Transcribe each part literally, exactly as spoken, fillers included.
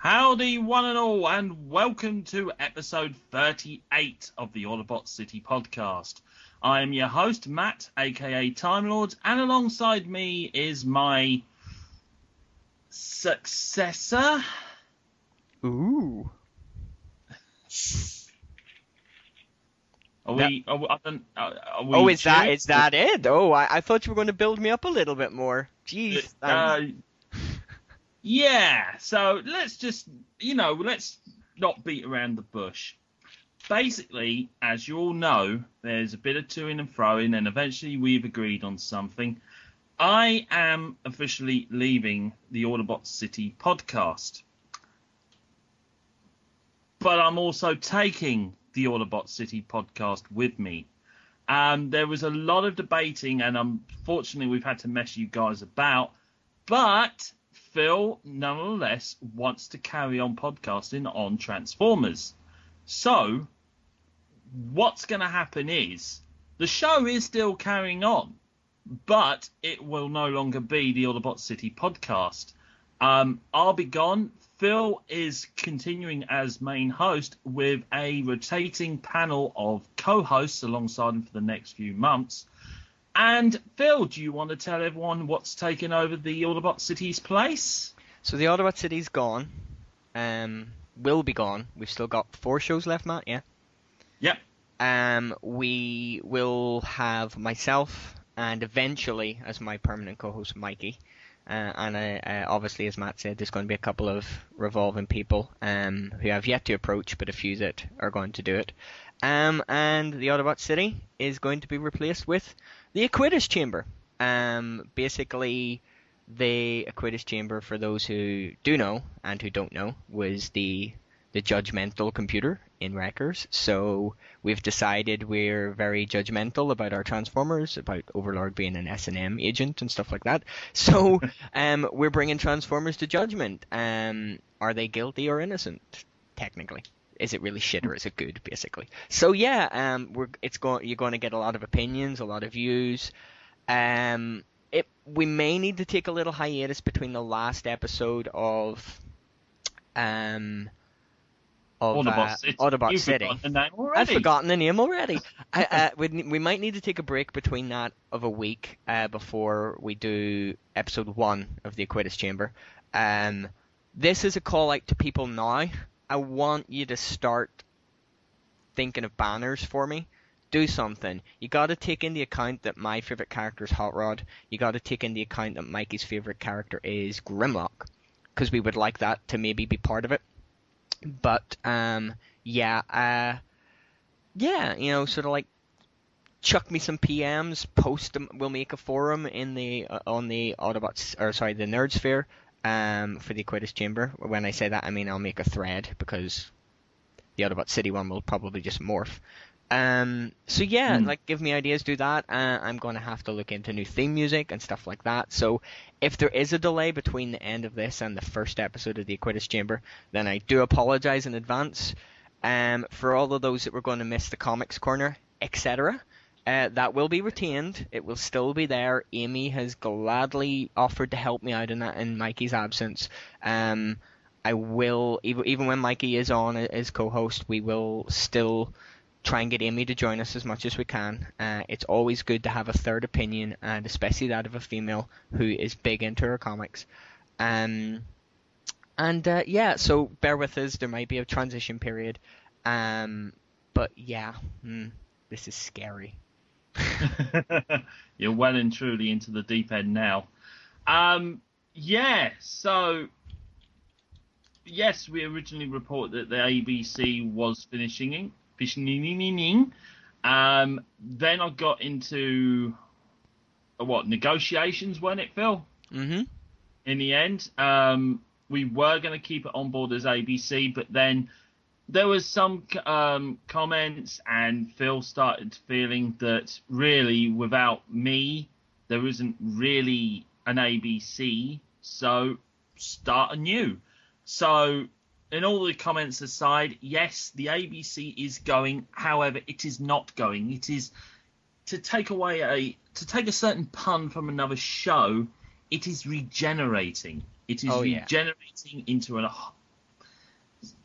Howdy one and all, and welcome to episode thirty-eight of the Autobot City podcast. I am your host, Matt, aka Time Lord, and alongside me is my successor. Ooh. Are we? Are we, I don't, are, are we oh, is that cheering? is that it? Oh, I, I thought you were going to build me up a little bit more. Jeez. Uh, yeah. So let's just, you know, let's not beat around the bush. Basically, as you all know, there's a bit of toing and froing, and eventually we've agreed on something. I am officially leaving the Autobot City podcast, but I'm also taking the Autobot City podcast with me. Um, there was a lot of debating, and unfortunately we've had to mess you guys about, but Phil nonetheless wants to carry on podcasting on Transformers. So what's going to happen is the show is still carrying on, but it will no longer be the Autobot City podcast. Um, I'll be gone. Phil is continuing as main host with a rotating panel of co-hosts alongside him for the next few months. And Phil, do you want to tell everyone what's taken over the Autobot City's place? So the Autobot City's gone. Um, will be gone. We've still got four shows left, Matt. Yeah. Yep. Um, we will have myself and eventually, as my permanent co-host, Mikey. Uh, and uh, uh, obviously, as Matt said, there's going to be a couple of revolving people um, who have yet to approach, but a few that are going to do it. Um, and the Autobot City is going to be replaced with the Aquitus Chamber. Um, basically, the Aquitus Chamber, for those who do know and who don't know, was the the judgmental computer in Wreckers. So we've decided we're very judgmental about our Transformers, about Overlord being an S and M agent and stuff like that. So um, we're bringing Transformers to judgment. Um, are they guilty or innocent, technically? Is it really shit or is it good, basically? So yeah, um, we're it's going you're going to get a lot of opinions, a lot of views. Um, it we may need to take a little hiatus between the last episode of um. Of, Autobot uh, City. Autobot You've City. forgotten the name already. I've forgotten the name already. I, uh, we, we might need to take a break between that of a week uh, before we do episode one of the Aquitus Chamber. Um, this is a call out to people now. I want you to start thinking of banners for me. Do something. You got to take into account that my favorite character is Hot Rod. You got to take into account that Mikey's favorite character is Grimlock, because we would like that to maybe be part of it. But, um, yeah, uh, yeah, you know, sort of like, chuck me some P Ms, post them, we'll make a forum in the, uh, on the Autobots, or sorry, the Nerd Sphere, um, for the Aquitus Chamber. When I say that, I mean I'll make a thread, because the Autobot City one will probably just morph. Um, so yeah, mm. like, give me ideas, do that. Uh, I'm going to have to look into new theme music and stuff like that. So if there is a delay between the end of this and the first episode of the Aquitus Chamber, then I do apologize in advance. Um, for all of those that were going to miss the Comics Corner, et cetera, uh, that will be retained. It will still be there. Amy has gladly offered to help me out in that in Mikey's absence. Um, I will, even, even when Mikey is on as co-host, we will still try and get Amy to join us as much as we can. Uh, it's always good to have a third opinion, and especially that of a female who is big into her comics. Um, and uh, yeah, so bear with us. There might be a transition period. Um, but yeah, mm, this is scary. You're well and truly into the deep end now. Um, yeah, so yes, we originally reported that the A B C was finishing. Um, then I got into uh, what negotiations, weren't it, Phil? Mm-hmm. In the end, um, we were going to keep it on board as A B C, but then there was some um, comments, and Phil started feeling that really, without me, there isn't really an A B C. So start anew. So. In all the comments aside, yes, the A B C is going. However, it is not going. It is to take away a to take a certain pun from another show. It is regenerating. It is oh, yeah. regenerating into a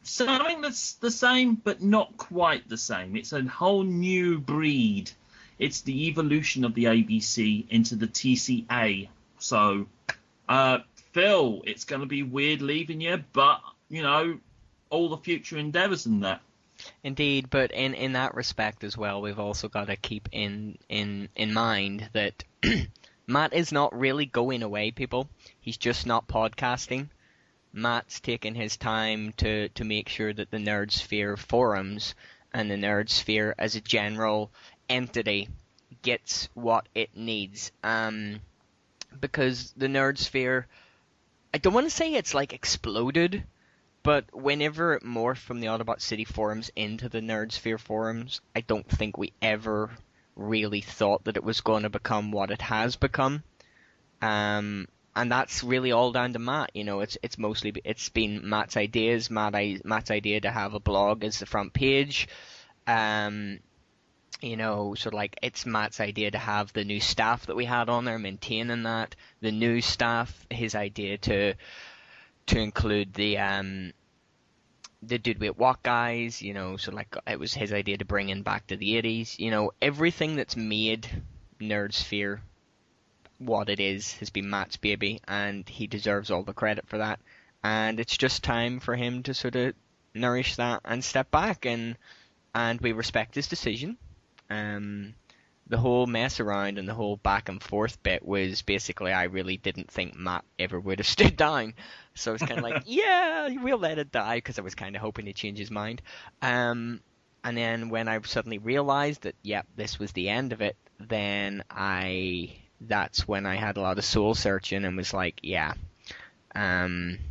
something that's the same, but not quite the same. It's a whole new breed. It's the evolution of the A B C into the T C A. So, uh, Phil, it's going to be weird leaving you, but, you know, all the future endeavours in that. Indeed, but in, in that respect as well, we've also got to keep in, in, in mind that Matt is not really going away, people. He's just not podcasting. Matt's taking his time to, to make sure that the Nerd Sphere forums and the Nerd Sphere as a general entity gets what it needs. Um, because the Nerd Sphere, I don't want to say it's like exploded, but whenever it morphed from the Autobot City forums into the Nerd Sphere forums, I don't think we ever really thought that it was going to become what it has become. Um, and that's really all down to Matt. You know, it's it's mostly it's been Matt's ideas, Matt, Matt's idea to have a blog as the front page. Um, you know, sort of like it's Matt's idea to have the new staff that we had on there, maintaining that. The new staff, his idea to to include the um the Dude Wait What guys, you know, so like it was his idea to bring in back to the eighties. You know, everything that's made Nerd Sphere what it is has been Matt's baby, and he deserves all the credit for that. And it's just time for him to sort of nourish that and step back, and and we respect his decision. Um, the whole mess around and the whole back and forth bit was basically I really didn't think Matt ever would have stood down. So I was kind of like, yeah, we'll let it die, because I was kind of hoping he'd change his mind. Um, and then when I suddenly realized that, yep, this was the end of it, then I, that's when I had a lot of soul searching and was like, yeah, um,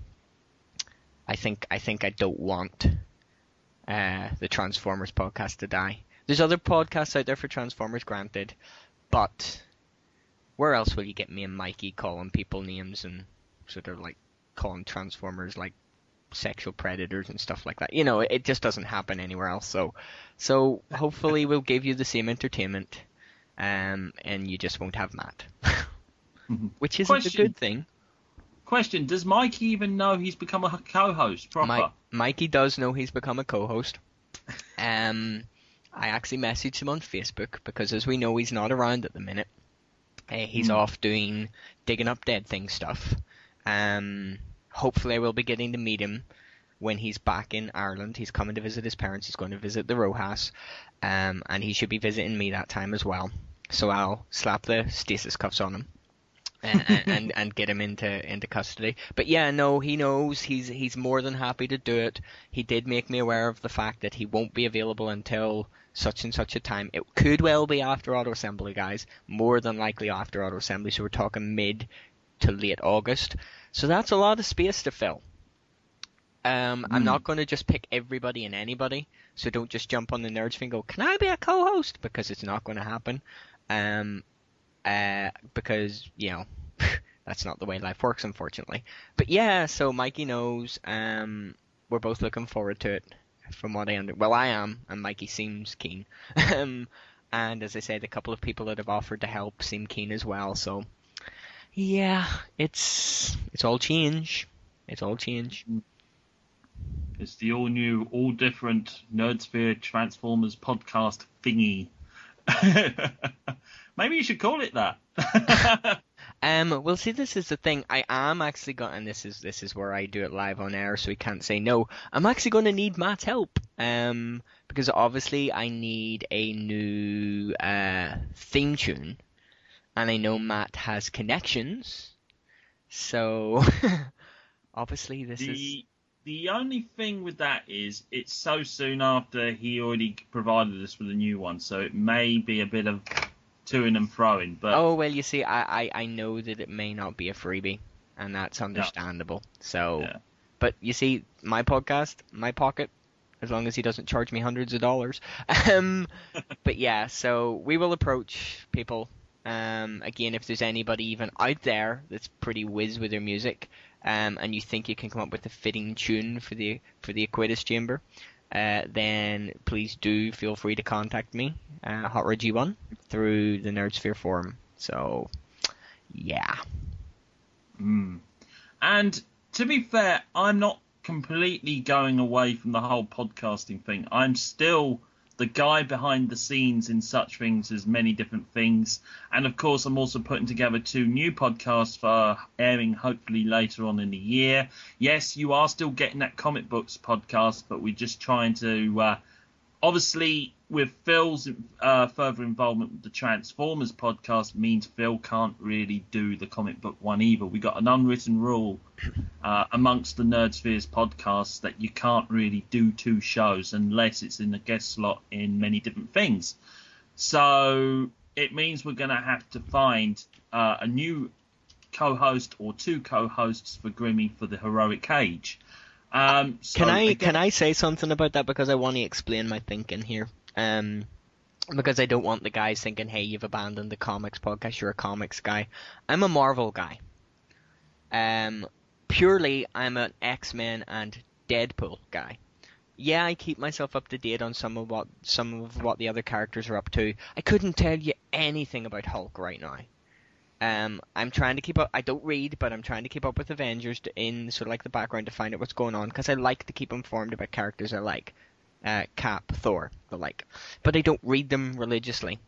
I think, I think I don't want, uh, the Transformers podcast to die. There's other podcasts out there for Transformers, granted, but where else will you get me and Mikey calling people names and sort of like calling Transformers like sexual predators and stuff like that? You know, it just doesn't happen anywhere else. So, so hopefully we'll give you the same entertainment, um, and you just won't have Matt, which isn't Question. a good thing. Question: does Mikey even know he's become a co-host proper? My, Mikey does know he's become a co-host. Um. I actually messaged him on Facebook because, as we know, he's not around at the minute. Uh, he's mm. off doing digging up dead thing stuff. Um, hopefully I will be getting to meet him when he's back in Ireland. He's coming to visit his parents. He's going to visit the Rojas. Um, and he should be visiting me that time as well. So I'll slap the stasis cuffs on him. and, and and get him into into custody. But yeah, no, he knows. He's he's more than happy to do it. He did make me aware of the fact that he won't be available until such and such a time. It could well be after Auto Assembly, guys. More than likely after Auto Assembly. So we're talking mid to late August. So that's a lot of space to fill. Um, mm. I'm not going to just pick everybody and anybody. So don't just jump on the Nerds thing and go, can I be a co-host? Because it's not going to happen. Um. Uh, because, you know, that's not the way life works, unfortunately. But yeah, so Mikey knows. Um, we're both looking forward to it, from what I understand. Well, I am, and Mikey seems keen. um, and as I said, a couple of people that have offered to help seem keen as well. So, yeah, it's it's all change. It's all change. It's the all new, all different Nerd Sphere Transformers podcast thingy. Maybe you should call it that. um, well, see, this is the thing. I am actually going, and this is this is where I do it live on air, so we can't say no. I'm actually going to need Matt's help, um, because obviously I need a new uh, theme tune, and I know Matt has connections, so obviously this the, is. The only thing with that is it's so soon after he already provided us with a new one, so it may be a bit of to-ing and fro-ing. But oh, well, you see, I, I, I know that it may not be a freebie, and that's understandable. Yeah. So, yeah. But you see, my podcast, my pocket, as long as he doesn't charge me hundreds of dollars. Um, but yeah, so we will approach people. Um, again, if there's anybody even out there that's pretty whiz with their music, um, and you think you can come up with a fitting tune for the for the Aquitas Chamber, uh, then please do feel free to contact me, uh, Hot Rod G one, through the Nerd Sphere forum. So, yeah. Mm. And to be fair, I'm not completely going away from the whole podcasting thing. I'm still the guy behind the scenes in such things as many different things. And of course, I'm also putting together two new podcasts for airing hopefully later on in the year. Yes, you are still getting that comic books podcast, but we're just trying to, uh, obviously, with Phil's uh, further involvement with the Transformers podcast means Phil can't really do the comic book one either. We got an unwritten rule uh, amongst the Nerdspheres podcasts that you can't really do two shows unless it's in a guest slot in many different things. So it means we're going to have to find uh, a new co-host or two co-hosts for Grimmy for the Heroic Age. Um, so can I again, can I say something about that, because I want to explain my thinking here. Um, because I don't want the guys thinking, hey, you've abandoned the comics podcast, you're a comics guy. I'm a Marvel guy. Um, purely, I'm an X-Men and Deadpool guy. Yeah, I keep myself up to date on some of what some of what the other characters are up to. I couldn't tell you anything about Hulk right now. Um, I'm trying to keep up. I don't read, but I'm trying to keep up with Avengers to, in sort of like the background to find out what's going on, because I like to keep informed about characters I like. Uh, Cap, Thor, the like. But I don't read them religiously.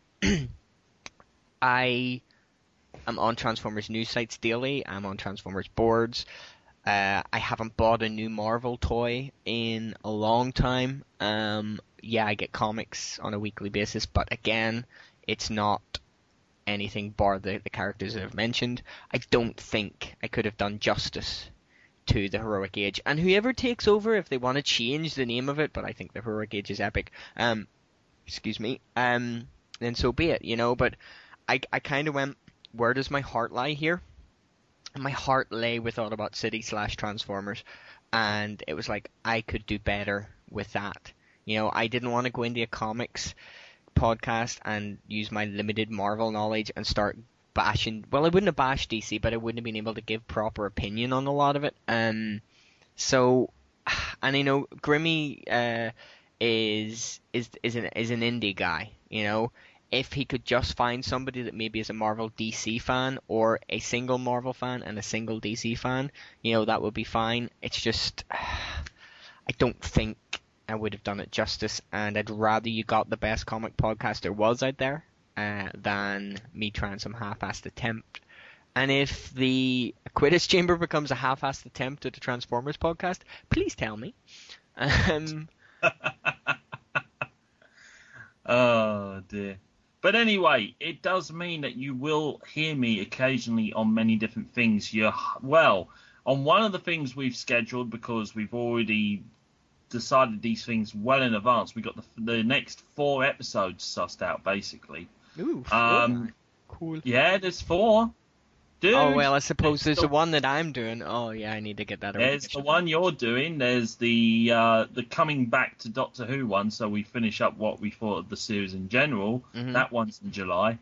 I am on Transformers news sites daily. I'm on Transformers boards. Uh, I haven't bought a new Marvel toy in a long time. Um, yeah, I get comics on a weekly basis, but again, it's not anything bar the, the characters that I've mentioned. I don't think I could have done justice to the Heroic Age, and whoever takes over, if they want to change the name of it, but I think the Heroic Age is epic, um, excuse me, um, then so be it, you know, but I, I kind of went, where does my heart lie here? And my heart lay with Autobot City slash Transformers, and it was like, I could do better with that, you know, I didn't want to go into a comics podcast and use my limited Marvel knowledge and start bashing. Well, I wouldn't have bashed D C, but I wouldn't have been able to give proper opinion on a lot of it. Um, so, and I know Grimmy uh, is is is an is an indie guy. You know, if he could just find somebody that maybe is a Marvel D C fan, or a single Marvel fan and a single D C fan, you know, that would be fine. It's just, I don't think I would have done it justice, and I'd rather you got the best comic podcast there was out there uh, than me trying some half-assed attempt. And if the Quidditch Chamber becomes a half-assed attempt at a Transformers podcast, please tell me. Um, oh dear. But anyway, it does mean that you will hear me occasionally on many different things. You're, well, on one of the things we've scheduled, because we've already decided these things well in advance. We got the the next four episodes sussed out, basically. Ooh, four. Um, cool. Yeah, there's four. Dude, oh well, I suppose there's the, the one that I'm doing. Oh yeah, I need to get that. There's the one you're doing. There's the uh, the coming back to Doctor Who one. So we finish up what we thought of the series in general. Mm-hmm. That one's in July.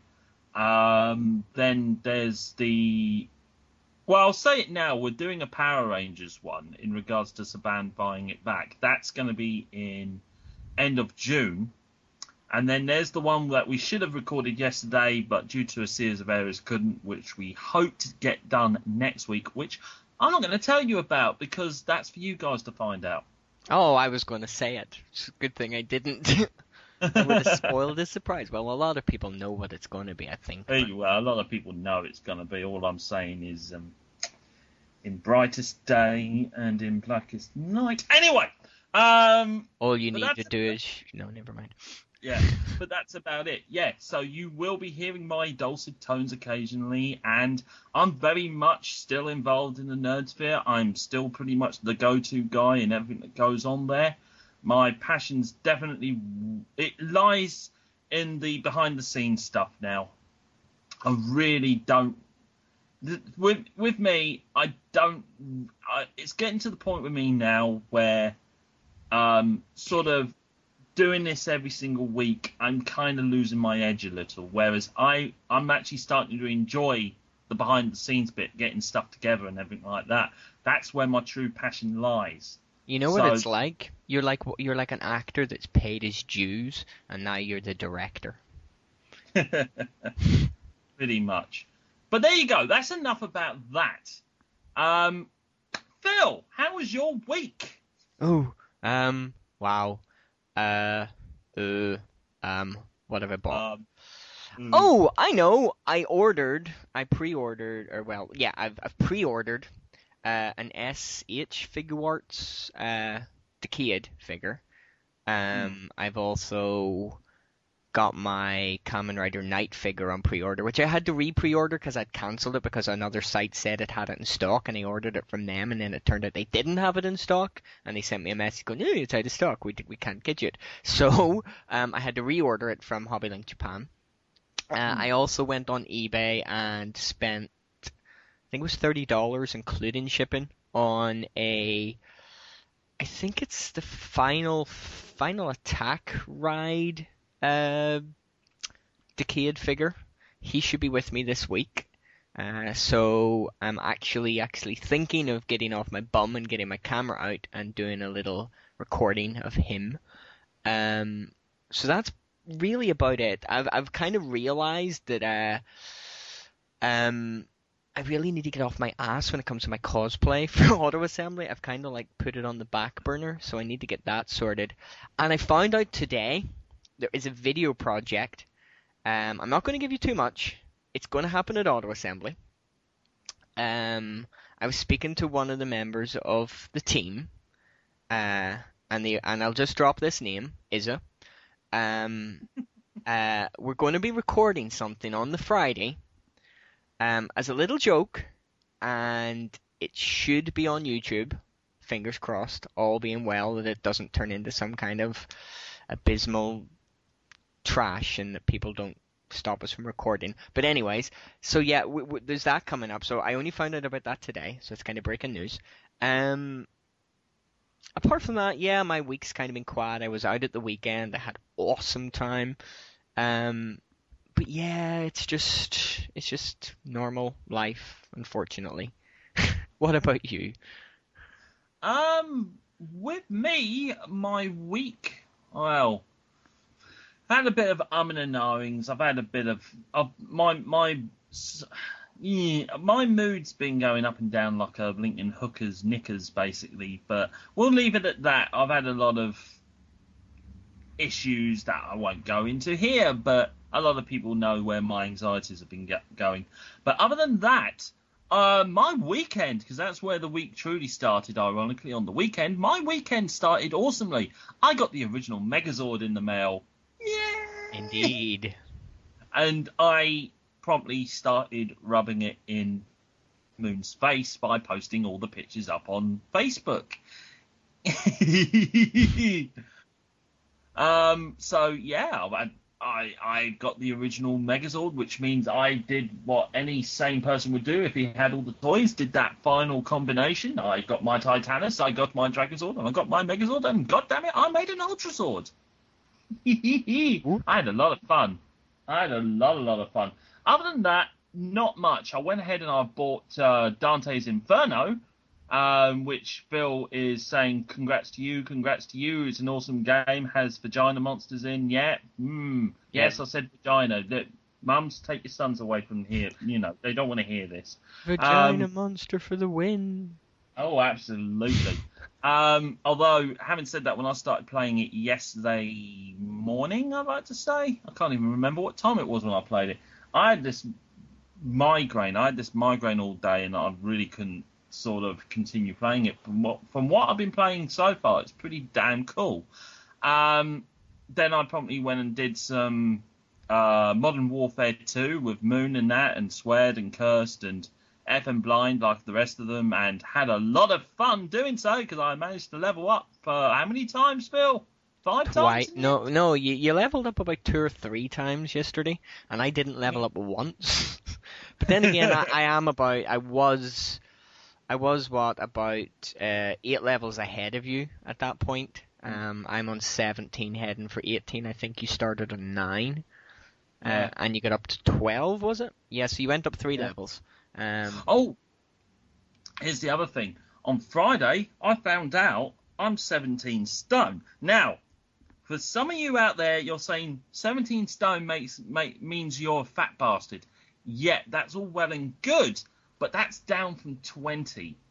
Um, then there's the. Well, I'll say it now. We're doing a Power Rangers one in regards to Saban buying it back. That's going to be in end of June. And then there's the one that we should have recorded yesterday, but due to a series of errors couldn't, which we hope to get done next week, which I'm not going to tell you about because that's for you guys to find out. Oh, I was going to say it. It's a good thing I didn't. I would have spoiled the surprise. Well, a lot of people know what it's going to be, I think. Hey, well, a lot of people know it's going to be. All I'm saying is um, in brightest day and in blackest night. Anyway. Um, All you need to do is... No, never mind. Yeah, but that's about it. Yeah, so you will be hearing my dulcet tones occasionally, and I'm very much still involved in the Nerdsphere. I'm still pretty much the go-to guy in everything that goes on there. My passion's definitely... It lies in the behind-the-scenes stuff now. I really don't... With with me, I don't... I, it's getting to the point with me now where um, sort of doing this every single week, I'm kind of losing my edge a little. Whereas I, I'm actually starting to enjoy the behind-the-scenes bit, getting stuff together and everything like that. That's where my true passion lies. You know what so, it's like? You're like you're like an actor that's paid his dues, and now you're the director. Pretty much. But there you go. That's enough about that. Um, Phil, how was your week? Oh, um, wow. Uh, uh, um, what have I bought? Um, mm, Oh, I know. I ordered, I pre-ordered, or well, yeah, I've I've pre-ordered uh, an S H Figuarts uh, Decade figure. Um, I've also got my Kamen Rider Knight figure on pre-order, which I had to re-pre-order because I'd cancelled it because another site said it had it in stock, and I ordered it from them, and then it turned out they didn't have it in stock, and they sent me a message going, "No, it's out of stock. We we can't get you it." So um, I had to reorder it from Hobbylink Japan. Uh, I also went on eBay and spent, I think it was thirty dollars including shipping on a, I think it's the final final attack ride uh, Decade figure. He should be with me this week. Uh, so I'm actually actually thinking of getting off my bum and getting my camera out and doing a little recording of him. Um, so that's really about it. I've I've kind of realized that uh, um, I really need to get off my ass when it comes to my cosplay for auto assembly. I've kind of like put it on the back burner, so I need to get that sorted. And I found out today there is a video project. Um, I'm not going to give you too much. It's going to happen at auto assembly. Um, I was speaking to one of the members of the team, uh, and the and I'll just drop this name, Izza. Um, uh, we're going to be recording something on the Friday, um, as a little joke, and it should be on YouTube. Fingers crossed, all being well, that it doesn't turn into some kind of abysmal trash and that people don't stop us from recording. But anyways, so yeah, w- w- there's that coming up. So I only found out about that today, so it's kind of breaking news. Um, apart from that, yeah, my week's kind of been quiet. I was out at the weekend. I had awesome time. Um, but yeah, it's just it's just normal life, unfortunately. What about you? Um, with me, my week, well, I've had a bit of umming and ahhings. I've had a bit of, of my my yeah, my mood's been going up and down like a Lincoln Hooker's knickers, basically. But we'll leave it at that. I've had a lot of issues that I won't go into here, but a lot of people know where my anxieties have been get, going. But other than that, uh, my weekend, because that's where the week truly started, ironically, on the weekend, my weekend started awesomely. I got the original Megazord in the mail. Yeah. Indeed. And I promptly started rubbing it in Moon's face by posting all the pictures up on Facebook. um. So yeah, I, I I got the original Megazord, which means I did what any sane person would do if he had all the toys. Did that final combination. I got my Titanus, I got my Dragonzord, and I got my Megazord, and goddammit, I made an Ultra Sword. I had a lot of fun. I had a lot, a lot of fun. Other than that, not much. I went ahead and I bought uh, Dante's Inferno, um, which Phil is saying, congrats to you, congrats to you. It's an awesome game. Has vagina monsters in yet? Mm. Yes, yeah. I said vagina. Look, mums, take your sons away from here. You know, they don't want to hear this. Vagina um, monster for the win. Oh, absolutely. Um, although, having said that, when I started playing it yesterday morning, I'd like to say, I can't even remember what time it was when I played it. I had this migraine. I had this migraine all day, and I really couldn't sort of continue playing it. From what from what I've been playing so far, it's pretty damn cool. Um, then I promptly went and did some uh, Modern Warfare two with Moon and that, and Sweared and Cursed and F and Blind like the rest of them, and had a lot of fun doing so because I managed to level up for how many times, Phil? Five Twice? times? No, no, you, you leveled up about two or three times yesterday, and I didn't level up once. But then again, I, I am about, I was, I was what, about uh, eight levels ahead of you at that point. Um, I'm on seventeen, heading for eighteen. I think you started on nine, yeah. uh, and you got up to twelve, was it? Yeah, so you went up three yeah. levels. Um, oh, here's the other thing. On Friday, I found out I'm seventeen stone. Now, for some of you out there, you're saying seventeen stone makes make, means you're a fat bastard. Yeah, that's all well and good, but that's down from twenty,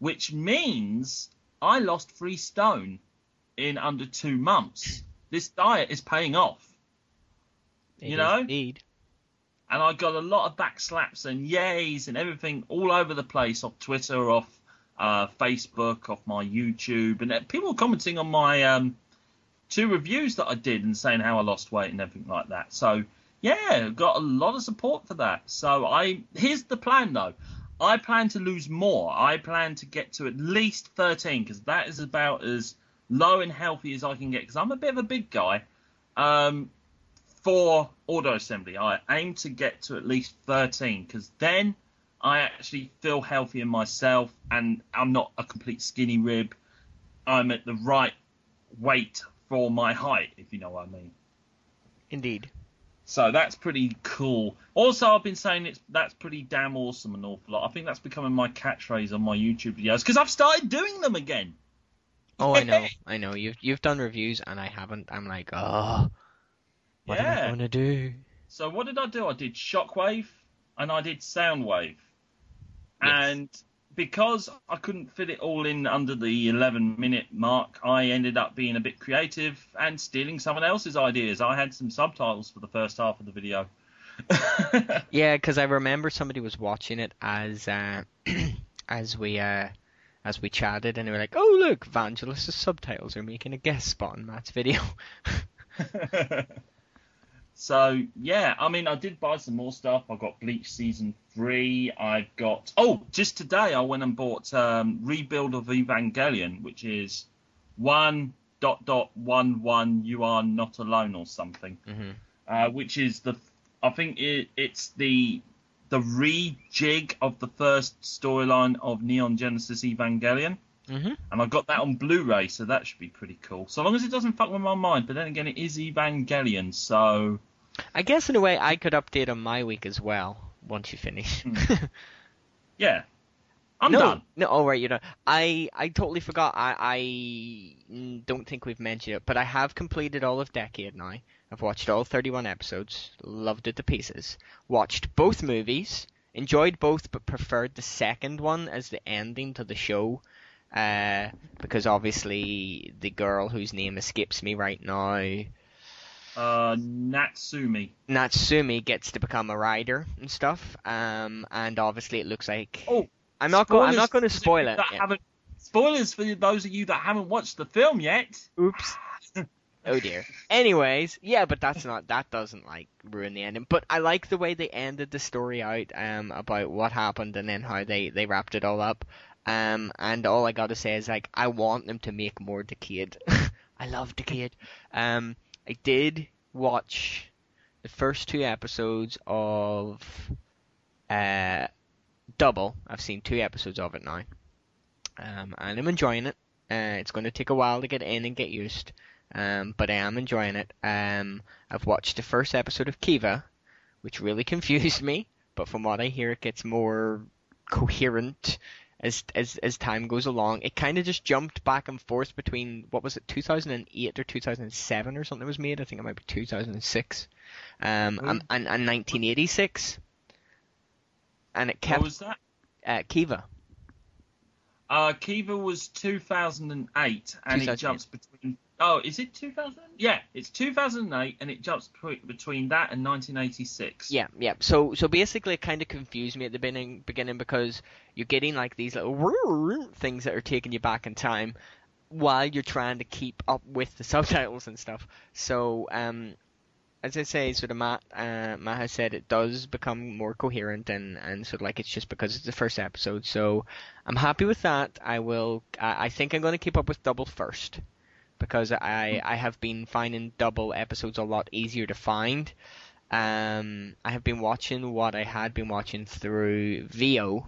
which means I lost three stone in under two months. This diet is paying off. It you is know? Indeed. And I got a lot of backslaps and yays and everything all over the place, off Twitter, off uh, Facebook, off my YouTube, and uh, people commenting on my um, two reviews that I did and saying how I lost weight and everything like that. So, yeah, got a lot of support for that. So I here's the plan, though. I plan to lose more. I plan to get to at least thirteen, because that is about as low and healthy as I can get, because I'm a bit of a big guy. Um... For auto assembly, I aim to get to at least thirteen, because then I actually feel healthy in myself, and I'm not a complete skinny rib. I'm at the right weight for my height, if you know what I mean. Indeed. So that's pretty cool. Also, I've been saying it's that's pretty damn awesome an awful lot. I think that's becoming my catchphrase on my YouTube videos, because I've started doing them again. Oh, I know, I know. You've you've done reviews and I haven't. I'm like, oh. What yeah. am I going to do? So what did I do? I did Shockwave and I did Soundwave. Yes. And because I couldn't fit it all in under the eleven minute mark, I ended up being a bit creative and stealing someone else's ideas. I had some subtitles for the first half of the video. Yeah, because I remember somebody was watching it as uh, as we uh, as we chatted, and they were like, "Oh look, Vangelis' subtitles are making a guest spot in Matt's video." So, yeah, I mean, I did buy some more stuff. I got Bleach Season three. I've got... Oh, just today I went and bought um, Rebuild of Evangelion, which is one dot dot one one You Are Not Alone or something. Mm-hmm. Uh, which is the... I think it, it's the the rejig of the first storyline of Neon Genesis Evangelion. Mm-hmm. And I got that on Blu-ray, so that should be pretty cool. So long as it doesn't fuck with my mind. But then again, it is Evangelion, so... I guess in a way I could update on my week as well, once you finish. Mm. Yeah. I'm no, done. No, oh, right, you're done. I, I totally forgot. I, I don't think we've mentioned it, but I have completed all of Decade now. I've watched all thirty-one episodes, loved it to pieces. Watched both movies, enjoyed both, but preferred the second one as the ending to the show. Uh, because obviously the girl whose name escapes me right now, uh, Natsumi. Natsumi gets to become a rider and stuff. Um, and obviously it looks like. Oh, I'm not going. I'm not going to spoil it. Haven't, spoilers for those of you that haven't watched the film yet. Oops. Oh dear. Anyways, yeah, but that's not. That doesn't like ruin the ending. But I like the way they ended the story out. Um, about what happened and then how they they wrapped it all up. Um, and all I gotta say is, like, I want them to make more Decade. I love Decade. Um, I did watch the first two episodes of uh, Double. I've seen two episodes of it now. Um, and I'm enjoying it. Uh, it's going to take a while to get in and get used. Um, but I am enjoying it. Um, I've watched the first episode of Kiva, which really confused me. But from what I hear, it gets more coherent as as as time goes along. It kind of just jumped back and forth between, what was it, two thousand eight or two thousand seven or something was made. I think it might be two thousand six. Um, mm. and, and, and nineteen eighty-six. And it kept... What was that? Uh, Kiva. Uh, Kiva was two thousand eight, and it jumps between... Oh, is it two thousand? Yeah, it's two thousand eight, and it jumps between that and nineteen eighty-six. Yeah, yeah. So, so basically, it kind of confused me at the beginning, beginning because you're getting like these little things that are taking you back in time, while you're trying to keep up with the subtitles and stuff. So, um, as I say, sort of Matt, uh, Matt has said it does become more coherent, and, and sort of like it's just because it's the first episode. So, I'm happy with that. I will. I, I think I'm going to keep up with Double first. Because I, I have been finding Double episodes a lot easier to find. Um, I have been watching what I had been watching through V O.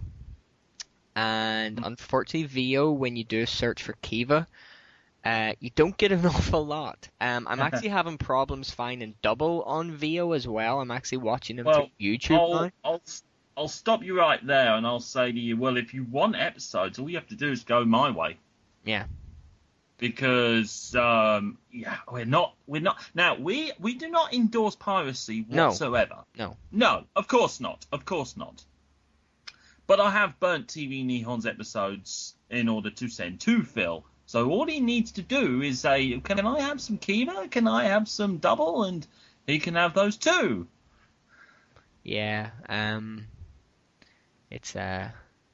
And unfortunately, V O, when you do a search for Kiva, uh, you don't get an awful lot. Um, I'm actually having problems finding Double on V O as well. I'm actually watching them well, through YouTube I'll, now. I'll, I'll stop you right there, and I'll say to you, well, if you want episodes, all you have to do is go my way. Yeah. Because um, yeah, we're not we're not now we we do not endorse piracy whatsoever. No, no, no, of course not, of course not. But I have burnt T V Nihon's episodes in order to send to Phil. So all he needs to do is say, can I have some Kiva? Can I have some double? And he can have those too. Yeah, um, it's, uh,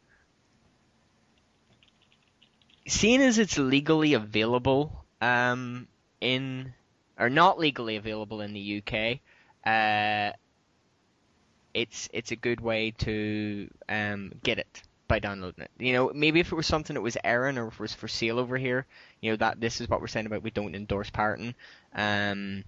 seeing as it's legally available, um, in, or not legally available in the U K, uh, it's, it's a good way to, um, get it by downloading it. You know, maybe if it was something that was airing or if it was for sale over here, you know, that, this is what we're saying about we don't endorse pirating, um,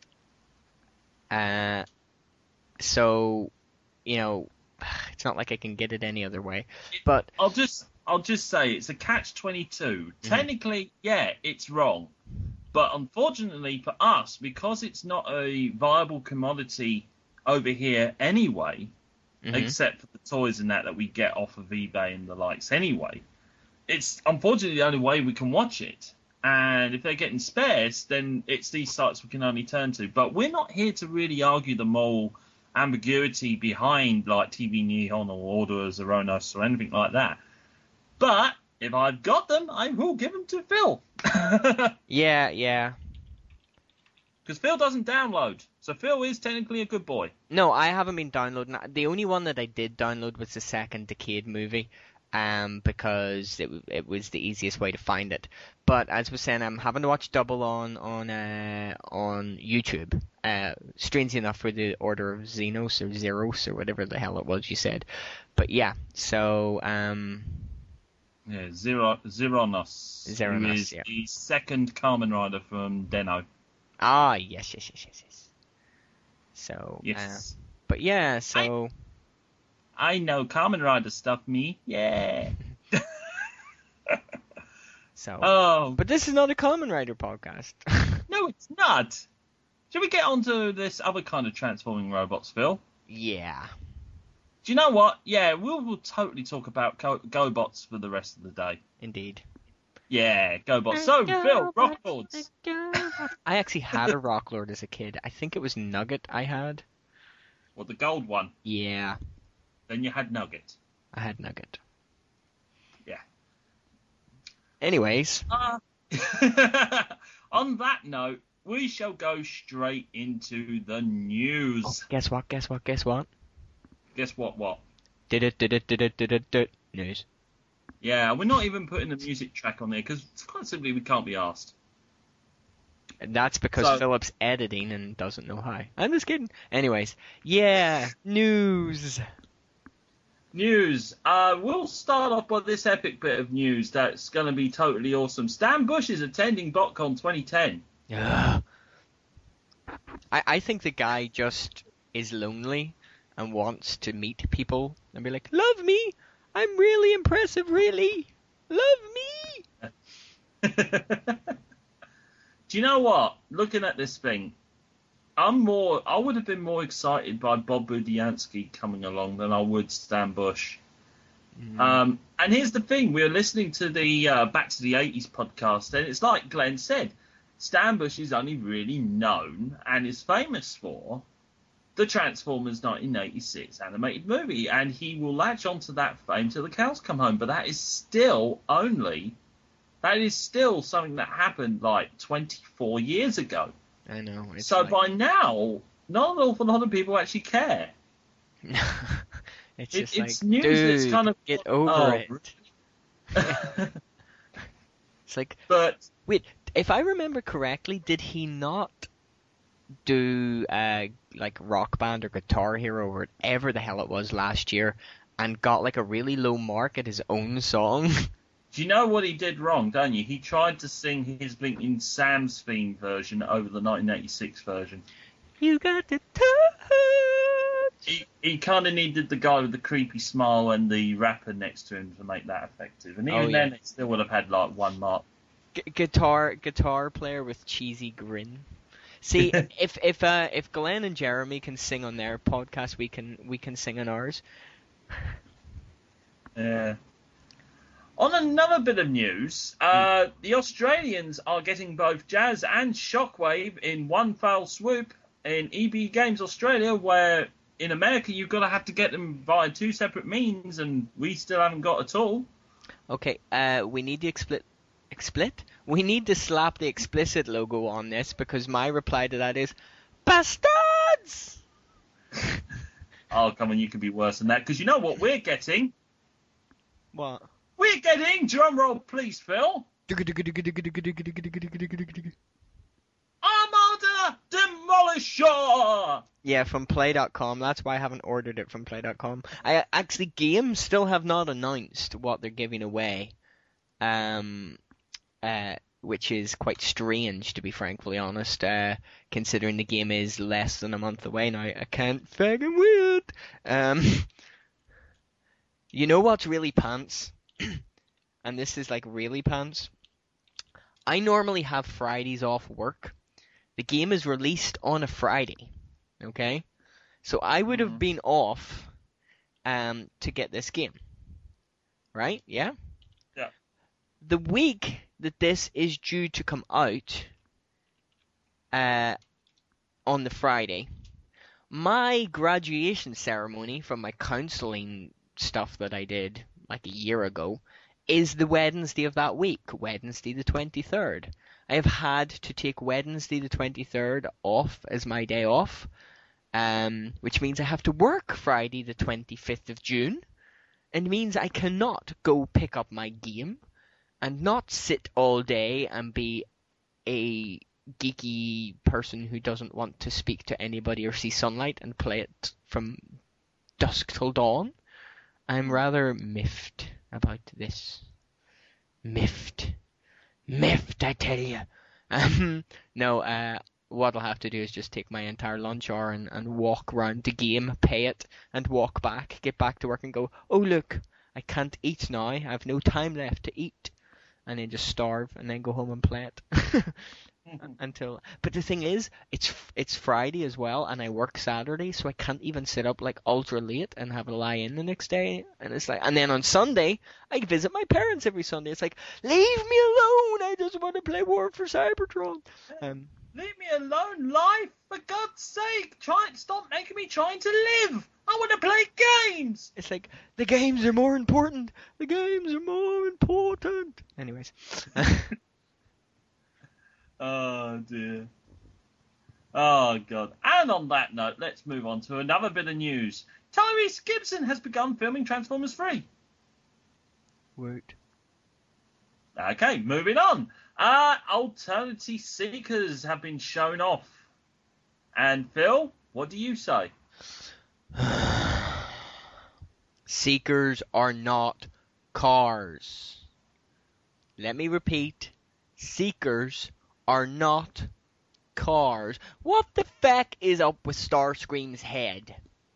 uh, so, you know, it's not like I can get it any other way. But I'll just I'll just say it's a catch twenty-two. Mm-hmm. Technically, yeah, it's wrong. But unfortunately for us, because it's not a viable commodity over here anyway, mm-hmm. except for the toys and that that we get off of eBay and the likes anyway, it's unfortunately the only way we can watch it. And if they're getting spares, then it's these sites we can only turn to. But we're not here to really argue the moral ambiguity behind like T V Nihon or Order Zeronos or anything like that. But if I've got them, I will give them to Phil. yeah, yeah. Because Phil doesn't download. So Phil is technically a good boy. No, I haven't been downloading. The only one that I did download was the second Decade movie. Um, because it it was the easiest way to find it. But as I was saying, I'm having to watch double on on uh, on YouTube. Uh, strangely enough, for the Order of Xenos or Zeros or whatever the hell it was you said. But yeah, so um, yeah, Zero Zeronos. Zeronos, who is yeah. the second Kamen Rider from Den-O. Ah, yes, yes, yes, yes, yes. So yes, uh, but yeah, so. I- I know Kamen Rider stuff, me. Yeah. so. Oh. But this is not a Kamen Rider podcast. No, it's not. Shall we get on to this other kind of transforming robots, Phil? Yeah. Do you know what? Yeah, we'll, we'll totally talk about Go- GoBots for the rest of the day. Indeed. Yeah, GoBots. So, Phil, Rocklords. I actually had a Rocklord as a kid. I think it was Nugget I had. Well, the gold one. Yeah. Then you had Nugget. I had Nugget. Yeah. Anyways. Uh, on that note, we shall go straight into the news. Oh, guess what, guess what, guess what? Guess what, what? Did it, did it, did it, did it, did it. News. Yeah, we're not even putting the music track on there because quite simply we can't be asked. And that's because so, Philip's editing and doesn't know how. I'm just kidding. Anyways. Yeah. News. News. Uh, we'll start off with this epic bit of news that's going to be totally awesome. Stan Bush is attending BotCon twenty ten. Yeah. I, I think the guy just is lonely and wants to meet people and be like, love me! I'm really impressive, really! Love me! Do you know what? Looking at this thing, I'm more. I would have been more excited by Bob Budiansky coming along than I would Stan Bush. Mm. Um, and here's the thing: we were listening to the uh, Back to the eighties podcast, and it's like Glenn said, Stan Bush is only really known and is famous for the Transformers nineteen eighty-six animated movie, and he will latch onto that fame till the cows come home. But that is still only. That is still something that happened like twenty-four years ago. I know. It's so like... by now, not an awful lot of people actually care. it's just it, like, it's news dude, that's kind of get over oh, it. It's like, but wait, if I remember correctly, did he not do uh, like Rock Band or Guitar Hero or whatever the hell it was last year, and got like a really low mark at his own song? Do you know what he did wrong, don't you? He tried to sing his Blinking Sam's theme version over the nineteen eighty-six version. You got the touch! He, he kind of needed the guy with the creepy smile and the rapper next to him to make that effective. And even oh, yeah. then, it still would have had, like, one mark. G- guitar guitar player with cheesy grin. See, if if uh, if Glenn and Jeremy can sing on their podcast, we can we can sing on ours. Yeah. On another bit of news, uh, the Australians are getting both Jazz and Shockwave in one foul swoop in E B Games Australia, where in America, you've got to have to get them via two separate means, and we still haven't got at all. Okay, uh, we need the explicit. Explicit? We need to slap the explicit logo on this, because my reply to that is, bastards! Oh, come on, you can be worse than that, because you know what we're getting? What? We're getting, drum roll please, Phil, Armada Demolisher! Yeah, from play dot com. That's why I haven't ordered it from play dot com. I actually, games still have not announced what they're giving away, um, uh, which is quite strange, to be frankly honest. Uh, considering the game is less than a month away now, I can't fucking wait. Um, you know what's really pants? And this is like really pants. I normally have Fridays off work. The game is released on a Friday. Okay, so I would have Mm-hmm. been off um, to get this game, right? Yeah? Yeah. The week that this is due to come out uh, on the Friday, my graduation ceremony from my counselling stuff that I did like a year ago is the Wednesday of that week, Wednesday the twenty-third. I have had to take Wednesday the twenty-third off as my day off. Um, which means I have to work Friday the twenty-fifth of June, and means I cannot go pick up my game and not sit all day and be a geeky person who doesn't want to speak to anybody or see sunlight and play it from dusk till dawn. I'm rather miffed about this. Miffed. Miffed, I tell you. Um, no, uh... what I'll have to do is just take my entire lunch hour and, and walk around the game, pay it, and walk back, get back to work and go, oh look, I can't eat now, I have no time left to eat. And then just starve and then go home and play it. Until, but the thing is, it's it's Friday as well, and I work Saturday, so I can't even sit up like ultra late and have a lie in the next day. And it's like, and then on Sunday, I visit my parents every Sunday. It's like, leave me alone, I just want to play War for Cybertron. Um, Leave me alone, life, for God's sake. Try stop making me trying to live. I want to play games. It's like, the games are more important. The games are more important. Anyways. Oh, dear. Oh, God. And on that note, let's move on to another bit of news. Tyrese Gibson has begun filming Transformers three. Word. Okay, moving on. Uh, Alternative Seekers have been shown off. And Phil, what do you say? Seekers are not cars. Let me repeat. Seekers are not cars. What the fuck is up with Starscream's head?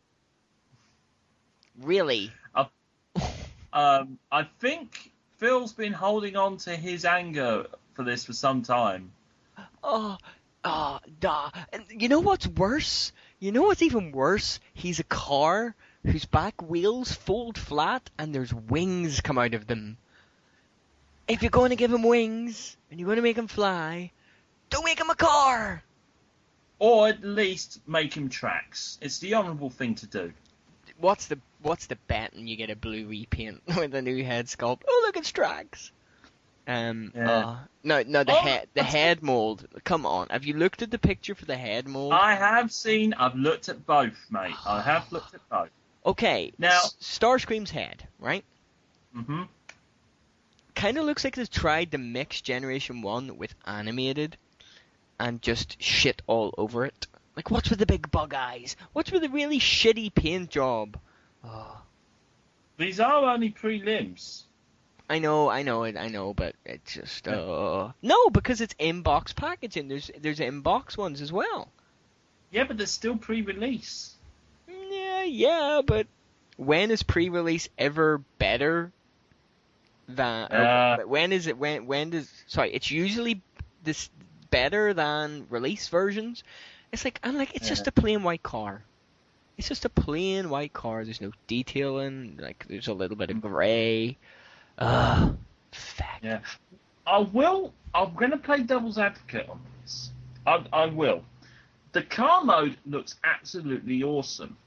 Really? Uh, um, I think Phil's been holding on to his anger for this for some time. Oh, oh, duh. And you know what's worse? You know what's even worse? He's a car whose back wheels fold flat and there's wings come out of them. If you're going to give him wings and you're going to make him fly, don't make him a car! Or at least make him tracks. It's the honourable thing to do. What's the what's the bet and you get a blue repaint with a new head sculpt? Oh, look, it's tracks! Um, Yeah. uh, no, no, the Oh, head, the that's- head mold. Come on, have you looked at the picture for the head mold? I have seen, I've looked at both, mate. I have looked at both. Okay, Now- S- Starscream's head, right? hmm Kind of looks like they tried to mix Generation one with animated and just shit all over it. Like, what's with the big bug eyes? What's with the really shitty paint job? Oh, These are only prelims. I know, I know it, I know, but it's just, uh... No, because it's in-box packaging. There's there's in-box ones as well. Yeah, but they're still pre-release. Yeah, yeah, but when is pre-release ever better than... Uh, or when is it, when, when does... Sorry, it's usually this better than release versions. It's like, I'm like, it's just Yeah. a plain white car. It's just a plain white car. There's no detailing. Like, there's a little bit of grey. Ugh. Fuck. Yeah. I will, I'm going to play devil's advocate on this. I, I will. The car mode looks absolutely awesome.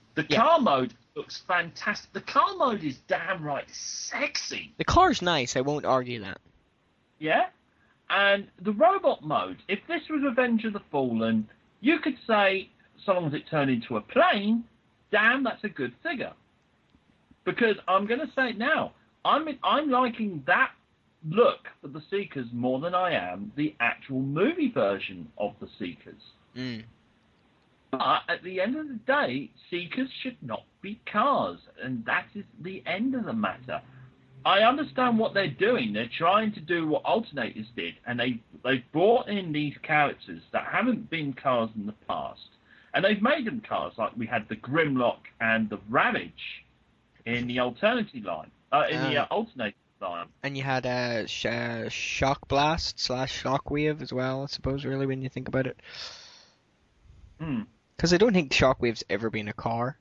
The Yeah. car mode looks fantastic. The car mode is damn right sexy. The car's nice, I won't argue that. Yeah? And the robot mode, if this was Revenge of the Fallen, you could say, so long as it turned into a plane, damn, that's a good figure. Because I'm going to say it now, I'm, I'm liking that look for the Seekers more than I am the actual movie version of the Seekers. Mm. But at the end of the day, Seekers should not be cars, and that is the end of the matter. I understand what they're doing. They're trying to do what Alternators did, and they, they've brought in these characters that haven't been cars in the past, and they've made them cars, like we had the Grimlock and the Ravage in the Alternative line, uh, in the uh, Alternator line. And you had a uh, sh- uh, Shock Blast slash Shockwave as well, I suppose, really, when you think about it. Hmm. Because I don't think Shockwave's ever been a car.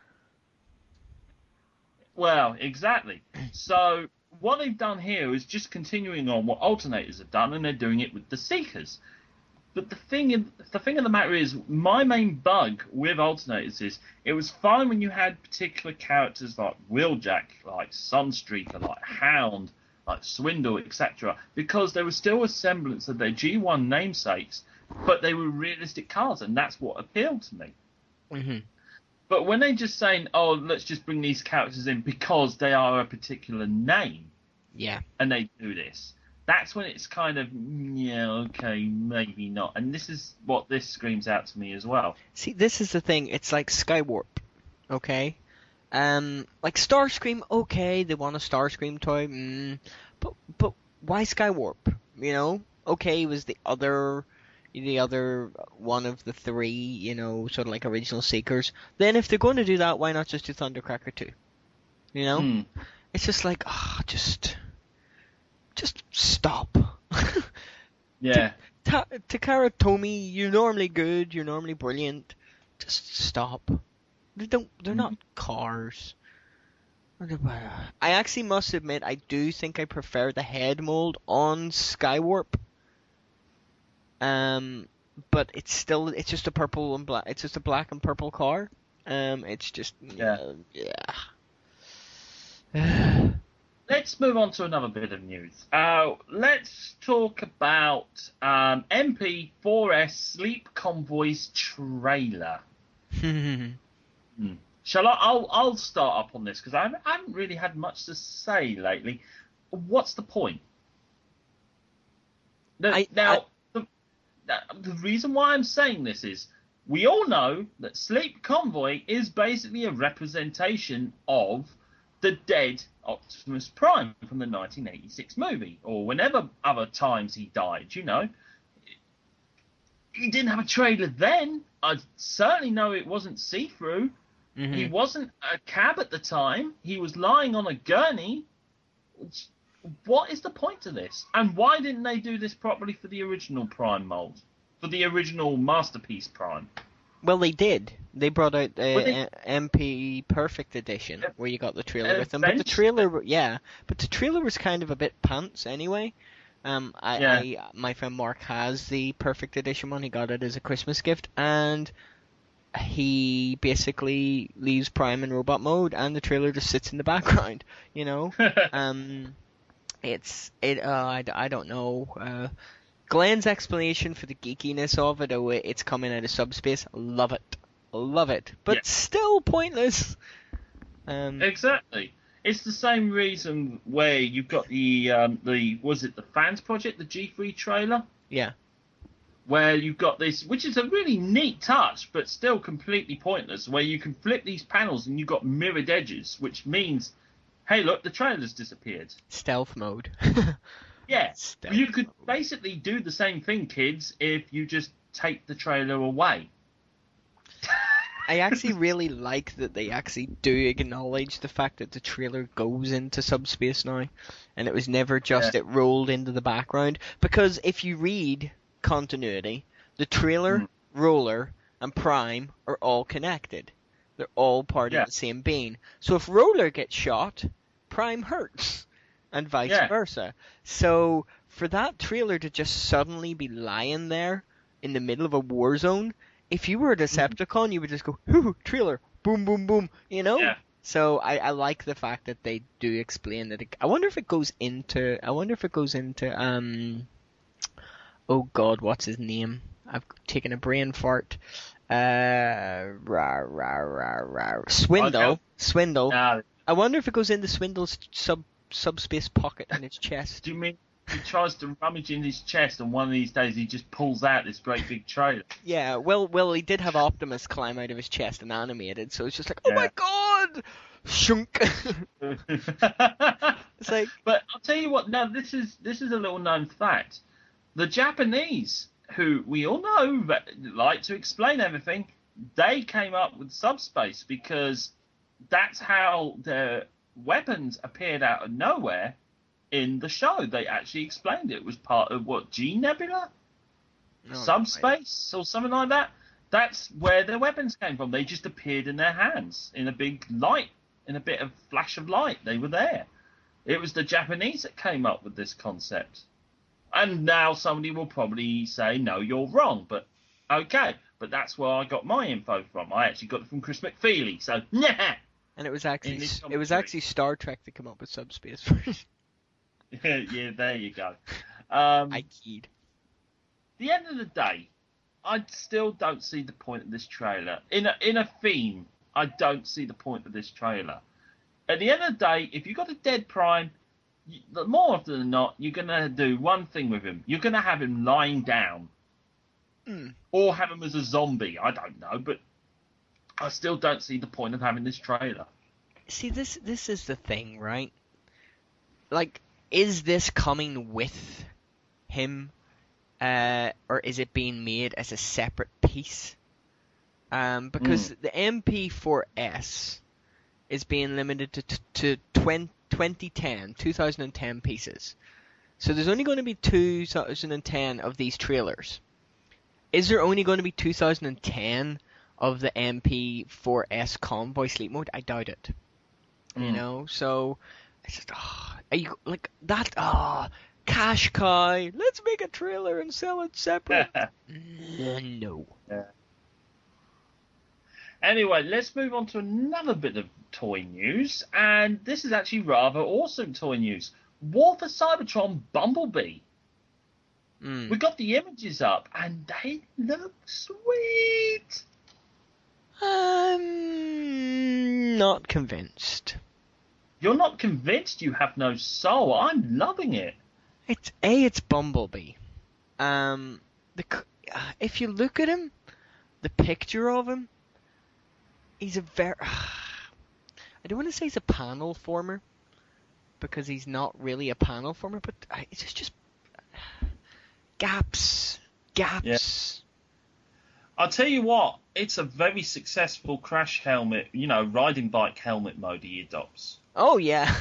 Well, exactly. So what they've done here is just continuing on what Alternators have done, and they're doing it with the Seekers. But the thing, the thing of the matter is, my main bug with Alternators is it was fine when you had particular characters like Wheeljack, like Sunstreaker, like Hound, like Swindle, et cetera, because there was still a semblance of their G one namesakes, but they were realistic cars, and that's what appealed to me. Mm-hmm. But when they're just saying, oh, let's just bring these characters in because they are a particular name, yeah, and they do this, that's when it's kind of, yeah, okay, maybe not. And this is what this screams out to me as well. See, this is the thing. It's like Skywarp, okay? Um, like Starscream, okay, they want a Starscream toy, mm, but but why Skywarp? You know, okay, it was the other, the other one of the three, you know, sort of like original Seekers. Then if they're going to do that, why not just do Thundercracker too? You know, Hmm. it's just like, ah, oh, just, just stop. Yeah. Ta- Takara Tomy, you're normally good, you're normally brilliant. Just stop. They don't. They're not cars. I actually must admit, I do think I prefer the head mold on Skywarp. Um, but it's still, it's just a purple and black. It's just a black and purple car. Um, it's just, Yeah. uh, yeah. Let's move on to another bit of news. Uh, let's talk about um, M P four S Sleep Convoy's trailer. Hmm. Shall I? I'll, I'll start up on this because I haven't, I haven't really had much to say lately. What's the point? The, I- now, I- the, the reason why I'm saying this is we all know that Sleep Convoy is basically a representation of the dead Optimus Prime from the nineteen eighty-six movie, or whenever other times he died, you know. He didn't have a trailer then. I certainly know it wasn't see-through. Mm-hmm. He wasn't a cab at the time. He was lying on a gurney. What is the point to this? And why didn't they do this properly for the original Prime mold? For the original Masterpiece Prime? Well, they did. They brought out the Well, they- uh, M P Perfect Edition, Uh, where you got the trailer with them. But the eventually- trailer, yeah, but the trailer was kind of a bit pants anyway. Um, I, Yeah. I, my friend Mark has the Perfect Edition one. He got it as a Christmas gift, and he basically leaves Prime in robot mode, and the trailer just sits in the background. You know, um, it's it. Uh, I, I don't know. Uh, Glenn's explanation for the geekiness of it, oh, it's coming out of subspace, love it. Love it. But Yeah. still pointless. Um, Exactly. It's the same reason where you've got the, um, the was it the Fans Project, the G three trailer? yeah. Where you've got this, which is a really neat touch, but still completely pointless, where you can flip these panels and you've got mirrored edges, which means, hey, look, the trailer's disappeared. Stealth mode. Yeah, Stealth you could mode. basically do the same thing, kids, if you just take the trailer away. I actually really like that they actually do acknowledge the fact that the trailer goes into subspace now, and it was never just Yeah. it rolled into the background. Because if you read continuity, the trailer, Mm. Roller, and Prime are all connected. They're all part Yeah. of the same being. So if Roller gets shot, Prime hurts, and vice Yeah. versa. So for that trailer to just suddenly be lying there in the middle of a war zone, if you were a Decepticon, you would just go, "Ooh, trailer, boom, boom, boom. You know. Yeah. So I, I like the fact that they do explain that. It, I wonder if it goes into. I wonder if it goes into. Um. Oh God, what's his name? I've taken a brain fart. Uh. Rah, rah, rah, rah. Swindle. Swindle. No. I wonder if it goes into Swindle's sub subspace pocket in his chest. Do you mean he tries to rummage in his chest, and one of these days he just pulls out this great big trailer? Yeah, well, well, he did have Optimus climb out of his chest and animated, so it's just like, oh Yeah. my God, shunk. It's like, but I'll tell you what. Now this is this is a little known fact. The Japanese, who we all know that like to explain everything, they came up with subspace because that's how their weapons appeared out of nowhere in the show. They actually explained it. It was part of what, G Nebula? no, Subspace or something like that. That's where their weapons came from. They just appeared in their hands in a big light, in a bit of flash of light. They were there. It was the Japanese that came up with this concept. And now somebody will probably say, no, you're wrong. But okay, but that's where I got my info from. I actually got it from Chris McFeely. So, nah. And it was actually In this it was commentary. actually Star Trek that came up with subspace. Yeah, there you go. Um, I keyed. the end of the day, I still don't see the point of this trailer. In a, in a theme, I don't see the point of this trailer. At the end of the day, if you've got a dead Prime, you, more often than not, you're going to do one thing with him. You're going to have him lying down. Mm. Or have him as a zombie. I don't know, but I still don't see the point of having this trailer. See, this this is the thing, right? Like, is this coming with him, uh, or is it being made as a separate piece? Um, because Mm. the M P four S is being limited to to twenty, twenty ten, twenty ten pieces. So there's only going to be two thousand ten of these trailers. Is there only going to be two thousand ten of the M P four S Convoy Sleep Mode? I doubt it. You Mm. know, so it's just, oh, are you like that? Ah, oh, cash cow. Let's make a trailer and sell it separate. No. Yeah. Anyway, let's move on to another bit of toy news, and this is actually rather awesome toy news. War for Cybertron Bumblebee. Mm. We got the images up, and they look sweet. I'm not convinced. You're not convinced? You have no soul. I'm loving it. It's a. It's Bumblebee. Um, the c- uh, if you look at him, the picture of him, he's a very. I don't want to say he's a panel former, because he's not really a panel former, but uh, it's just, just gaps, gaps. I'll tell you what, it's a very successful crash helmet, you know, riding bike helmet mode he adopts. Oh yeah.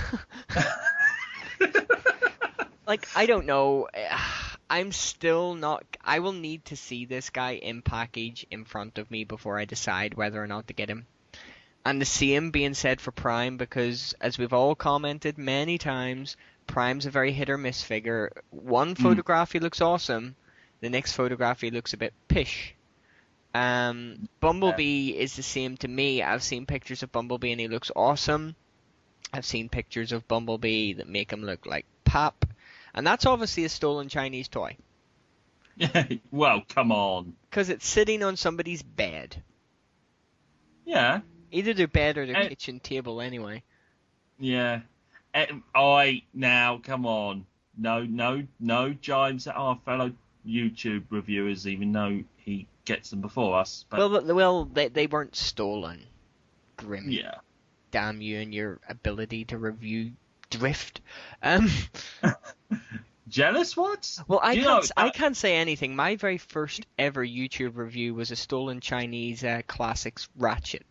Like, I don't know. I'm still not. I will need to see this guy in package in front of me before I decide whether or not to get him. And the same being said for Prime, because as we've all commented many times, Prime's a very hit or miss figure. One photograph he looks awesome, the next photograph he looks a bit pish. Um, Bumblebee is the same to me. I've seen pictures of Bumblebee and he looks awesome. I've seen pictures of Bumblebee that make him look like pap. And that's obviously a stolen Chinese toy. Well, come on. Because it's sitting on somebody's bed. Yeah. Either their bed or their And- kitchen table anyway. Yeah. And I now come on. No, no, no jibes at our fellow YouTube reviewers, even though he gets them before us. But Well, th- well, they they weren't stolen. Grim. yeah. Damn you and your ability to review drift. Um. Jealous what? Well, I You can't. know, I uh, can't say anything. My very first ever YouTube review was a stolen Chinese uh, classics Ratchet.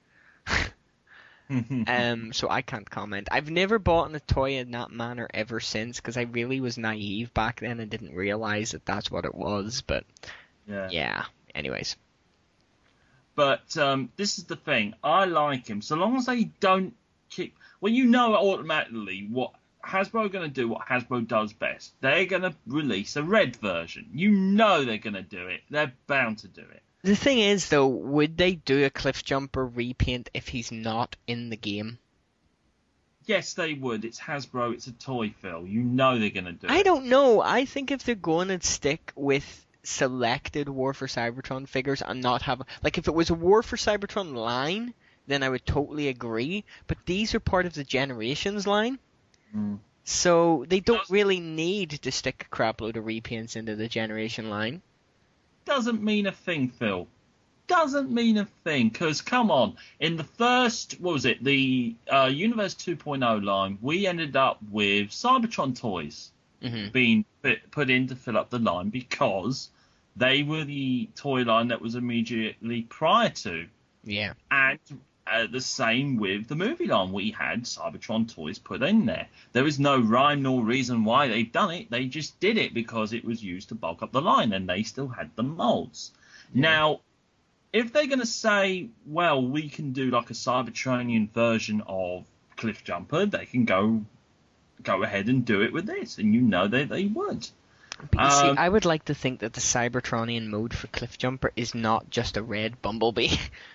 Um, so I can't comment. I've never bought a toy in that manner ever since because I really was naive back then and didn't realize that that's what it was. But yeah. yeah. Anyways. But um, this is the thing. I like him so long as they don't keep. Well, you know automatically what Hasbro are going to do. What Hasbro does best. They're going to release a red version. You know they're going to do it. They're bound to do it. The thing is, though, would they do a Cliffjumper repaint if he's not in the game? Yes, they would. It's Hasbro. It's a toy, Phil. You know they're going to do it. I don't know. I think if they're going to stick with selected War for Cybertron figures and not have... Like, if it was a War for Cybertron line, then I would totally agree. But these are part of the Generations line. Mm. So they don't really need to stick a crap load of repaints into the Generation line. Doesn't mean a thing, Phil. Doesn't mean a thing, because, come on, in the first, what was it, the uh, Universe two point oh line, we ended up with Cybertron toys Mm-hmm. being put, put in to fill up the line because they were the toy line that was immediately prior to. Yeah. And uh, the same with the movie line. We had Cybertron toys put in there. There is no rhyme nor reason why they've done it. They just did it because it was used to bulk up the line, and they still had the molds. Yeah. Now, if they're going to say, well, we can do like a Cybertronian version of Cliffjumper, they can go go ahead and do it with this, and you know they, they would. But you see, Um, I would like to think that the Cybertronian mode for Cliffjumper is not just a red Bumblebee.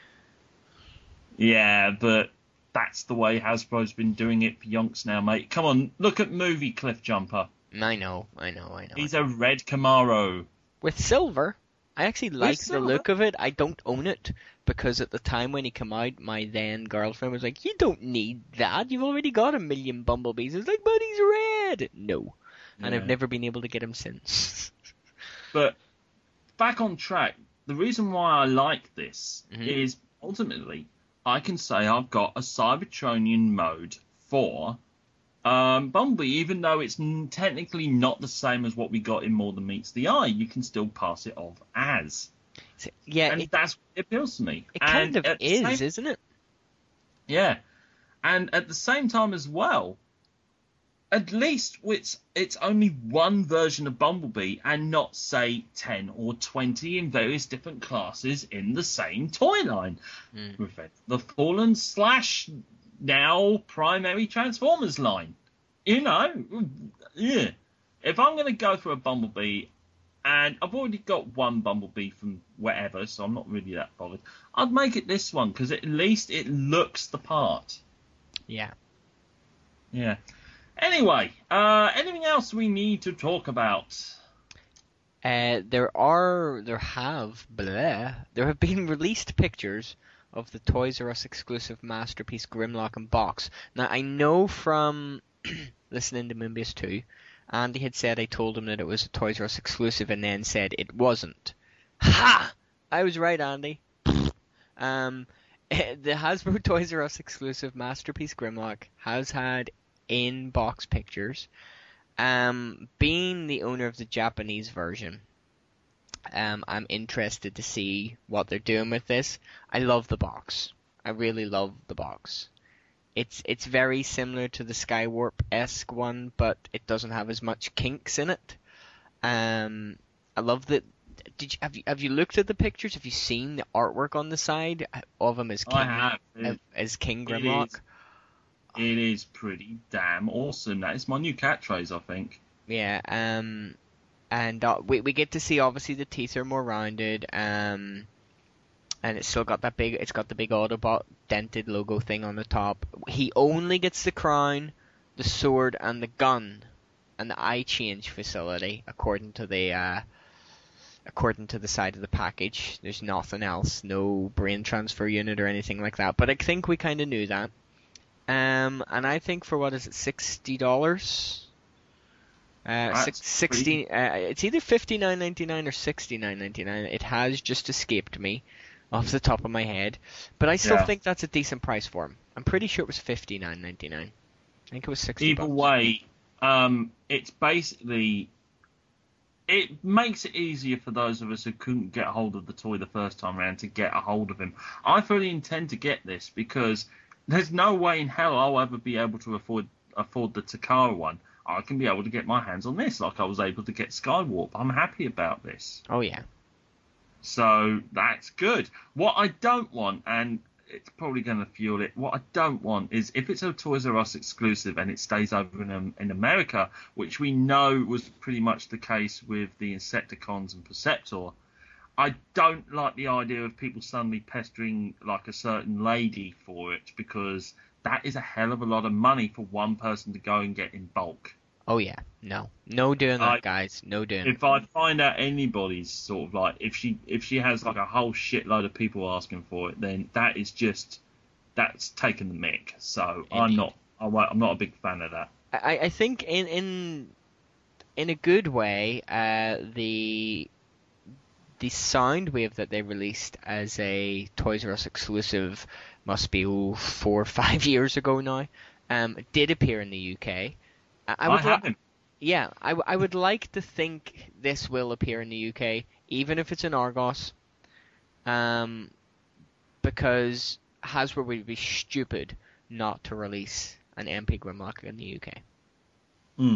Yeah, but that's the way Hasbro's been doing it for yonks now, mate. Come on, look at movie Cliffjumper. I know, I know, I know. He's a red Camaro. With silver, I actually like the silver? look of it. I don't own it because at the time when he came out, my then girlfriend was like, "You don't need that. You've already got a million Bumblebees." I was like, "But he's red." No, and I've Yeah. never been able to get him since. But back on track, the reason why I like this Mhm. is ultimately I can say I've got a Cybertronian mode for um, Bumblebee, even though it's n- technically not the same as what we got in More Than Meets the Eye. You can still pass it off as. So, yeah, And it, that's what appeals to me. it kind And of at the is, same- isn't it? Yeah. And at the same time as well, at least it's it's only one version of Bumblebee and not, say, ten or twenty in various different classes in the same toy line. Mm. With it. The Fallen slash now primary Transformers line. You know, yeah. If I'm going to go for a Bumblebee, and I've already got one Bumblebee from wherever, so I'm not really that bothered, I'd make it this one, because at least it looks the part. Yeah. Yeah. Anyway, uh, anything else we need to talk about? Uh, there are, there have, blah, there have been released pictures of the Toys R Us exclusive Masterpiece Grimlock and box. Now, I know from listening to Moonbase two, Andy had said I told him that it was a Toys R Us exclusive and then said it wasn't. Ha! I was right, Andy. um, the Hasbro Toys R Us exclusive Masterpiece Grimlock has had in-box pictures. Um, being the owner of the Japanese version, um, I'm interested to see what they're doing with this. I love the box. I really love the box. It's it's very similar to the Skywarp-esque one, but it doesn't have as much kinks in it. Um, I love that. Did you have you have you looked at the pictures? Have you seen the artwork on the side of him as King I have. as, as King It Grimlock? is. It is pretty damn awesome. That is my new catchphrase, I think. Yeah, um, and uh, we we get to see obviously the teeth are more rounded, um, and it's still got that big, it's got the big Autobot dented logo thing on the top. He only gets the crown, the sword, and the gun, and the eye change facility according to the uh, according to the side of the package. There's nothing else, no brain transfer unit or anything like that. But I think we kind of knew that. Um, and I think for what is it, sixty dollars? Uh, That's six, sixty. Uh, it's either fifty nine ninety nine or sixty nine ninety nine. It has just escaped me off the top of my head, but I still Yeah. think that's a decent price for him. I'm pretty sure it was fifty nine ninety nine. I think it was sixty. Either bucks. way, um, it's basically it makes it easier for those of us who couldn't get a hold of the toy the first time around to get a hold of him. I fully intend to get this because there's no way in hell I'll ever be able to afford afford the Takara one. I can be able to get my hands on this like I was able to get Skywarp. I'm happy about this. Oh yeah. So that's good. What I don't want, and it's probably going to fuel it, what I don't want is if it's a Toys R Us exclusive and it stays over in, um, in America, which we know was pretty much the case with the Insecticons and Perceptor, I don't like the idea of people suddenly pestering like a certain lady for it, because that is a hell of a lot of money for one person to go and get in bulk. Oh yeah, no, no doing that, I, guys, no doing. If I find out anybody's sort of like, if she if she has like a whole shitload of people asking for it, then that is just, that's taking the mick. So Indeed. I'm not, I won't, I'm not a big fan of that. I, I think in in in a good way, uh, the the Soundwave that they released as a Toys R Us exclusive, must be oh, four or five years ago now, um, did appear in the U K. I, I, would I haven't. Li- yeah, I, I would like to think this will appear in the U K, even if it's in Argos, um, because Hasbro would be stupid not to release an M P Grimlock in the U K. Hmm.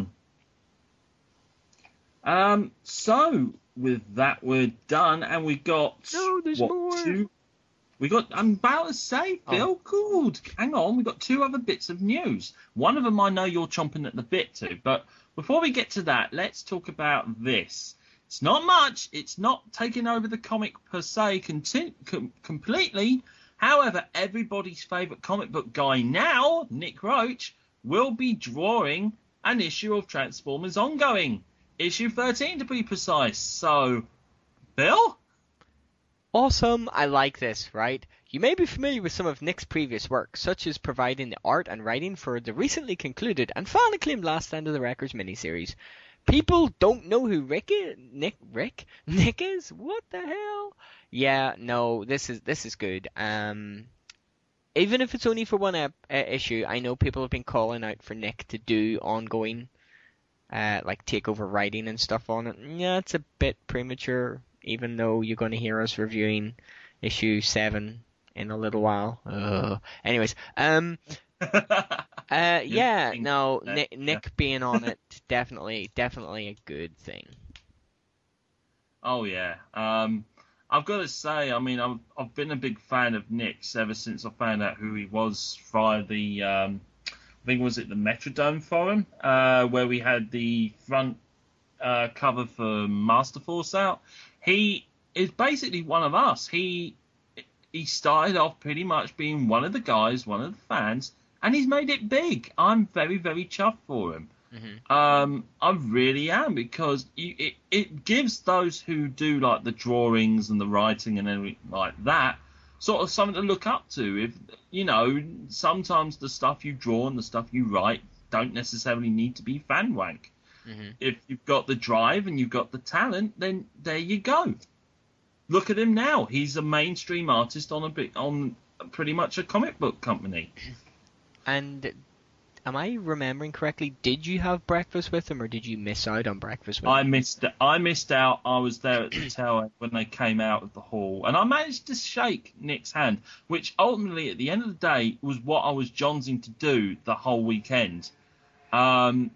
Um. So with that, we're done, and we got no, there's what, more. Two? We got. I'm about to say, Phil. Oh. Good. Hang on. We got two other bits of news. One of them I know you're chomping at the bit to, but before we get to that, let's talk about this. It's not much. It's not taking over the comic per se conti- com- completely. However, everybody's favourite comic book guy now, Nick Roach, will be drawing an issue of Transformers ongoing. Issue thirteen to be precise. So, Bill? Awesome, I like this, right? You may be familiar with some of Nick's previous work, such as providing the art and writing for the recently concluded and finally acclaimed Last Stand of the Wreckers miniseries. People don't know who Rick is? Nick? Rick? Nick is? What the hell? Yeah, no, this is this is good. Um, even if it's only for one ep- uh, issue, I know people have been calling out for Nick to do ongoing Uh, like takeover writing and stuff on it. Yeah, it's a bit premature, even though you're going to hear us reviewing issue seven in a little while. Uh, anyways, um, uh, yeah, no, Nick, Nick being on it, definitely, definitely a good thing. Oh yeah, um, I've got to say, I mean, I've I've been a big fan of Nick's ever since I found out who he was via the. Um, I think was it the Metrodome forum, uh, where we had the front uh, cover for Master Force out. He is basically one of us. He he started off pretty much being one of the guys, one of the fans, and he's made it big. I'm very, very chuffed for him. Mm-hmm. Um, I really am, because you, it, it gives those who do like the drawings and the writing and everything like that sort of something to look up to. If you know, sometimes the stuff you draw and the stuff you write don't necessarily need to be fan wank. Mm-hmm. If you've got the drive and you've got the talent, then there you go. Look at him now. He's a mainstream artist on a bit on pretty much a comic book company. And am I remembering correctly? Did you have breakfast with him, or did you miss out on breakfast with him? I missed. I missed out. I was there at the tail end when they came out of the hall, and I managed to shake Nick's hand, which ultimately, at the end of the day, was what I was jonesing to do the whole weekend. Um,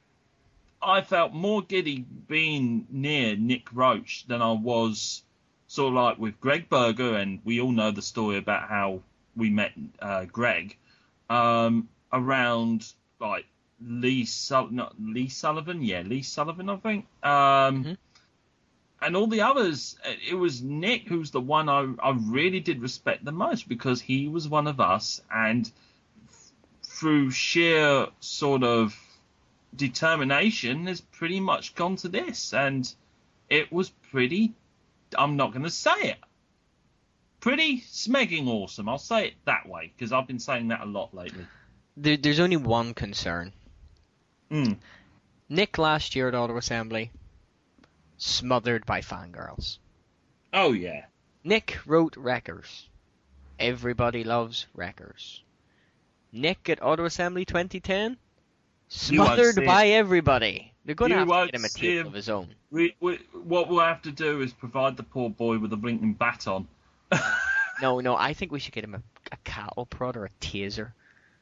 I felt more giddy being near Nick Roach than I was sort of like with Greg Berger, and we all know the story about how we met uh, Greg. Um, around like Lee Sul- not Lee Sullivan, yeah, Lee Sullivan, I think, um, mm-hmm. and all the others. It was Nick who's the one I, I really did respect the most, because he was one of us, and f- through sheer sort of determination, has pretty much gone to this, and it was pretty. I'm not going to say it. Pretty smegging awesome. I'll say it that way, because I've been saying that a lot lately. There, there's only one concern. Mm. Nick last year at Auto Assembly, smothered by fangirls. Oh, yeah. Nick wrote Wreckers. Everybody loves Wreckers. Nick at Auto Assembly twenty ten, smothered by everybody. They're going to have to get him a table of his own. We, we, what we'll have to do is provide the poor boy with a blinking baton. no, no, I think we should get him a, a cattle prod or a taser.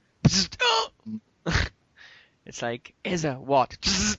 It's like, Izza, what?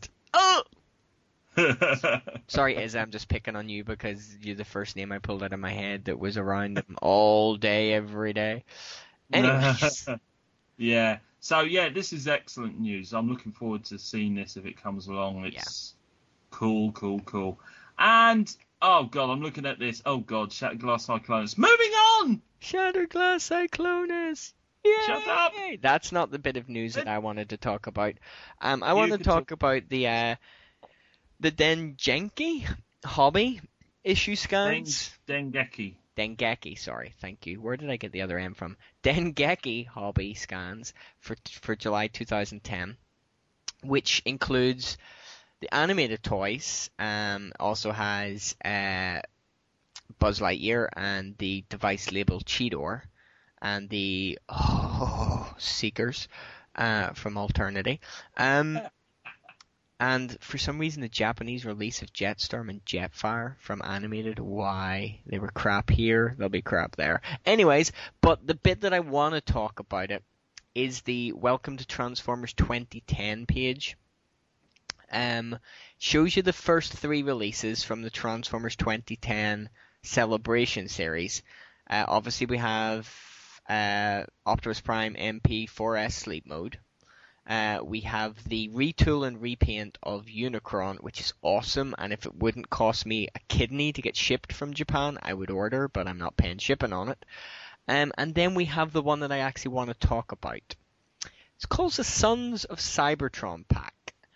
Sorry, Izza, I'm just picking on you because you're the first name I pulled out of my head that was around him all day, every day. Anyways. Yeah. So, yeah, this is excellent news. I'm looking forward to seeing this if it comes along. It's yeah. cool, cool, cool. And Oh god, I'm looking at this. Oh god, Shattered Glass Cyclonus. Moving on. Shattered Glass Cyclonus. Yay! Shut up. That's not the bit of news that I wanted to talk about. Um, I You want to could talk talk- about the uh, the Dengenki hobby issue Den- scans. Dengeki. Dengeki, sorry, thank you. Where did I get the other M from? Dengeki hobby scans for for July two thousand ten, which includes the animated toys. Um, also has uh, Buzz Lightyear and the device labeled Cheetor, and the oh, Seekers uh, from Alternity. Um, and for some reason, the Japanese release of Jetstorm and Jetfire from Animated, why? They were crap here, they'll be crap there. Anyways, but the bit that I want to talk about it is the Welcome to Transformers twenty ten page. Um, shows you the first three releases from the Transformers twenty ten Celebration series. Uh, obviously, we have uh, Optimus Prime M P four S Sleep Mode. Uh, we have the retool and repaint of Unicron, which is awesome, and if it wouldn't cost me a kidney to get shipped from Japan, I would order, but I'm not paying shipping on it. Um, and then we have the one that I actually want to talk about. It's called the Sons of Cybertron pack.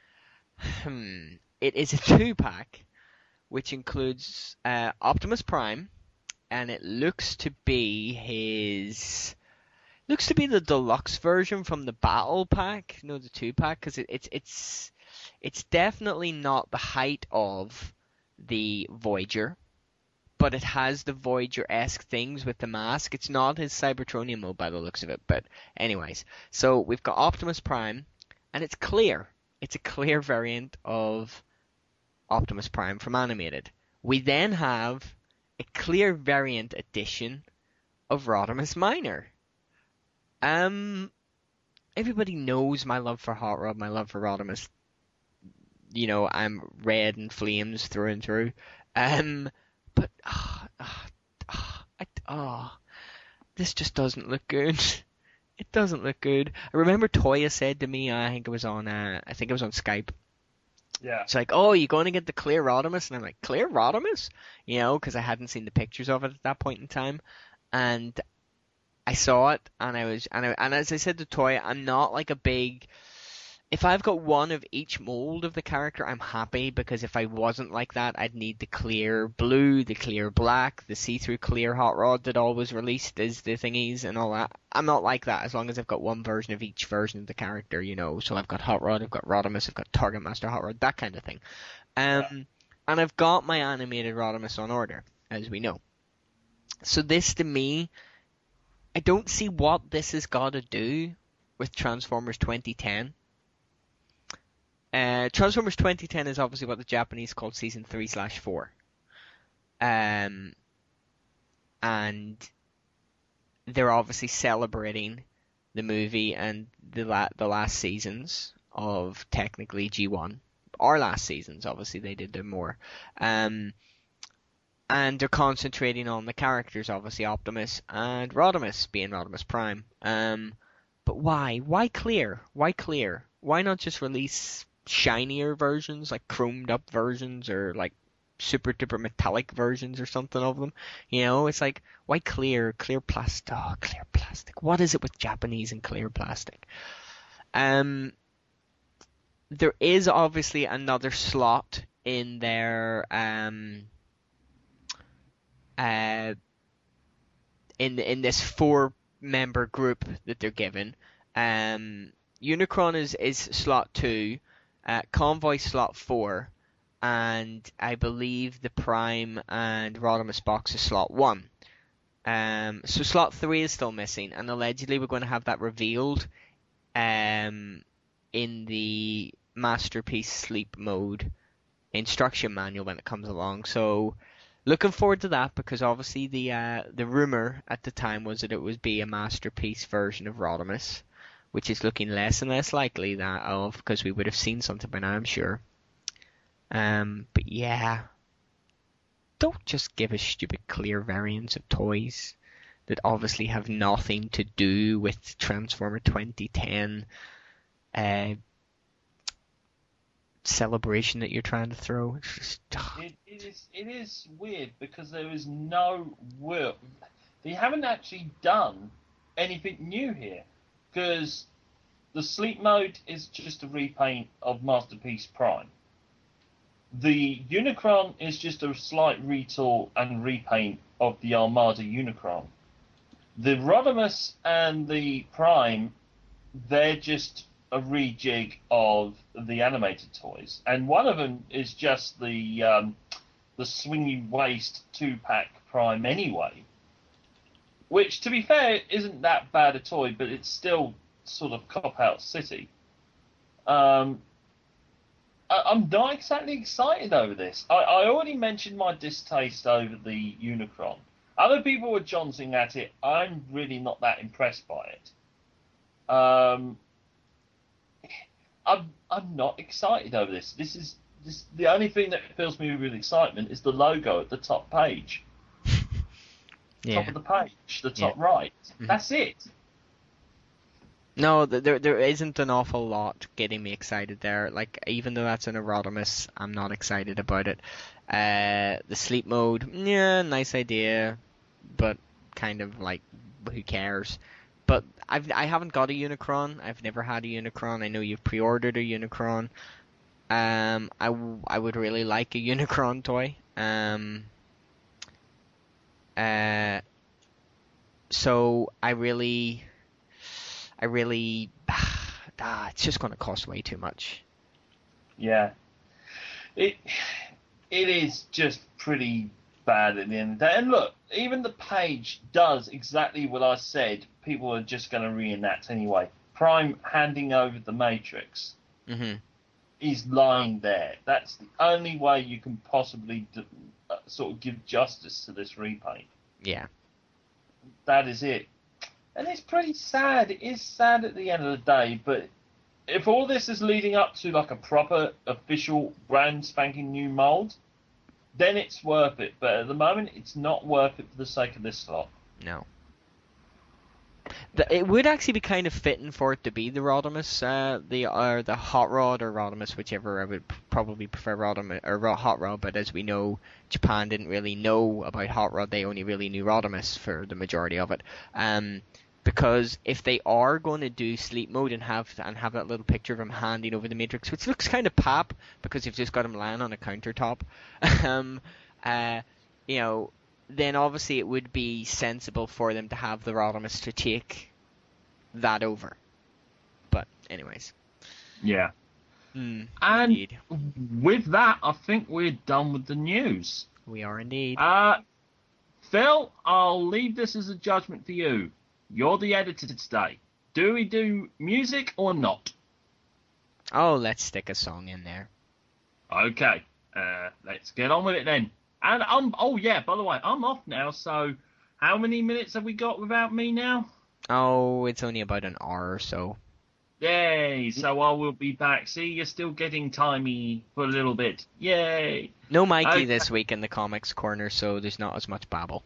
Hmm. It is a two-pack, which includes uh, Optimus Prime, and it looks to be his... Looks to be the deluxe version from the Battle Pack, no, the two pack, because it, it's it's it's definitely not the height of the Voyager, but it has the Voyager-esque things with the mask. It's not his Cybertronian mode by the looks of it, but anyways. So we've got Optimus Prime, and it's clear. It's a clear variant of Optimus Prime from Animated. We then have a clear variant edition of Rodimus Minor. Um, everybody knows my love for Hot Rod, my love for Rodimus. You know, I'm red and flames through and through. Um, but, ah, ah, ah, I, ah, this just doesn't look good. It doesn't look good. I remember Toya said to me, I think it was on, uh, I think it was on Skype. Yeah. It's like, oh, you're going to get the clear Rodimus? And I'm like, clear Rodimus? You know, because I hadn't seen the pictures of it at that point in time. And I saw it, and I was, and, I, and as I said to Toya, I'm not like a big. If I've got one of each mold of the character, I'm happy, because if I wasn't like that, I'd need the clear blue, the clear black, the see-through clear Hot Rod that always released as the thingies and all that. I'm not like that as long as I've got one version of each version of the character, you know. So I've got Hot Rod, I've got Rodimus, I've got Target Master Hot Rod, that kind of thing. Um, yeah. And I've got my animated Rodimus on order, as we know. So this, to me, I don't see what this has got to do with Transformers twenty ten. Uh, Transformers twenty ten is obviously what the Japanese called Season three slash four. Um, and they're obviously celebrating the movie and the la- the last seasons of technically G one. Our last seasons, obviously, they did them more. Um, and they're concentrating on the characters, obviously Optimus and Rodimus, being Rodimus Prime. Um, but why? Why clear? Why clear? Why not just release shinier versions, like chromed up versions, or like super duper metallic versions or something of them? You know, it's like, why clear? Clear plastic. Oh, clear plastic. What is it with Japanese and clear plastic? Um, there is obviously another slot in their um. Uh, in in this four member group that they're given. Um, Unicron is, is slot two, uh, Convoy slot four, and I believe the Prime and Rodimus box is slot one. Um, so slot three is still missing, and allegedly we're going to have that revealed um, in the Masterpiece Sleep Mode instruction manual when it comes along. So looking forward to that, because obviously the uh, the rumor at the time was that it would be a Masterpiece version of Rodimus, which is looking less and less likely that of, because we would have seen something by now, I'm sure. Um, but yeah, don't just give us stupid clear variants of toys that obviously have nothing to do with Transformer twenty ten. Uh, celebration that you're trying to throw. It's just, it, it is it is weird because there is no work. They haven't actually done anything new here, because the sleep mode is just a repaint of Masterpiece Prime. The Unicron is just a slight retool and repaint of the Armada Unicron. The Rodimus and the Prime, they're just a rejig of the animated toys, and one of them is just the um, the swingy waist two pack Prime anyway, which, to be fair, isn't that bad a toy, but it's still sort of cop out city. Um, I, I'm not exactly excited over this. I, I already mentioned my distaste over the Unicron. Other people were jonesing at it. I'm really not that impressed by it. Um, I'm I'm not excited over this. This is this the only thing that fills me with excitement is the logo at the top page. yeah. Top of the page, the top Yeah. right. Mm-hmm. That's it. No, th- there there isn't an awful lot getting me excited there. Like, even though that's an Erotimus, I'm not excited about it. Uh, the sleep mode, yeah, nice idea, but kind of like, who cares? But I've I haven't got a Unicron. I've never had a Unicron. I know you've pre-ordered a Unicron. Um, I, w- I would really like a Unicron toy. Um, uh, so I really, I really, ah, it's just going to cost way too much. Yeah. It it is just pretty bad at the end of the day. And look, even the page does exactly what I said people are just going to reenact anyway. Prime handing over the Matrix Mm-hmm. is lying there. That's the only way you can possibly d- uh, sort of give justice to this repaint. Yeah. That is it. And it's pretty sad. It is sad at the end of the day, but if all this is leading up to like a proper official brand spanking new mold, then it's worth it. But at the moment, it's not worth it for the sake of this slot. No. The, it would actually be kind of fitting for it to be the Rodimus, uh, the or the Hot Rod or Rodimus, whichever. I would p- probably prefer Rodimus or Ro- Hot Rod, but as we know, Japan didn't really know about Hot Rod. They only really knew Rodimus for the majority of it. Um, because if they are going to do sleep mode and have and have that little picture of him handing over the Matrix, which looks kind of pap because you've just got him lying on a countertop, um, uh, you know. Then obviously it would be sensible for them to have the Rodimus to take that over. But anyways. Yeah. Mm, And indeed. with that, I think we're done with the news. We are indeed. Uh, Phil, I'll leave this as a judgment for you. You're the editor today. Do we do music or not? Oh, let's stick a song in there. Okay. Uh, let's get on with it then. And I'm, oh yeah, by the way, I'm off now, so how many minutes have we got without me now? Oh, it's only about an hour or so. Yay, so I will be back. See, you're still getting timey for a little bit. Yay. No Mikey Okay. this week in the comics corner, so there's not as much babble.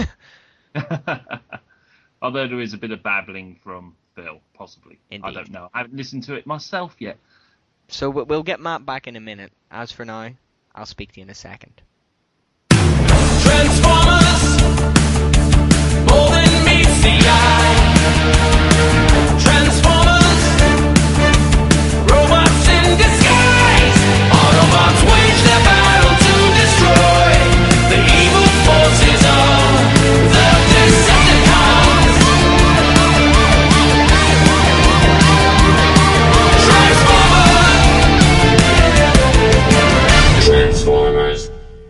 Although there is a bit of babbling from Phil, possibly. Indeed. I don't know. I haven't listened to it myself yet. So we- we'll get Matt back in a minute. As for now, I'll speak to you in a second. Transformers, more than meets the eye. Transformers, robots in disguise. Autobots wage their battle to destroy the evil forces of the Decepticons. Transformers, Transformers.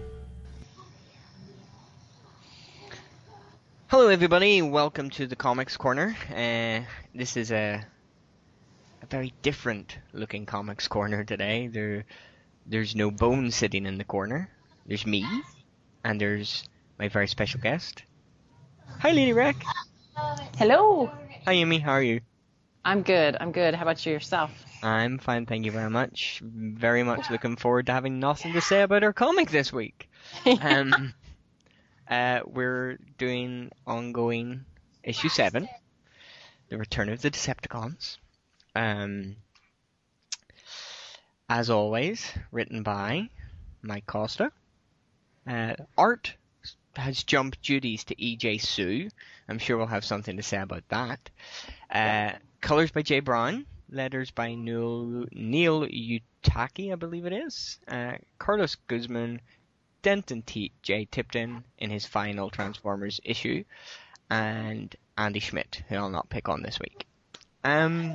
Hello, everybody. Welcome to the Comics Corner. Uh, this is a a very different looking Comics Corner today. There, there's no Bone sitting in the corner. There's me, and there's my very special guest. Hi, Lady Rec. Hello. Hi, Amy. How are you? I'm good. I'm good. How about you yourself? I'm fine, thank you very much. Very much looking forward to having nothing to say about our comic this week. Um, uh, we're doing ongoing issue seven, The Return of the Decepticons. Um, as always, written by Mike Costa. Uh, art has jumped duties to E J Sue. I'm sure we'll have something to say about that. Uh, colors by Jay Brown. Letters by Neil, Neil Utaki, I believe it is. Uh, Carlos Guzman. Denton T- J. Tipton in his final Transformers issue. And Andy Schmidt, who I'll not pick on this week. Um...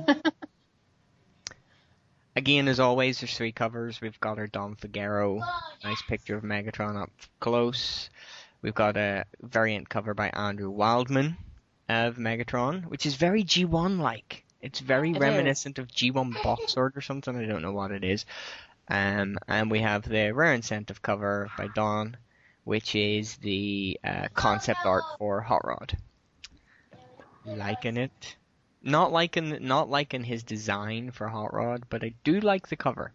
Again, as always, there's three covers. We've got our Don Figueroa, nice picture of Megatron up close. We've got a variant cover by Andrew Wildman of Megatron, which is very G one-like. It's very It reminiscent of G one Box Sword or something. I don't know what it is. Um, and we have the rare incentive cover by Don, which is the uh, concept art for Hot Rod. Liking it. Not liking, not liking his design for Hot Rod, but I do like the cover.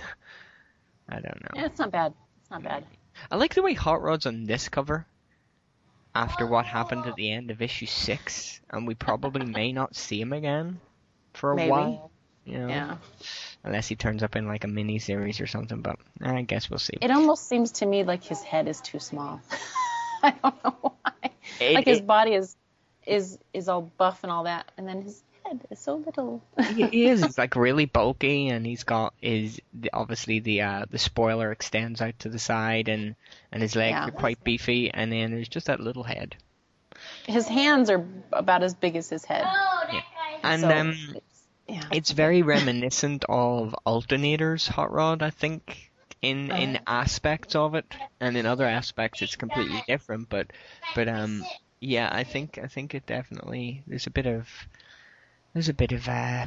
I don't know. Yeah, it's not bad. It's not bad. I like the way Hot Rod's on this cover. After what happened at the end of issue six, and we probably may not see him again for a Maybe. while. You know, Yeah. unless he turns up in like a mini series or something. But I guess we'll see. It almost seems to me like his head is too small. I don't know why. It- like his it- body is is is all buff and all that, and then his head is so little. he, he is. He's like really bulky, and he's got his the, obviously the uh, the spoiler extends out to the side, and and his legs Yeah. are quite beefy, and then there's just that little head. His hands are about as big as his head. And So, um, it's, yeah. it's very reminiscent of Alternator's Hot Rod, I think, in in aspects of it, and in other aspects it's completely different. But but um yeah, I think I think it definitely there's a bit of there's a bit of uh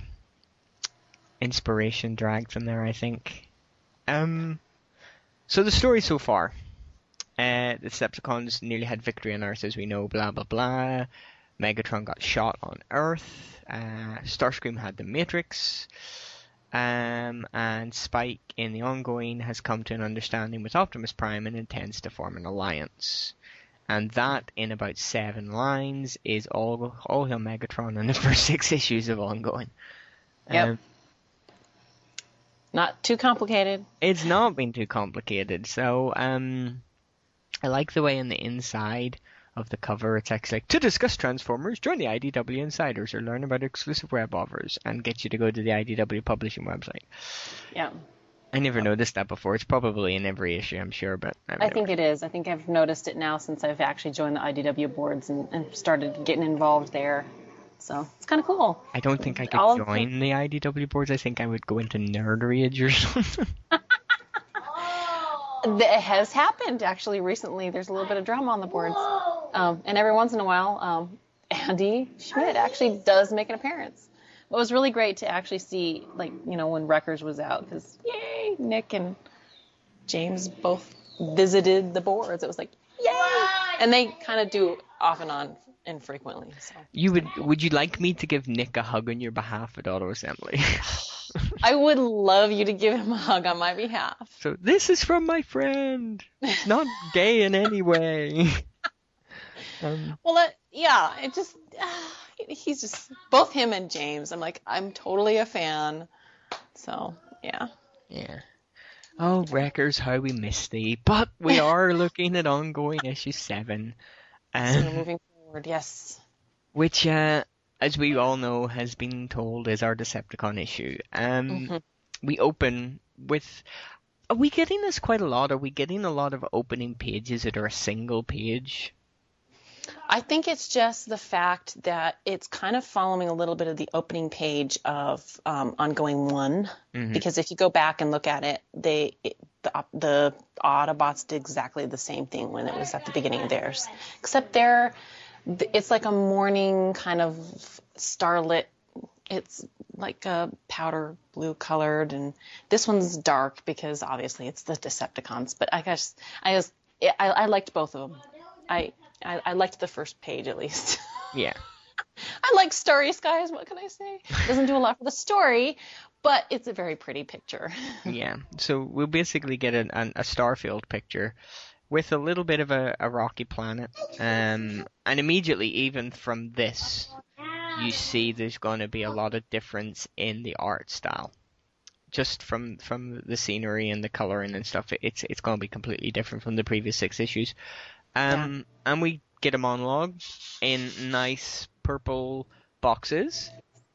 inspiration dragged from there, I think. Um, so the story so far. Uh, the Decepticons nearly had victory on Earth, as we know, blah, blah, blah. Megatron got shot on Earth. Uh, Starscream had the Matrix. Um, and Spike, in the ongoing, has come to an understanding with Optimus Prime and intends to form an alliance. And that, in about seven lines, is all all Hail Megatron in the first six issues of ongoing. Yep. Um, Not too complicated. It's not been too complicated, so um, I like the way on the inside of the cover it's actually like, to discuss Transformers, join the I D W Insiders or learn about exclusive web offers, and get you to go to the I D W publishing website. Yeah. I never noticed that before. It's probably in every issue, I'm sure, but I've I never- think it is. I think I've noticed it now since I've actually joined the I D W boards and, and started getting involved there. So it's kind of cool. I don't think I could all of join the I D W boards. I think I would go into Nerd Rage or something. It has happened actually recently. There's a little bit of drama on the boards, um, and every once in a while, um, Andy Schmidt actually does make an appearance. It was really great to actually see, like, you know, when Wreckers was out, because yay, Nick and James both visited the boards. It was like yay, and they kind of do off and on infrequently. So You would would you like me to give Nick a hug on your behalf at Auto Assembly? I would love you to give him a hug on my behalf. So this is from my friend. It's not gay in any way. um, Well, that, yeah, it just, uh, he's just, both him and James, I'm like, I'm totally a fan. So, yeah. yeah. Oh, Wreckers, how we miss thee. But we are looking at ongoing issue seven. So Um, moving forward, yes. which, uh, as we all know, has been told is our Decepticon issue. Um, Mhm. We open with... Are we getting this quite a lot? Are we getting a lot of opening pages that are a single page? I think it's just the fact that it's kind of following a little bit of the opening page of um, Ongoing One, Mhm. because if you go back and look at it, they it, the the Autobots did exactly the same thing when it was at the beginning of theirs, except they're it's like a morning kind of starlit. It's like a powder blue colored, and this one's dark because obviously it's the Decepticons. But I guess I just I, I liked both of them. I, I I liked the first page at least. Yeah. I like Starry Skies. What can I say? It doesn't do a lot for the story, but it's a very pretty picture. Yeah, so we'll basically get an, an, a Starfield picture with a little bit of a, a rocky planet, um, and immediately, even from this, you see there's going to be a lot of difference in the art style. just from from the scenery and the coloring and stuff, it's it's going to be completely different from the previous six issues. Um, yeah. And we get a monologue in nice purple boxes.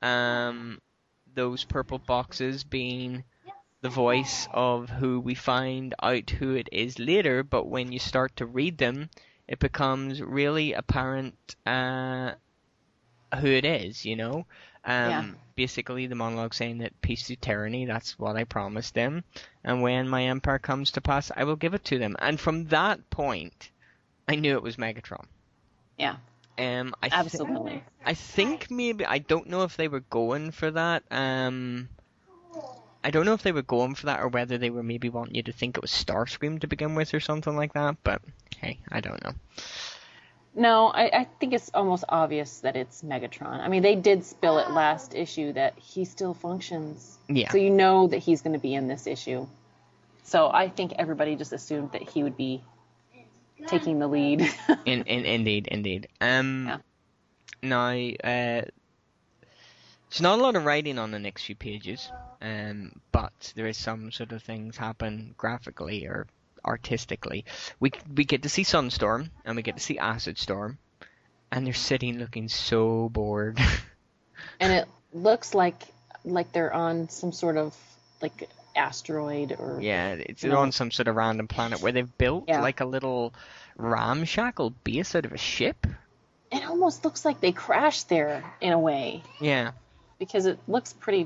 Um, those purple boxes being the voice of who we find out who it is later, but when you start to read them, it becomes really apparent uh, who it is, you know? Um, yeah. Basically, the monologue saying that peace to tyranny, that's what I promised them, and when my empire comes to pass, I will give it to them. And from that point, I knew it was Megatron. Yeah. Um, I Absolutely. Th- I think maybe, I don't know if they were going for that, um... I don't know if they were going for that or whether they were maybe wanting you to think it was Starscream to begin with or something like that, but hey, I don't know. No, I, I think it's almost obvious that it's Megatron. I mean, they did spill it last issue that he still functions. Yeah. So you know that he's going to be in this issue. So I think everybody just assumed that he would be taking the lead. in, in, indeed, indeed. Um, yeah. Now, uh, there's not a lot of writing on the next few pages, um, but there is some sort of things happen graphically or artistically. We we get to see Sunstorm and we get to see Acid Storm, and they're sitting looking so bored. And it looks like like they're on some sort of like asteroid or yeah, it's they're on some sort of random planet where they've built yeah. like a little ramshackle base out of a ship. It almost looks like they crashed there in a way. Yeah. Because it looks pretty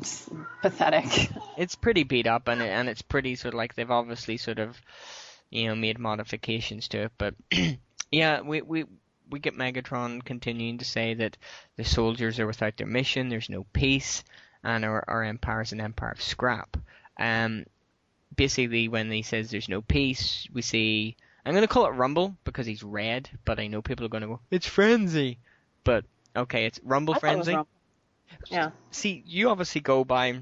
pathetic. It's pretty beat up, and it, and it's pretty sort of like they've obviously sort of, you know, made modifications to it. But yeah, we we we get Megatron continuing to say that the soldiers are without their mission. There's no peace, and our our empire is an empire of scrap. Um, basically, when he says there's no peace, we see. I'm going to call it Rumble because he's red, but I know people are going to go, it's Frenzy. But okay, it's Rumble I Frenzy. Rumble. Yeah. See, you obviously go by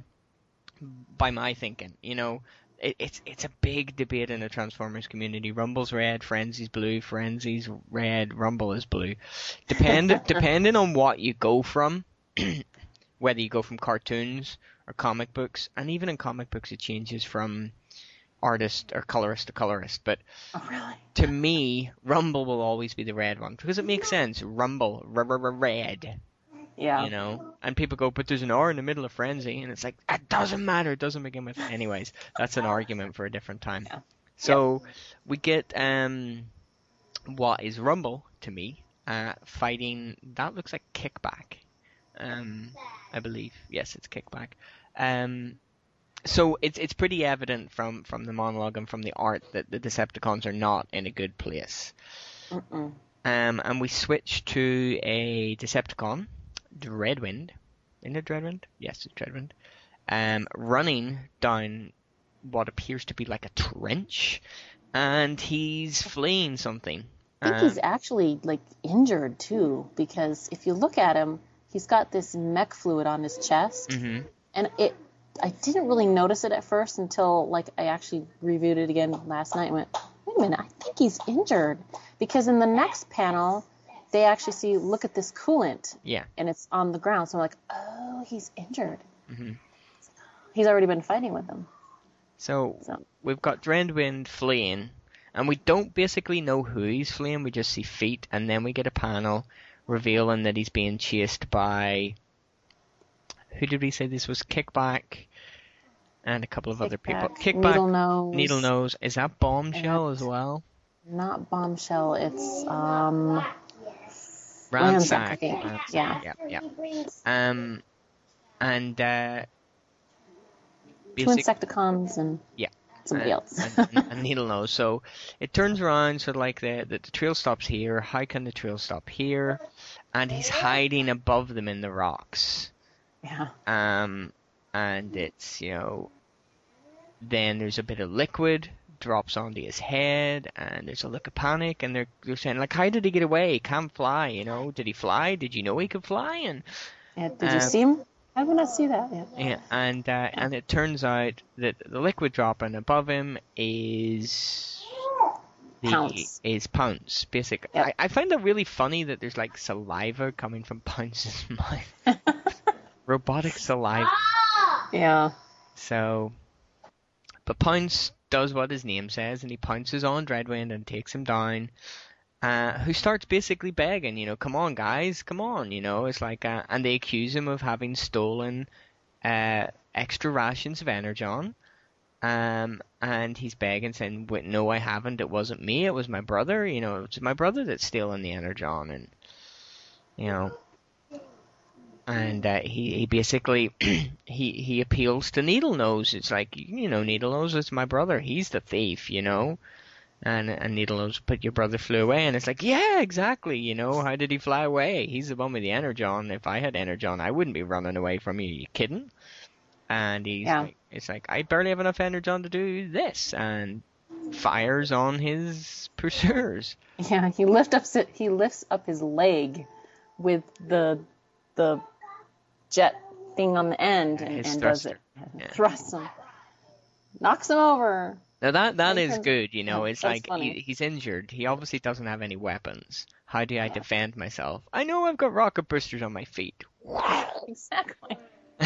by my thinking. You know, it, it's it's a big debate in the Transformers community. Rumble's red, Frenzy's blue, Frenzy's red, Rumble is blue. Depend depending on what you go from, whether you go from cartoons or comic books, and even in comic books it changes from artist or colorist to colorist. But oh, really? To me, Rumble will always be the red one because it makes sense. Rumble, red. Yeah. You know, and people go, but there's an R in the middle of Frenzy, and it's like, it doesn't matter, it doesn't begin with. Anyways, that's an argument for a different time. Yeah. So yeah. We get um, what is Rumble to me, uh, fighting. That looks like Kickback, um, I believe. Yes, it's Kickback. Um, so it's it's pretty evident from from the monologue and from the art that the Decepticons are not in a good place. Mm-mm. Um, and we switch to a Decepticon. Dreadwind, isn't it Dreadwind? Yes, it's Dreadwind. Um, running down what appears to be like a trench, and he's fleeing something. I think um, he's actually like injured too, because if you look at him, he's got this mech fluid on his chest, mm-hmm. and it. I didn't really notice it at first until like I actually reviewed it again last night and went, wait a minute, I think he's injured, because in the next panel. They actually see, look at this coolant. Yeah. And it's on the ground. So I'm like, oh, he's injured. Mm-hmm. He's already been fighting with them. So, so we've got Dreadwind fleeing, and we don't basically know who he's fleeing. We just see feet, and then we get a panel revealing that he's being chased by, who did we say this was? Kickback, and a couple of Kickback, other people. Kickback, Needle Nose. Needle Nose. Is that Bombshell as well? Not Bombshell. It's um. Ransack. I think. Ransack. Yeah. Yeah. Yeah. Um, and uh, two Insecticons and yeah. somebody and, else. and, and, and Needle Nose. So it turns around, so like the, the the trail stops here. How can the trail stop here? And he's hiding above them in the rocks. Yeah. Um, and it's you know, then there's a bit of liquid. Drops onto his head, and there's a look of panic, and they're they're saying like, how did he get away? He can't fly, you know? Did he fly? Did you know he could fly? And yeah, did you um, see him? I would not see that. Yeah. Yeah, and uh, yeah. and it turns out that the liquid dropping above him is the Pounce. is Pounce. Basically, yep. I, I find that really funny that there's like saliva coming from Pounce's mouth. Robotic saliva. Yeah. So, but Pounce does what his name says, and he pounces on Dreadwind and takes him down. Uh, who starts basically begging, you know, come on guys, come on, you know, it's like, uh, and they accuse him of having stolen uh, extra rations of Energon, um, and he's begging, saying, "Wait, no, I haven't, it wasn't me, it was my brother, you know, it's my brother that's stealing the Energon," and, you know, and uh, he, he basically, he, he appeals to Needlenose. It's like, you know, Needlenose is my brother, he's the thief, you know. And and Needlenose, but your brother flew away, and it's like, yeah, exactly, you know, how did he fly away? He's the one with the Energon. If I had Energon, I wouldn't be running away from you. You kidding? And he's Yeah. like, it's like, I barely have enough Energon to do this, and fires on his pursuers. Yeah, he lifts up si- he lifts up his leg with the the jet thing on the end Yeah, and, his and does it. thruster. Yeah. Thrusts him. Knocks him over. Now that that is Because- good, you know. yeah, It's that's like funny. he, he's injured. He obviously doesn't have any weapons. How do I defend myself? I know I've got rocket boosters on my feet. Exactly.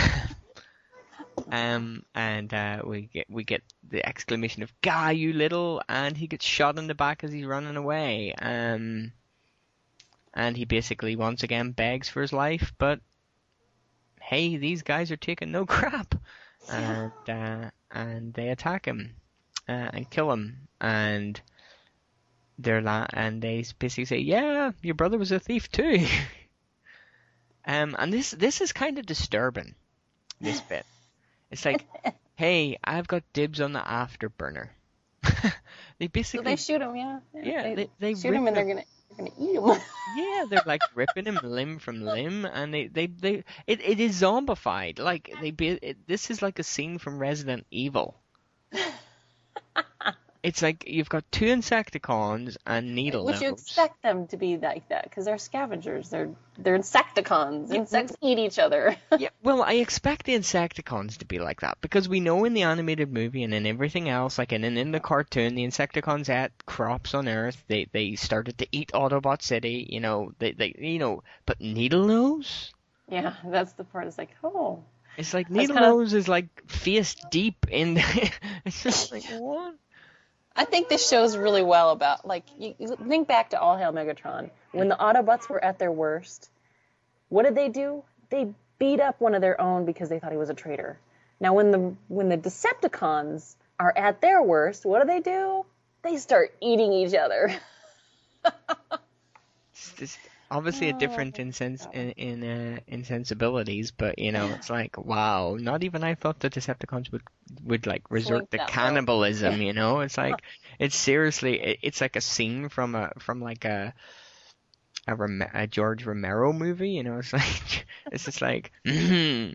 Um, and uh, we get we get the exclamation of "Guy, you little!" and he gets shot in the back as he's running away. Um, and he basically once again begs for his life, but hey, these guys are taking no crap, and uh, and they attack him uh, and kill him, and they're la- and they basically say, "Yeah, your brother was a thief too." um, and this this is kind of disturbing. This bit. It's like, hey, I've got dibs on the afterburner. They So basically, they shoot him, yeah. Yeah, they- they shoot him rip and they're him. gonna they're gonna eat him. yeah, they're like ripping him limb from limb, and they, they, they it, it is zombified. Like they, be, it, this is like a scene from Resident Evil. It's like you've got two Insecticons and Needlenose. Would you expect them to be like that? Because they're scavengers. They're they're Insecticons. Insects eat each other. Yeah, well, I expect the Insecticons to be like that because we know in the animated movie and in everything else, like in in the cartoon, the Insecticons ate crops on Earth. They they started to eat Autobot City. You know, they they you know, but Needlenose. Yeah, that's the part. It's like, oh, It's like That's Needlenose kind is like face deep in. The, it's just like what? I think this shows really well about, like, you, you think back to All Hail Megatron. When the Autobots were at their worst, what did they do? They beat up one of their own because they thought he was a traitor. Now, when the when the Decepticons are at their worst, what do they do? They start eating each other. It's just obviously a different insens- in in uh, insensibilities, but you know, it's like wow. Not even I thought the Decepticons would would like resort Slink to that low. cannibalism. You know, it's like it's seriously it, it's like a scene from a from like a a, Rom- a George Romero movie. You know, it's like it's just like um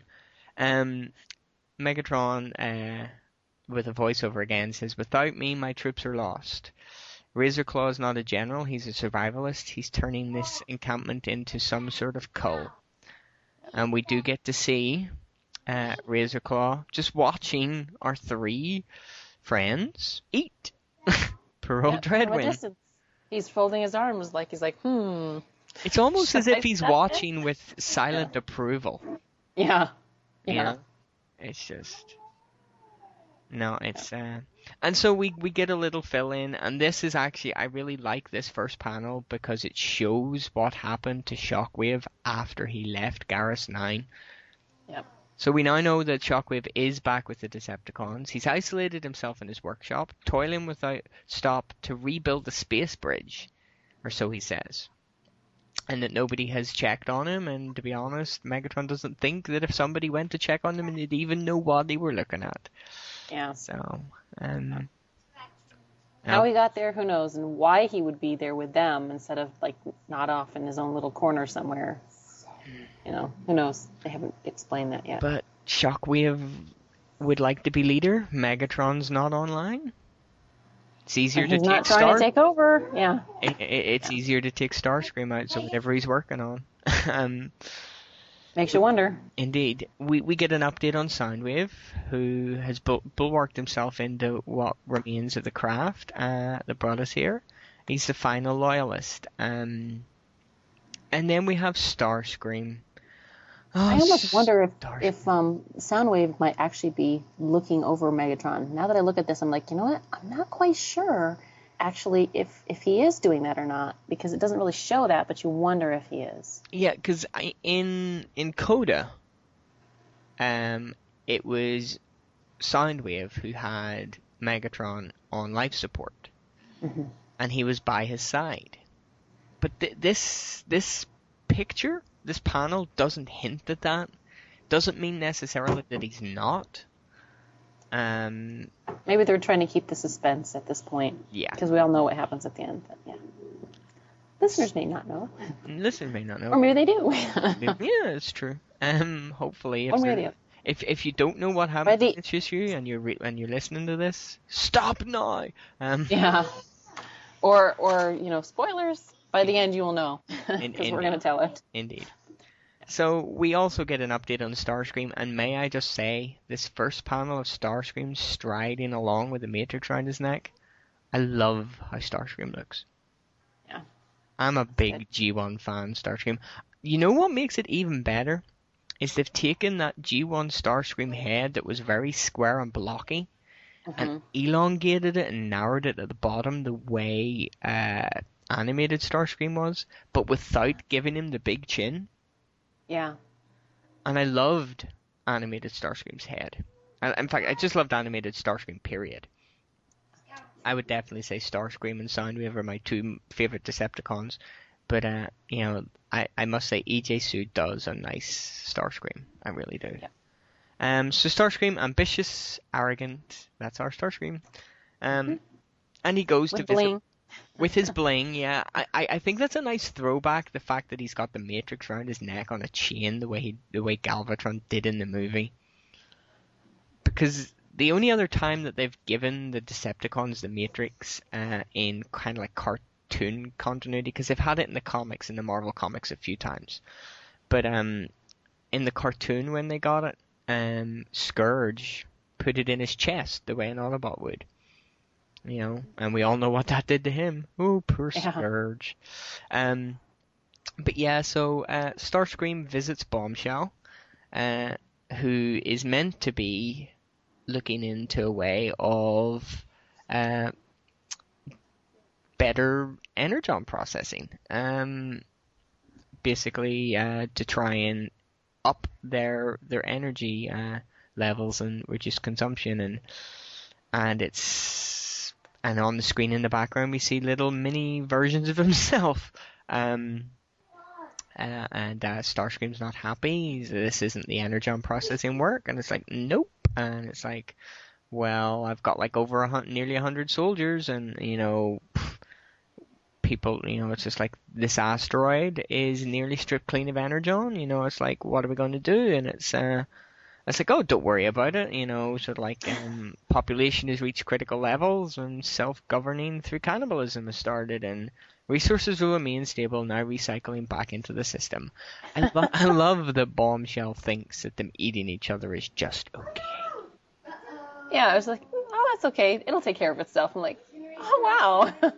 Megatron uh with a voiceover again says, "Without me, my troops are lost." Razorclaw is not a general, he's a survivalist. He's turning this encampment into some sort of cull. And we do get to see uh, Razorclaw just watching our three friends eat. Poor old Yeah, from a Dreadwind. distance. He's folding his arms like he's like, hmm. It's almost as Should I if he's stop it? watching with silent approval. Yeah. You Yeah. know? It's just... No, it's... Uh... And so we, we get a little fill-in, and this is actually... I really like this first panel because it shows what happened to Shockwave after he left Garrus nine. Yep. So we now know that Shockwave is back with the Decepticons. He's isolated himself in his workshop, toiling without stop to rebuild the space bridge, or so he says. And that nobody has checked on him, and to be honest, Megatron doesn't think that if somebody went to check on them, they'd even know what they were looking at. Yeah. So, um... How he got there, who knows, and why he would be there with them instead of, like, not off in his own little corner somewhere. You know, who knows? They haven't explained that yet. But Shockwave would like to be leader. Megatron's not online. It's easier And to he's take not trying Star. to take over. Yeah. It, it, it's Yeah. easier to take Starscream out, so whatever he's working on. um, Makes you wonder. indeed, we we get an update on Soundwave, who has bull- bulwarked himself into what remains of the craft uh, that brought us here. He's the final loyalist. Um, and then we have Starscream. Oh, I almost wonder if, Starscream. if um, Soundwave might actually be looking over Megatron. Now that I look at this, I'm like, you know what? I'm not quite sure, actually, if, if he is doing that or not, because it doesn't really show that, but you wonder if he is. Yeah, because in in Coda, um, it was Soundwave who had Megatron on life support, Mm-hmm. and he was by his side. But th- this this picture, this panel doesn't hint at that. Doesn't mean necessarily that he's not. Um, Maybe they're trying to keep the suspense at this point. Yeah. Because we all know what happens at the end. But yeah. Listeners may not know. listeners may not know. Or maybe they do. Yeah, it's true. Um, hopefully, if, One way or there- the other. if if you don't know what By happened the- in this issue and you're re- and you're listening to this, stop now. Um, Yeah. Or, or you know, spoilers. By the end, you will know. Because In- we're in- going to tell it. Indeed. So we also get an update on Starscream, and may I just say, this first panel of Starscream striding along with the Matrix around his neck, I love how Starscream looks. Yeah. I'm a big good. G one fan, Starscream. You know what makes it even better? Is they've taken that G one Starscream head that was very square and blocky, and elongated it and narrowed it at the bottom the way uh, animated Starscream was, but without giving him the big chin. Yeah. And I loved animated Starscream's head. And in fact, I just loved animated Starscream, period. I would definitely say Starscream and Soundwave are my two favorite Decepticons. But, uh, you know, I, I must say E J Sue does a nice Starscream. I really do. Yeah. Um, so Starscream, ambitious, arrogant. That's our Starscream. Um, and he goes With to visit... bling. With his bling, yeah. I, I, I think that's a nice throwback, the fact that he's got the Matrix around his neck on a chain, the way he, the way Galvatron did in the movie. Because the only other time that they've given the Decepticons the Matrix uh, in kind of like cartoon continuity, because they've had it in the comics, in the Marvel comics a few times. But um, in the cartoon when they got it, um, Scourge put it in his chest the way an Autobot would. You know, and we all know what that did to him. Oh, poor Yeah. Scourge. Um, but yeah, so uh, Starscream visits Bombshell, uh, who is meant to be looking into a way of uh, better energon processing. Um, basically, uh, to try and up their their energy uh, levels and reduce consumption, and and it's. And on the screen in the background, we see little mini versions of himself. Um, uh, and uh, Starscream's not happy. He's, this isn't the energon processing work. And it's like, nope. And it's like, well, I've got like over a hundred, nearly a hundred soldiers, and you know, people, you know, it's just like this asteroid is nearly stripped clean of energon. You know, it's like, what are we going to do? And it's uh. It's like, oh, don't worry about it, you know, sort of like um, population has reached critical levels and self-governing through cannibalism has started and resources will remain stable, now recycling back into the system. I, lo- I love that Bombshell thinks that them eating each other is just okay. Yeah, I was like, oh, that's okay. It'll take care of itself. I'm like, oh, wow.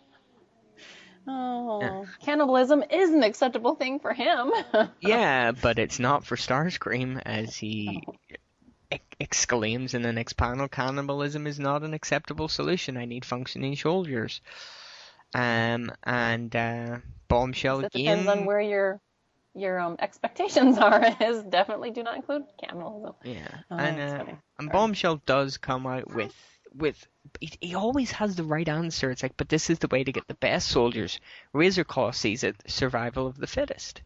Oh, Yeah. Cannibalism is an acceptable thing for him. Yeah, but it's not for Starscream, as he ex- exclaims in the next panel, cannibalism is not an acceptable solution. I need functioning soldiers. Um, and uh, Bombshell It again. depends on where your your um, expectations are. Is definitely do not include cannibalism. Yeah, Oh, and that's uh, funny. and Sorry. Bombshell does come out with with he, he always has the right answer. It's like, but this is the way to get the best soldiers. Razor Claw sees it, survival of the fittest.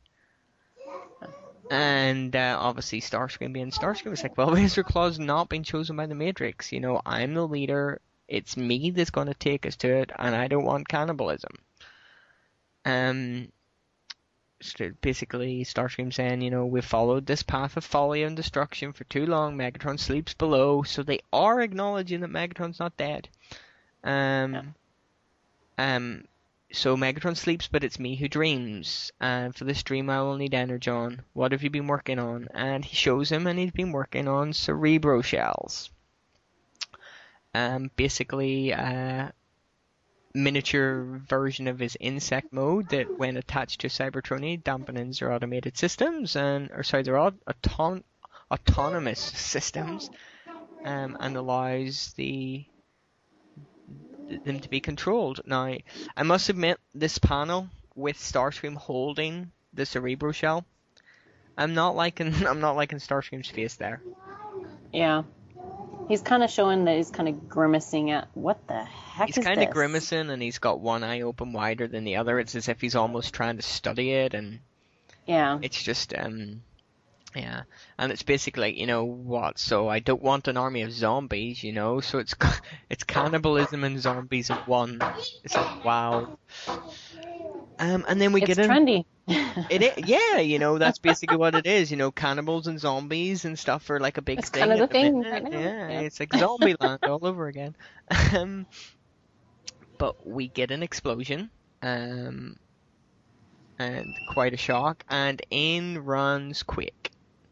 And uh, obviously Starscream being Starscream is like, well, Razor Claw's not been chosen by the Matrix. You know, I'm the leader. It's me that's going to take us to it, and I don't want cannibalism. Um. So basically, Starscream saying, you know, we've followed this path of folly and destruction for too long. Megatron sleeps below, so they are acknowledging that Megatron's not dead. Um, Yeah. um, so Megatron sleeps, but it's me who dreams. And for this dream, I will need Energon. What have you been working on? And he shows him, and he's been working on Cerebro shells. Um, basically, uh, miniature version of his insect mode that, when attached to Cybertronian, dampens their automated systems and, or sorry, their aut- auton- autonomous systems, um, and allows the them to be controlled. Now, I must admit, this panel with Starscream holding the Cerebro shell, I'm not liking. I'm not liking Starscream's face there. Yeah. He's kind of showing that he's kind of grimacing at, what the heck He's is kind of this? grimacing, and he's got one eye open wider than the other. It's as if he's almost trying to study it, and Yeah. it's just, um, yeah. And it's basically, you know, what? So I don't want an army of zombies, you know. So it's it's cannibalism and zombies in one. It's like, wow. Um, and then we It's get in. trendy. It is, yeah, you know, that's basically what it is. You know, cannibals and zombies and stuff are like a big It's thing. kind of at the thing minute. right now. Yeah, Yeah. it's like Zombieland all over again. Um, but we get an explosion, um, and quite a shock, and in runs Quake,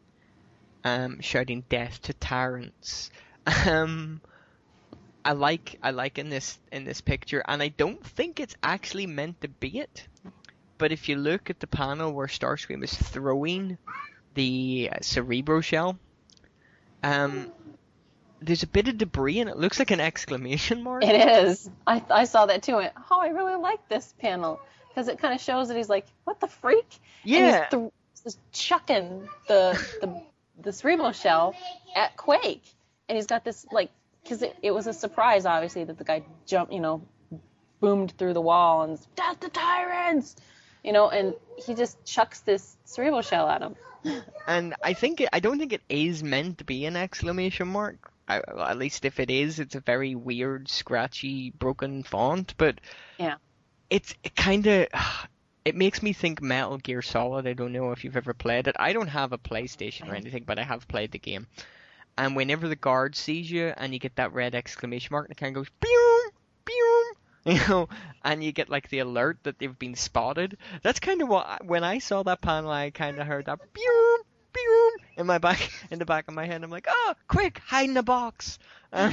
um, shouting death to tyrants. Um, I like I like in this in this picture, and I don't think it's actually meant to be it. But if you look at the panel where Starscream is throwing the uh, Cerebro shell, um, there's a bit of debris, and it looks like an exclamation mark. It is. I I saw that too. And, oh, I really like this panel because it kind of shows that he's like, what the freak? Yeah. And he's, th- he's chucking the the the Cerebro shell at Quake, and he's got this like, because it, it was a surprise, obviously, that the guy jumped, you know, boomed through the wall and death to tyrants, you know, and he just chucks this Cerebro shell at him. And I think it, I don't think it is meant to be an exclamation mark. I, at least if it is, it's a very weird, scratchy, broken font. But Yeah. it's it kind of it makes me think Metal Gear Solid. I don't know if you've ever played it. I don't have a PlayStation or anything, but I have played the game. And whenever the guard sees you and you get that red exclamation mark, it kind of goes pew pew, you know, and you get like the alert that they've been spotted. That's kind of what I, when I saw that panel, I kind of heard that pew pew in my back, in the back of my head. I'm like, oh, quick, hide in the box. Um,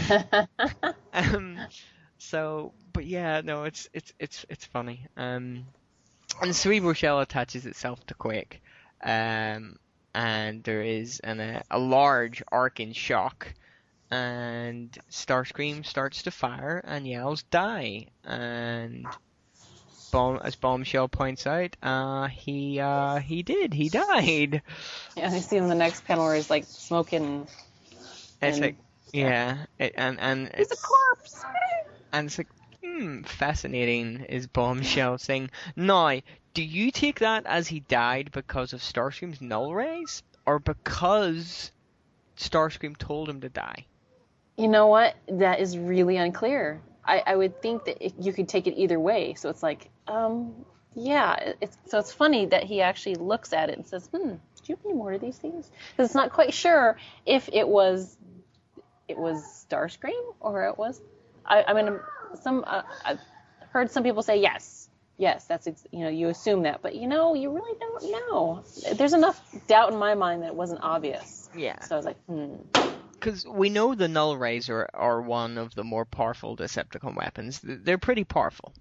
um, so, but yeah, no, it's it's it's it's funny. Um, and the Cerebro shell attaches itself to Quake. Um. And there is an, uh, a large arc in shock, and Starscream starts to fire and yells, die. And bomb, as Bombshell points out, uh, he uh, he did, he died. Yeah, you see in the next panel where he's like smoking. It's And- like, yeah, it, and and He's a it's, corpse. and it's like, hmm, fascinating, is Bombshell saying. Now, do you take that as he died because of Starscream's null rays, or because Starscream told him to die? You know what? That is really unclear. I, I would think that it, you could take it either way. So it's like, um, yeah. it- It's, so it's funny that he actually looks at it and says, hmm, did you have any more of these things? Because it's not quite sure if it was it was Starscream or it was. I, I mean, some uh, I've heard some people say yes. Yes, that's ex- you know you assume that, but you know you really don't know. There's enough doubt in my mind that it wasn't obvious. Yeah. So I was like, hmm. Because we know the null rays are, are one of the more powerful Decepticon weapons. They're pretty powerful.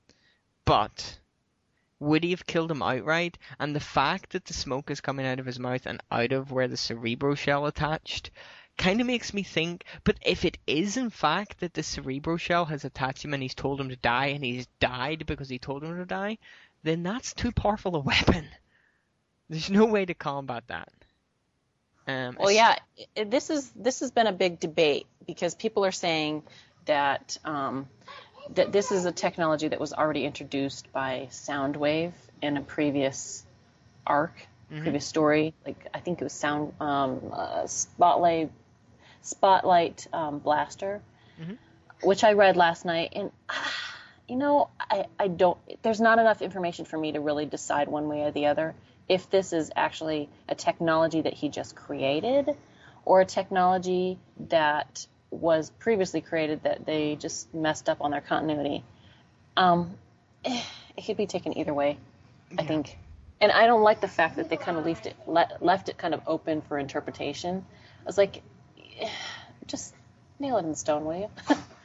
But would he have killed him outright? And the fact that the smoke is coming out of his mouth and out of where the Cerebro shell attached kind of makes me think, but if it is in fact that the Cerebro shell has attached him and he's told him to die and he's died because he told him to die, then that's too powerful a weapon. There's no way to combat that. Um, Well, yeah, i- this is this has been a big debate because people are saying that um, that this is a technology that was already introduced by Soundwave in a previous arc, previous story. Like I think it was Sound um, uh, Spotlight Spotlight um, Blaster, which I read last night, and ah, you know, I I don't. There's not enough information for me to really decide one way or the other if this is actually a technology that he just created or a technology that was previously created that they just messed up on their continuity. Um, eh, it could be taken either way, I think. And I don't like the fact that they kind of left it, le- left it kind of open for interpretation. I was like, eh, just nail it in stone, will you?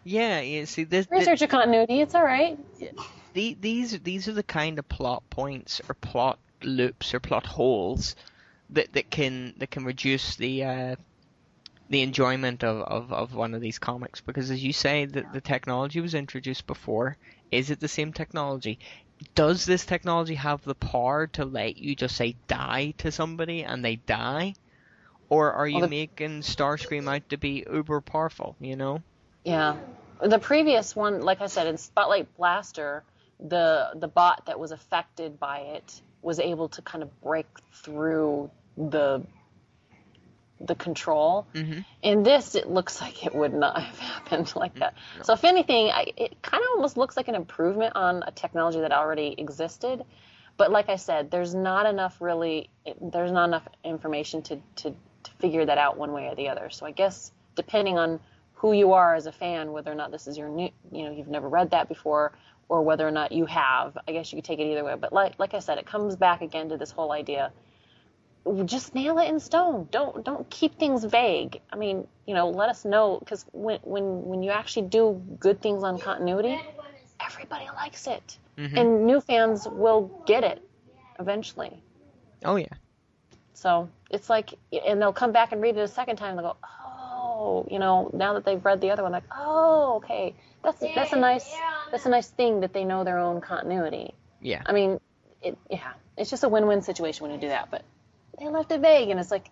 Yeah, you see, this, this Research your continuity. It's all right. the, these these are the kind of plot points or plot loops or plot holes that that can that can reduce the uh, the enjoyment of, of, of one of these comics, because as you say, the, the technology was introduced before. Is it the same technology? Does this technology have the power to let you just say die to somebody and they die? Or are you Well, the- making Starscream out to be uber powerful, you know? Yeah. The previous one, like I said, in Spotlight Blaster, the the bot that was affected by it was able to kind of break through the the control. Mm-hmm. In this, it looks like it would not have happened like that. No. So if anything, I, it kind of almost looks like an improvement on a technology that already existed. But like I said, there's not enough really, there's not enough information to, to, to figure that out one way or the other. So I guess depending on who you are as a fan, whether or not this is your new, you know, you've never read that before, or whether or not you have, I guess you could take it either way. But like like I said, it comes back again to this whole idea. Just nail it in stone. Don't don't keep things vague. I mean, you know, let us know, because when when when you actually do good things on continuity, everybody likes it, Mm-hmm. and new fans will get it eventually. Oh yeah. So it's like, and they'll come back and read it a second time. They'll go, oh, you know, now that they've read the other one, like, oh, okay, that's that's a nice that's a nice thing that they know their own continuity. Yeah. I mean, it, yeah, it's just a win-win situation when you do that, but they left it vague, and it's like,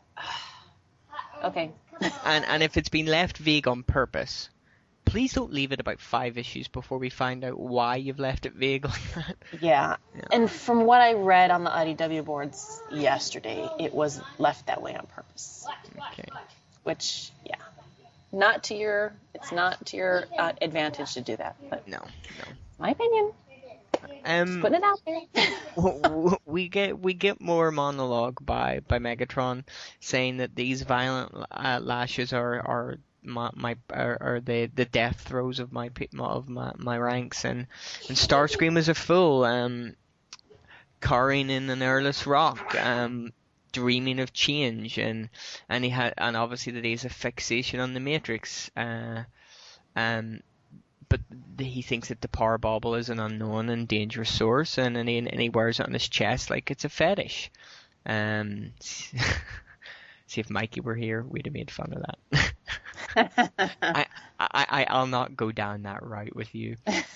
okay. And and if it's been left vague on purpose, please don't leave it about five issues before we find out why you've left it vague like that. Yeah. Yeah. And from what I read on the I D W boards yesterday, it was left that way on purpose. Okay. Which, yeah, not to your, it's not to your uh, advantage to do that, but No, no. my opinion. Um, Putting it out there. we get we get more monologue by, by Megatron saying that these violent uh, lashes are are my, my are, are the, the death throes of my of my, my ranks, and, and Starscream is a fool, um, cowering in an airless rock, um, dreaming of change, and and he had and obviously that he has a fixation on the Matrix, uh, um. But he thinks that the power bauble is an unknown and dangerous source, and, and, he, and he wears it on his chest like it's a fetish. Um, see if Mikey were here, we'd have made fun of that. I, I, I, I'll not go down that route with you.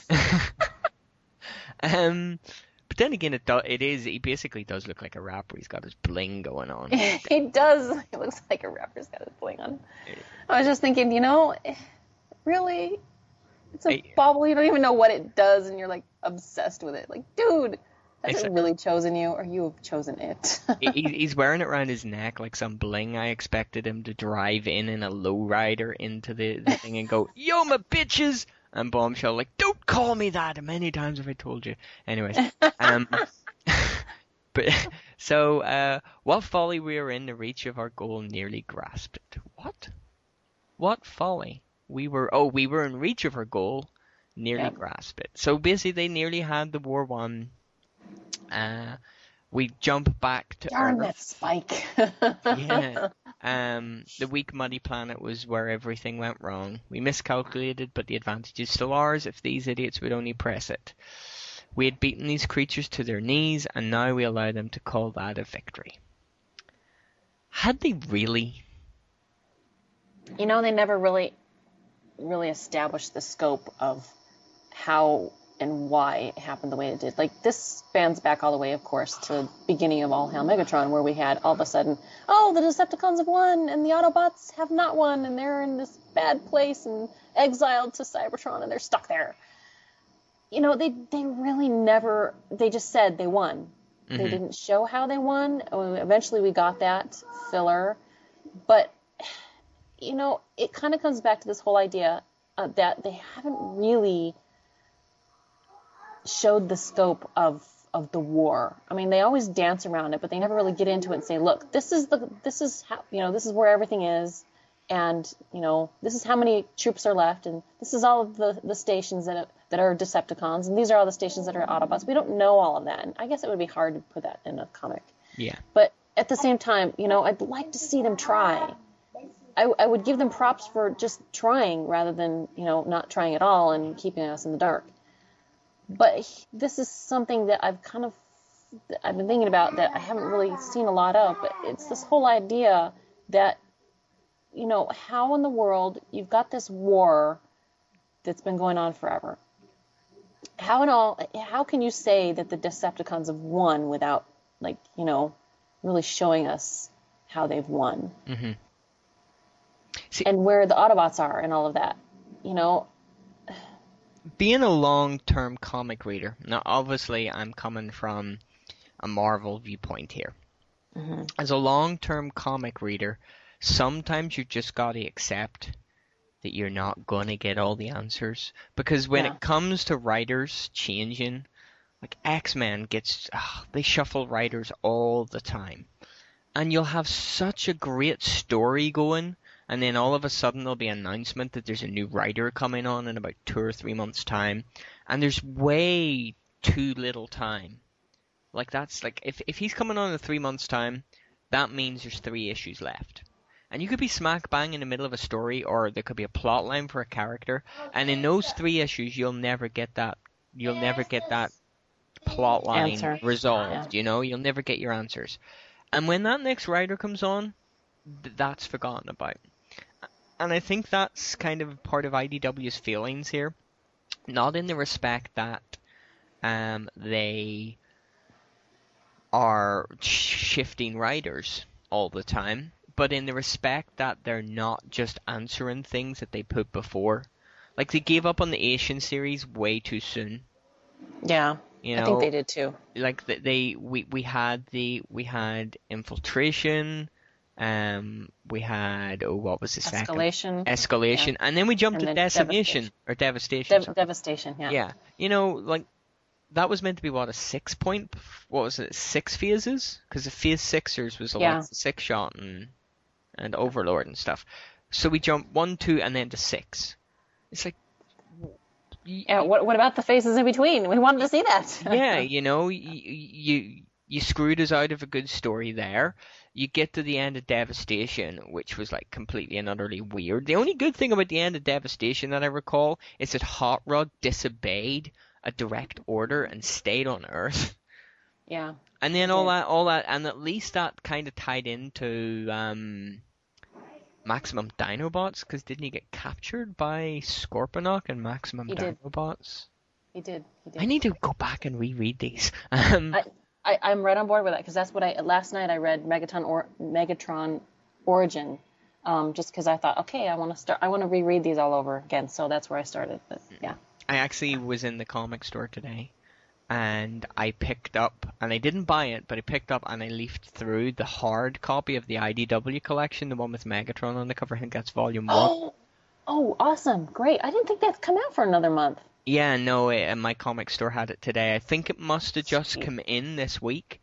um, but then again, it do, it is. He basically does look like a rapper. He's got his bling going on. He does. He looks like a rapper's got his bling on. I was just thinking, you know, really? It's a Hey. bauble. You don't even know what it does, and you're like obsessed with it. Like, dude, has Exactly. it really chosen you, or you have chosen it? he, he's wearing it around his neck like some bling. I expected him to drive in in a lowrider into the, the thing and go, "Yo, my bitches!" And Bombshell like, "Don't call me that. How many times have I told you?" Anyways, um, but so uh, what folly we are in, the reach of our goal nearly grasped it. What? What folly? We were oh we were in reach of our goal, nearly Yep. grasped it. So basically, they nearly had the war won. Uh, we jump back to Darn Earth. that Spike. Yeah. Um, the weak, muddy planet was where everything went wrong. We miscalculated, but the advantage is still ours if these idiots would only press it. We had beaten these creatures to their knees, and now we allow them to call that a victory. Had they really? You know, they never really, really established the scope of how and why it happened the way it did. Like, this spans back all the way, of course, to the beginning of All Hail Megatron, where we had all of a sudden, oh, the Decepticons have won, and the Autobots have not won, and they're in this bad place and exiled to Cybertron, and they're stuck there. You know, they they really never, they just said they won. They Mhm. didn't show how they won. Eventually we got that filler, but you know, it kind of comes back to this whole idea uh, that they haven't really showed the scope of of the war. I mean, they always dance around it, but they never really get into it and say, look, this is the this is how, you know, this is where everything is, and you know, this is how many troops are left, and this is all of the the stations that that are Decepticons, and these are all the stations that are Autobots. We don't know all of that, and I guess it would be hard to put that in a comic. Yeah. But at the same time, you know, I'd like to see them try. I, I would give them props for just trying rather than, you know, not trying at all and keeping us in the dark. But this is something that I've kind of, I've been thinking about that I haven't really seen a lot of, but it's this whole idea that, you know, how in the world you've got this war that's been going on forever. How in all, how can you say that the Decepticons have won without, like, you know, really showing us how they've won? Mm-hmm. See, and where the Autobots are and all of that, you know? Being a long-term comic reader, now obviously I'm coming from a Marvel viewpoint here. Mm-hmm. As a long-term comic reader, sometimes you just got to accept that you're not going to get all the answers. Because when Yeah. it comes to writers changing, like X-Men gets, ugh, they shuffle writers all the time. And you'll have such a great story going, and then all of a sudden there'll be an announcement that there's a new writer coming on in about two or three months' time, and there's way too little time. Like that's like if if he's coming on in three months' time, that means there's three issues left. And you could be smack bang in the middle of a story, or there could be a plot line for a character, and in those three issues you'll never get that you'll never get that plot line Answer. resolved, Yeah. you know? You'll never get your answers. And when that next writer comes on, th- that's forgotten about. And I think that's kind of part of I D W's feelings here. Not in the respect that um, they are shifting writers all the time, but in the respect that they're not just answering things that they put before. Like, they gave up on the Asian series way too soon. Yeah, You I know, think they did too. like th- they we we had the we had Infiltration, um we had oh what was the second Escalation. Escalation, and then we jumped And to then Decimation Devastation. or Devastation. Dev- sorry. devastation, yeah. Yeah, you know, like that was meant to be what a six point. What was it? Six phases? Because the phase sixers was a Yeah. lot six shot and and Overlord and stuff. So we jumped one, two, and then to six. It's like. Yeah, what what about the phases in between? We wanted to see that. Yeah, you know, you, you you screwed us out of a good story there. You get to the end of Devastation, which was like completely and utterly weird. The only good thing about the end of Devastation that I recall is that Hot Rod disobeyed a direct order and stayed on Earth. Yeah. And then He all did. that, all that, and at least that kind of tied into um, Maximum Dinobots, because didn't he get captured by Scorponok and Maximum He did. Dinobots? He did. He did. I need to go back and reread these. Um, I, I, I'm right on board with that because that's what I last night I read Megatron or Megatron Origin, um, just because I thought, okay, I want to start, I want to reread these all over again. So that's where I started. But yeah, I actually was in the comic store today, and I picked up, and I didn't buy it, but I picked up and I leafed through the hard copy of the I D W collection, the one with Megatron on the cover. I think that's volume one. oh, oh, awesome, great! I didn't think that'd come out for another month. Yeah, no, it, and my comic store had it today. I think it must have just Sweet. come in this week.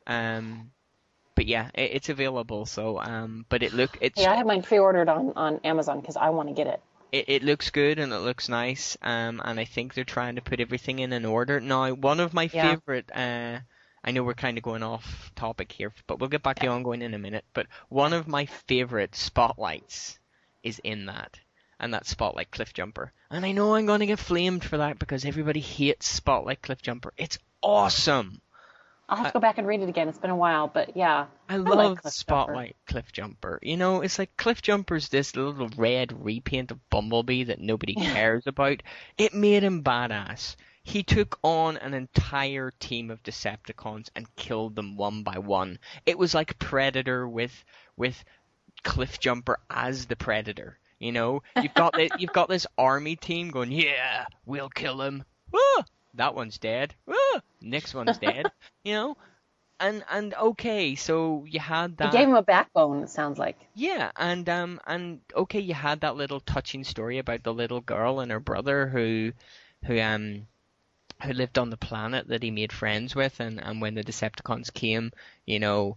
Um, but yeah, it, it's available. So, um, but it look it's Yeah, I have mine pre-ordered on on Amazon because I want to get it. it, it looks good and it looks nice. Um, and I think they're trying to put everything in an order. Now, one of my Yeah. favorite, uh, I know we're kind of going off topic here, but we'll get back to the ongoing in a minute. But one of my favorite spotlights is in that. And that's Spotlight Cliffjumper. And I know I'm going to get flamed for that because everybody hates Spotlight Cliffjumper. It's awesome. I'll have to go back and read it again. It's been a while, but yeah, I like love Cliffjumper. Spotlight Cliffjumper. You know, it's like Cliffjumper's this little red repaint of Bumblebee that nobody cares about. It made him badass. He took on an entire team of Decepticons and killed them one by one. It was like Predator with with Cliffjumper as the Predator. You know, you've got this, you've got this army team going, yeah, we'll kill him. Ah, that one's dead. Ah, next one's dead. You know, and and okay, so you had He that. gave him a backbone. It sounds like. Yeah, and um and okay, you had that little touching story about the little girl and her brother who who um who lived on the planet that he made friends with, and and when the Decepticons came, you know,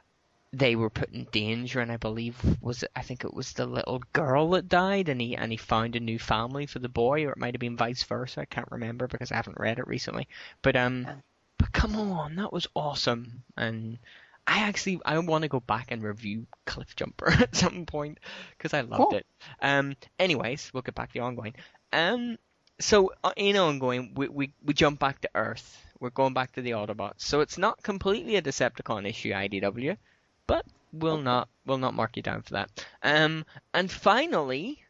they were put in danger, and I believe was it, I think it was the little girl that died, and he and he found a new family for the boy, or it might have been vice versa. I can't remember because I haven't read it recently. But um, but come on, that was awesome, and I actually I want to go back and review Cliff Jumper at some point because I loved Cool. it. Um, anyways, we'll get back to ongoing. Um, so uh, in ongoing, we, we we jump back to Earth. We're going back to the Autobots. So it's not completely a Decepticon issue, I D W, but we'll not we'll not mark you down for that. Um, and finally,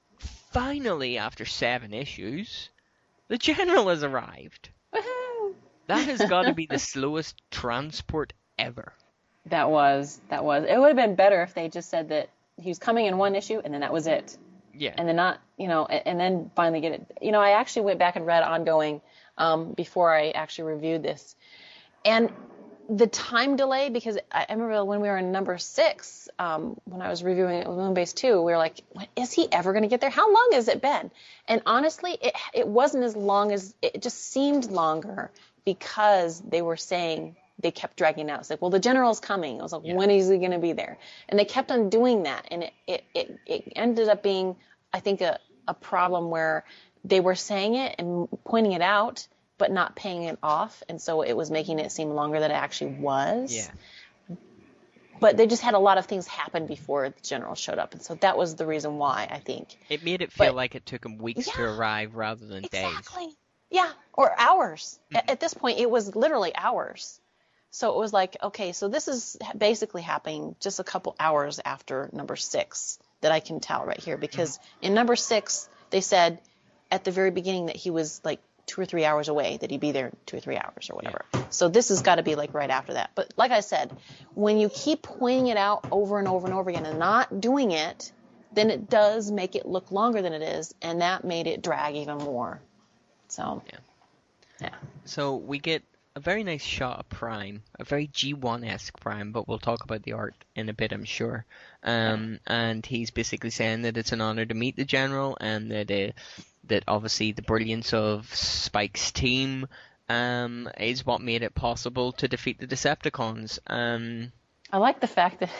finally after seven issues, the General has arrived. Woohoo! That has got to be the slowest transport ever. That was, that was. It would have been better if they just said that he was coming in one issue and then that was it. Yeah. And then not, you know, and, and then finally get it. You know, I actually went back and read ongoing um, before I actually reviewed this. And the time delay, because I I remember when we were in number six, um, when I was reviewing it with Moonbase two, we were like, when, is he ever going to get there? How long has it been? And honestly, it it wasn't as long as, it just seemed longer because they were saying, they kept dragging out. It's like, well, the General's coming. I was like, Yeah. when is he going to be there? And they kept on doing that. And it, it, it, it ended up being, I think, a, a problem where they were saying it and pointing it out, but not paying it off. And so it was making it seem longer than it actually was. Yeah. But they just had a lot of things happen before the General showed up. And so that was the reason why, I think. It made it feel But- like it took him weeks to Yeah. arrive rather than days. Exactly. Yeah, or hours. At, at this point, it was literally hours. So it was like, okay, so this is basically happening just a couple hours after number six that I can tell right here. Because in number six, they said at the very beginning that he was like two or three hours away, that he'd be there in two or three hours or whatever. So this has got to be like right after that. But like I said, when you keep pointing it out over and over and over again and not doing it, then it does make it look longer than it is. And that made it drag even more. So, Yeah. yeah. So we get a very nice shot of Prime, a very G one-esque Prime, but we'll talk about the art in a bit, I'm sure. Um, and he's basically saying that it's an honor to meet the General, and that uh, that obviously the brilliance of Spike's team um, is what made it possible to defeat the Decepticons. Um, I like the fact that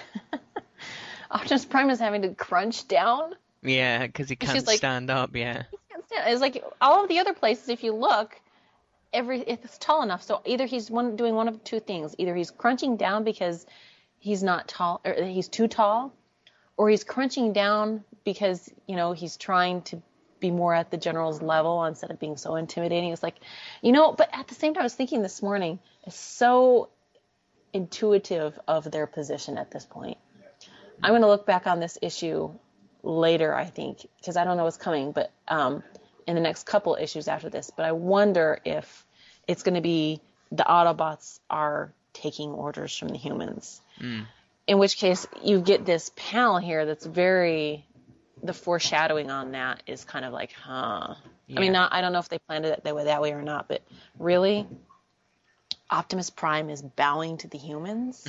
Optimus Prime is having to crunch down. yeah, because he She's can't like- stand up, yeah. He can't stand- It's like all of the other places, if you look, every it's tall enough. So either he's one doing one of two things. Either he's crunching down because he's not tall, or he's too tall, or he's crunching down because, you know, he's trying to be more at the General's level instead of being so intimidating. It's like, you know, but at the same time, I was thinking this morning, it's so intuitive of their position at this point. I'm going to look back on this issue later, I think, because I don't know what's coming, but um, in the next couple issues after this. But I wonder if it's going to be the Autobots are taking orders from the humans. Mm. In which case, you get this panel here that's very, the foreshadowing on that is kind of like, huh. Yeah. I mean, not, I don't know if they planned it that way, that way or not, but really, Optimus Prime is bowing to the humans?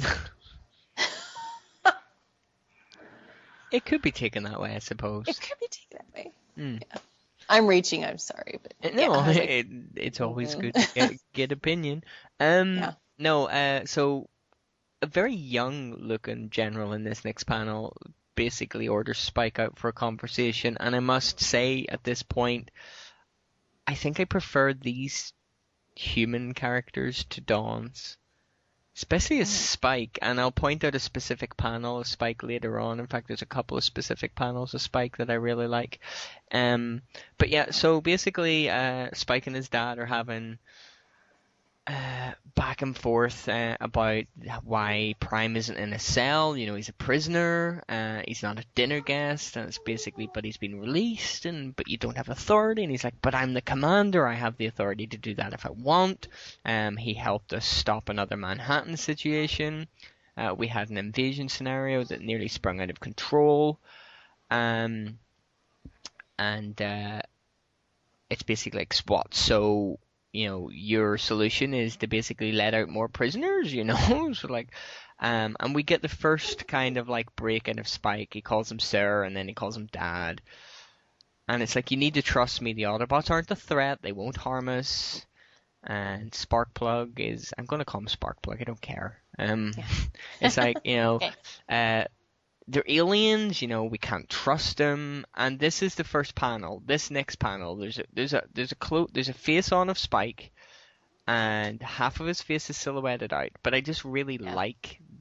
It could be taken that way, I suppose. It could be taken that way. Mm. Yeah. I'm reaching, I'm sorry. But No, yeah, I was like, it, it's always Mhm. good to get, get opinion. Um, Yeah. No, uh, so a very young-looking General in this next panel basically orders Spike out for a conversation, and I must say at this point, I think I prefer these human characters to Dawn's. Especially as Spike, and I'll point out a specific panel of Spike later on. In fact, there's a couple of specific panels of Spike that I really like. Um, but yeah, so basically, uh, Spike and his dad are having uh, back and forth uh, about why Prime isn't in a cell. You know, he's a prisoner. Uh, he's not a dinner guest, and it's basically, but he's been released, and but you don't have authority. And he's like, but I'm the commander. I have the authority to do that if I want. Um, he helped us stop another Manhattan situation. Uh, we had an invasion scenario that nearly sprung out of control. Um, and uh, it's basically like, what? So, you know, your solution is to basically let out more prisoners, you know? So like, um, and we get the first kind of like break-in of Spike. He calls him Sir, and then he calls him Dad. And it's like, you need to trust me. The Autobots aren't a threat. They won't harm us. And Sparkplug is, I'm going to call him Sparkplug. I don't care. Um, Yeah. It's like, you know, Okay. uh, they're aliens, you know, we can't trust them. And this is the first panel. This next panel, there's a there's a there's a clo- there's a face on of Spike, and half of his face is silhouetted out. But I just really Yeah. like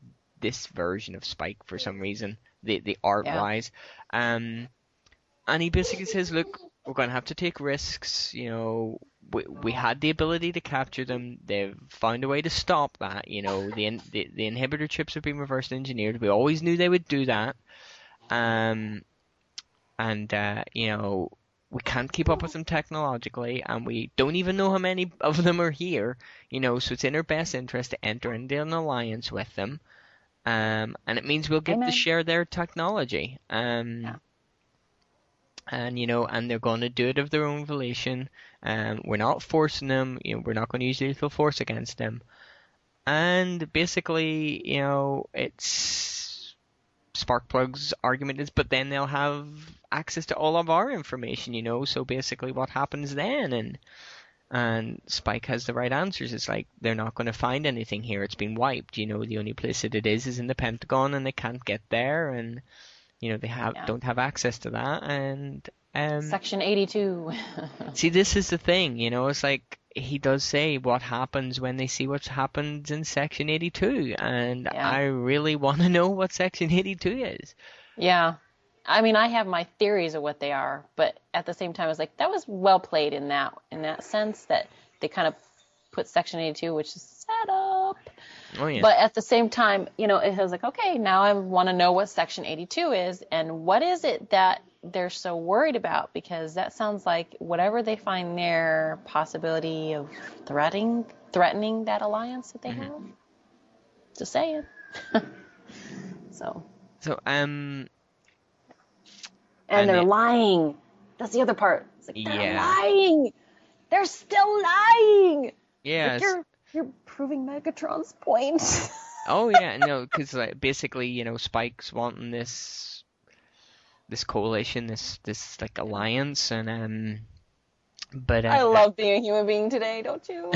this version of Spike for some reason, the the art wise. Yeah. Um, and he basically says, look, we're going to have to take risks. You know, we we had the ability to capture them. They've found a way to stop that. You know, the the, the inhibitor chips have been reverse engineered. We always knew they would do that. Um, and uh, you know, we can't keep up with them technologically, and we don't even know how many of them are here. You know, so it's in our best interest to enter into an alliance with them. Um, and it means we'll get Amen. to share their technology. Um. Yeah. And, you know, and they're going to do it of their own volition. Um, we're not forcing them. You know, we're not going to use lethal force against them. And basically, you know, it's Sparkplug's argument is, but then they'll have access to all of our information, you know. So basically, what happens then? And and Spike has the right answers. It's like they're not going to find anything here. It's been wiped. You know, the only place that it is is in the Pentagon, and they can't get there. And you know, they have yeah. don't have access to that, and um, Section eighty-two. See, this is the thing, you know. It's like he does say what happens when they see what happens in Section eighty-two, and yeah. I really want to know what Section eighty-two is. Yeah, I mean, I have my theories of what they are, but at the same time, it's like that was well played in that in that sense that they kind of put Section eighty-two, which is set up. Oh, yeah. But at the same time, you know, it was like, okay, now I want to know what Section eighty-two is and what is it that they're so worried about, because that sounds like whatever they find there, possibility of threatening threatening that alliance that they mm-hmm. have. Just saying. so. So um. And, and they're it, lying. That's the other part. It's like they're yeah. lying. They're still lying. Yeah. Like you're you're proving Megatron's point. Oh yeah, no, because like, basically, you know, Spike's wanting this this coalition, this this like alliance, and um, but uh, I love being a human being today, don't you?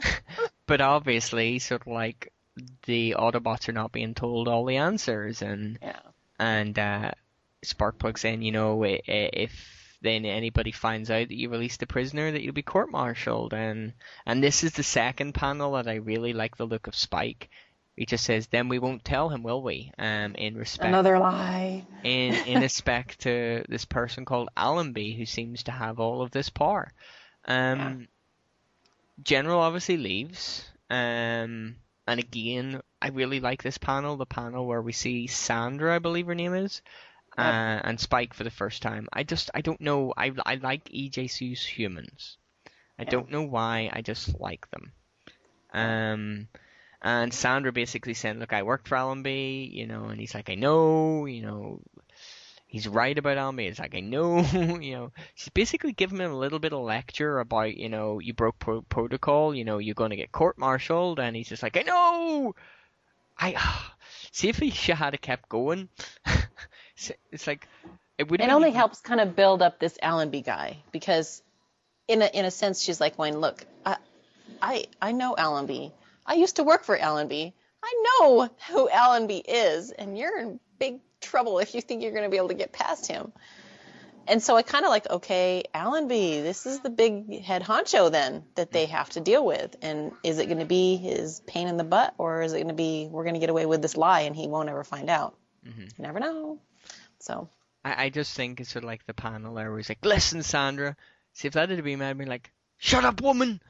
But obviously, sort of like the Autobots are not being told all the answers, and yeah. and uh, Sparkplug saying, you know, if then anybody finds out that you released a prisoner, that you'll be court-martialed, and and this is the second panel that I really like the look of Spike. He just says, then we won't tell him, will we? Um, in respect, another lie. in in respect to this person called Allenby, who seems to have all of this power. Um, yeah. General obviously leaves. Um, and again, I really like this panel, the panel where we see Sandra, I believe her name is, uh, yep. and Spike for the first time. I just, I don't know, I I like E J Su's humans. I yeah. don't know why, I just like them. Um... And Sandra basically said, look, I worked for Allenby, you know, and he's like, I know, you know, he's right about Allenby. It's like, I know, you know. She's basically giving him a little bit of lecture about, you know, you broke pro- protocol, you know, you're going to get court-martialed. And he's just like, I know! I uh, see if he had kept going. It's like, it would It only even... helps kind of build up this Allenby guy, because in a, in a sense, she's like going, look, I, I, I know Allenby. I used to work for Allenby. I know who Allenby is, and you're in big trouble if you think you're going to be able to get past him. And so I kind of like, okay, Allenby, this is the big head honcho then that they have to deal with. And is it going to be his pain in the butt, or is it going to be we're going to get away with this lie and he won't ever find out? Mm-hmm. You never know. So I, I just think it's sort of like the panel there where he's like, listen, Sandra, see if that had been mad, I'd be like, shut up, woman.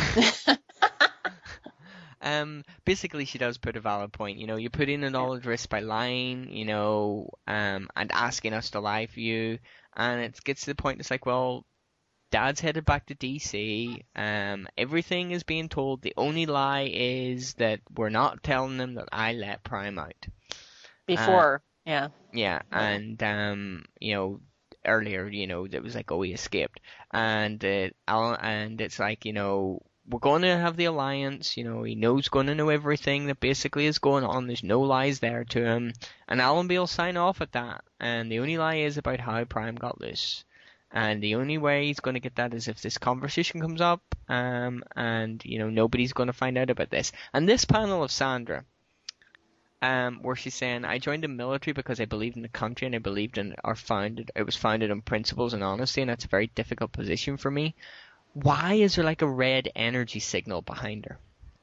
Um, basically, she does put a valid point. You know, you're putting it all at risk by lying, you know, um, and asking us to lie for you. And it gets to the point, it's like, well, Dad's headed back to D C. Um, everything is being told. The only lie is that we're not telling them that I let Prime out. Before, uh, yeah. Yeah, and, um, you know, earlier, you know, it was like, oh, he escaped. And, uh, and it's like, you know, we're going to have the alliance, you know, he knows going to know everything that basically is going on, there's no lies there to him, and Allenby will sign off at that, and the only lie is about how Prime got loose, and the only way he's going to get that is if this conversation comes up, um, and, you know, nobody's going to find out about this. And this panel of Sandra, um, where she's saying, I joined the military because I believed in the country, and I believed in, or founded, it was founded on principles and honesty, and that's a very difficult position for me. Why is there like a red energy signal behind her? I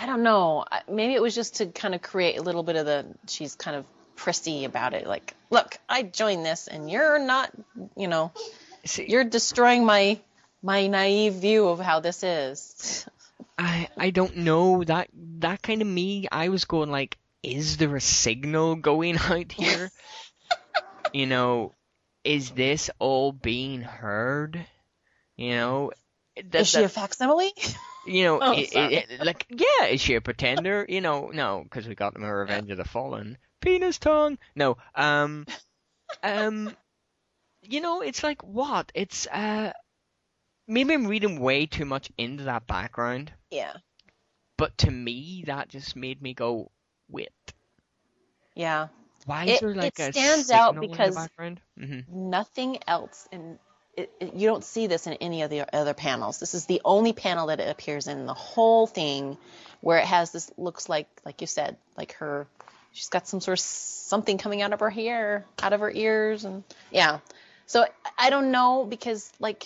I don't know. I- Maybe it was just to kind of create a little bit of the, she's kind of prissy about it. Like, look, I joined this and you're not, you know, See, you're destroying my, my naive view of how this is. I I don't know that that kind of me. I was going like, is there a signal going out here? You know, is this all being heard? You know, that, Is she that- a facsimile? you know, Oh, it, sorry. it, it- like, yeah, is she a pretender? You know, no, because we got them a Revenge of the Fallen. Penis tongue. No, um, um, you know, it's like what? It's uh, maybe I'm reading way too much into that background, Yeah. but to me, that just made me go, wait, Yeah. why is It- there like it a stands signal out in the because- background? hmm Nothing else in it, it, you don't see this in any of the other panels. This is the only panel that it appears in the whole thing where it has this, looks like, like you said, like her, she's got some sort of something coming out of her hair, out of her ears. And yeah. So I don't know, because like,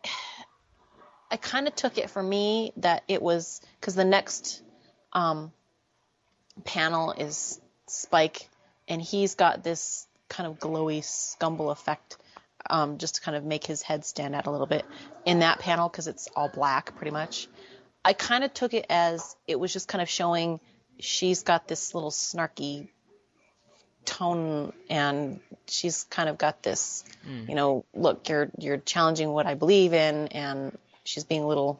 I kind of took it for me that it was, because the next um, panel is Spike, and he's got this kind of glowy scumble effect, um, just to kind of make his head stand out a little bit in that panel, because it's all black pretty much. I kind of took it as it was just kind of showing she's got this little snarky tone, and she's kind of got this, you know, look, you're you're challenging what I believe in, and she's being a little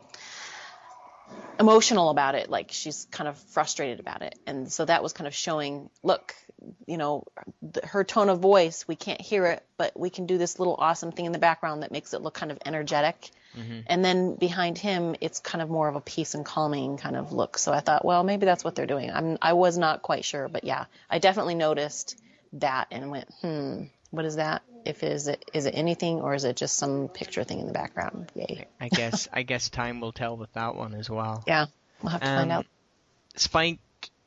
emotional about it, like she's kind of frustrated about it. And so that was kind of showing, look, you know, th- her tone of voice, we can't hear it, but we can do this little awesome thing in the background that makes it look kind of energetic. And then behind him, it's kind of more of a peace and calming kind of look. So I thought, well, maybe that's what they're doing. I'm, I was not quite sure, but yeah, I definitely noticed that and went, hmm, what is that? If it is it is it anything, or is it just some picture thing in the background? Yay. I guess I guess time will tell with that one as well. Yeah, we'll have to find Um, out. Spike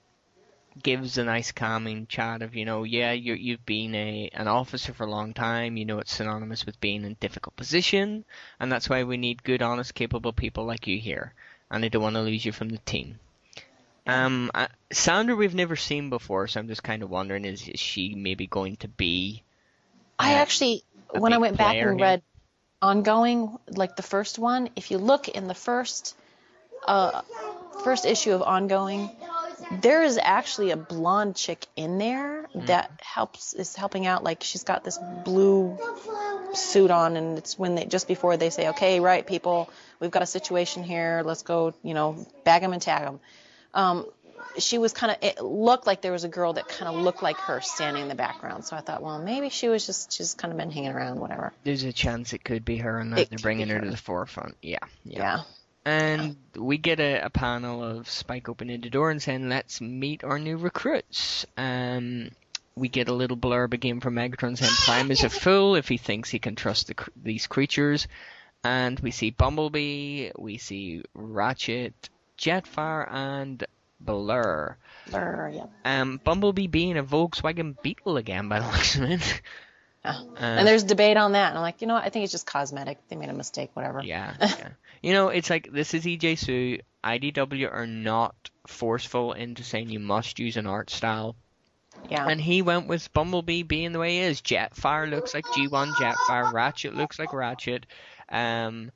gives a nice calming chat of, you know, yeah, you you've been a an officer for a long time, you know it's synonymous with being in a difficult position, and that's why we need good, honest, capable people like you here, and I don't want to lose you from the team. Um, uh, Sandra we've never seen before, so I'm just kind of wondering, is, is she maybe going to be... I uh, actually, a when I big went back player and here? read Ongoing, like the first one, if you look in the first uh, first issue of Ongoing, there is actually a blonde chick in there that helps is helping out. Like she's got this blue suit on, and it's when they just before they say, okay, right, people, we've got a situation here. Let's go, you know, bag them and tag them. Um, she was kind of, it looked like there was a girl that kind of looked like her standing in the background. So I thought, well, maybe she was just, she's kind of been hanging around, whatever. There's a chance it could be her, and that It they're could bringing be her her. to the forefront. Yeah, yeah. Yeah. And we get a, a panel of Spike opening the door and saying, let's meet our new recruits. Um, we get a little blurb again from Megatron saying Prime is a fool if he thinks he can trust the, cr- these creatures. And we see Bumblebee, we see Ratchet, Jetfire, and Blur. Blur, yeah. Um, Bumblebee being a Volkswagen Beetle again, by the looks of it. Yeah. Uh, And there's debate on that. And I'm like, you know what? I think it's just cosmetic. They made a mistake, whatever. Yeah, yeah. You know, it's like, this is E J Sue. I D W are not forceful into saying you must use an art style. Yeah. And he went with Bumblebee being the way he is. Jetfire looks like G one Jetfire. Ratchet looks like Ratchet. Um,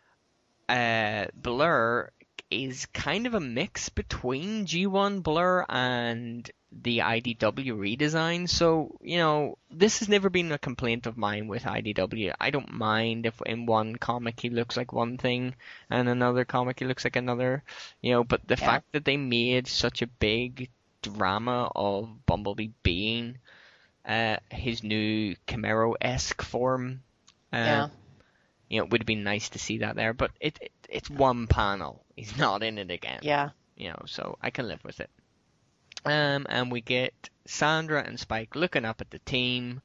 uh, Blur is kind of a mix between G one Blur and the I D W redesign. So, you know, this has never been a complaint of mine with I D W. I don't mind if in one comic he looks like one thing and another comic he looks like another, you know, but the Yeah. fact that they made such a big drama of Bumblebee being uh, his new Camaro-esque form, uh, Yeah. you know, it would have been nice to see that there, but it, it it's one panel. He's not in it again. Yeah. You know, so I can live with it. Um, and we get Sandra and Spike looking up at the team.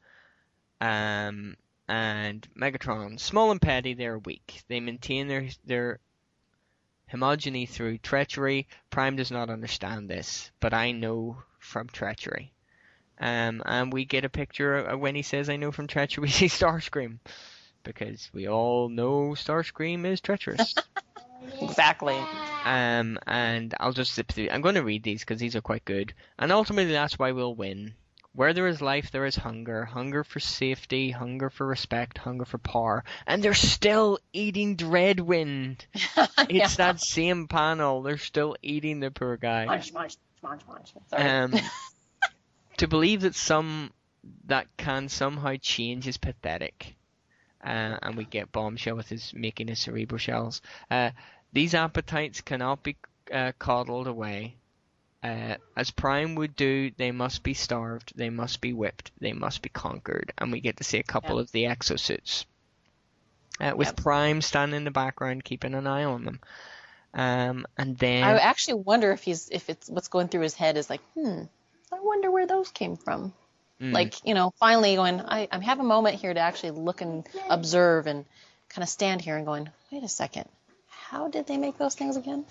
Um, and Megatron, small and petty, they're weak. They maintain their their homogeny through treachery. Prime does not understand this, but I know from treachery. Um, and we get a picture of when he says, I know from treachery, we see Starscream. Because we all know Starscream is treacherous. Exactly. Um, and I'll just zip through. I'm going to read these because these are quite good. And ultimately, that's why we'll win. Where there is life, there is hunger. Hunger for safety, hunger for respect, hunger for power. And they're still eating Dreadwind. It's Yeah. that same panel. They're still eating the poor guy. Munch, munch, munch, munch. Sorry. Um, to believe that some that can somehow change is pathetic. Uh, and we get Bombshell with his making his cerebral shells. Uh, these appetites cannot be uh, coddled away. Uh, as Prime would do, they must be starved, they must be whipped, they must be conquered. And we get to see a couple Yep. of the exosuits. Uh, with Yep. Prime standing in the background, keeping an eye on them. Um, and then... I actually wonder if he's if it's what's going through his head is like, hmm, I wonder where those came from. Mm. Like, you know, finally going, I, I have a moment here to actually look and observe and kind of stand here and going, wait a second, how did they make those things again?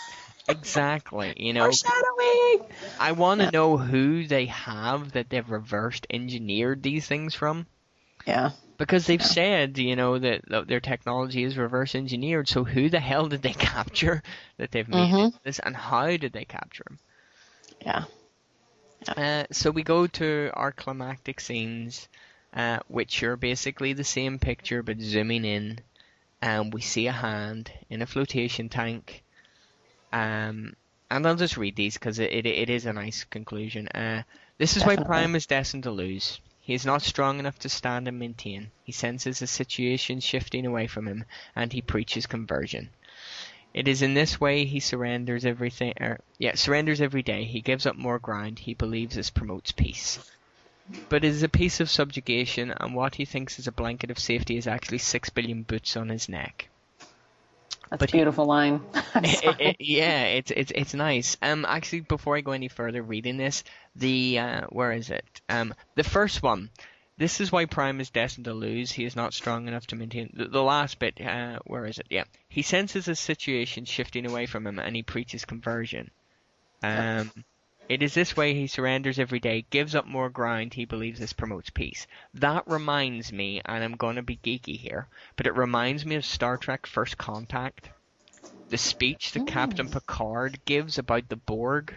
Exactly, you know, Foreshadowing! I want to Yeah. know who they have that they've reversed engineered these things from. Yeah. Because they've Yeah. said, you know, that that their technology is reverse engineered, so who the hell did they capture that they've made Mhm. this, and how did they capture them? Yeah. Uh, so we go to our climactic scenes, uh, which are basically the same picture but zooming in, and we see a hand in a flotation tank. Um, and I'll just read these because it, it it is a nice conclusion. Uh, this is why Definitely. Prime is destined to lose. He is not strong enough to stand and maintain. He senses the situation shifting away from him, and he preaches conversion. It is in this way he surrenders everything. Er, yeah, surrenders every day. He gives up more ground. He believes this promotes peace. But it is a piece of subjugation, and what he thinks is a blanket of safety is actually six billion boots on his neck. That's But a beautiful line. I'm It- sorry. it- yeah, it's it's it's nice. Um, actually, before I go any further reading this, the uh, where is it? Um, the first one. This is why Prime is destined to lose. He is not strong enough to maintain. The, the last bit. Uh, where is it? Yeah, he senses the situation shifting away from him, and he preaches conversion. Um, it is this way he surrenders every day, gives up more ground. He believes this promotes peace. That reminds me, and I'm gonna be geeky here, but it reminds me of Star Trek First Contact. The speech that Captain Picard gives about the Borg,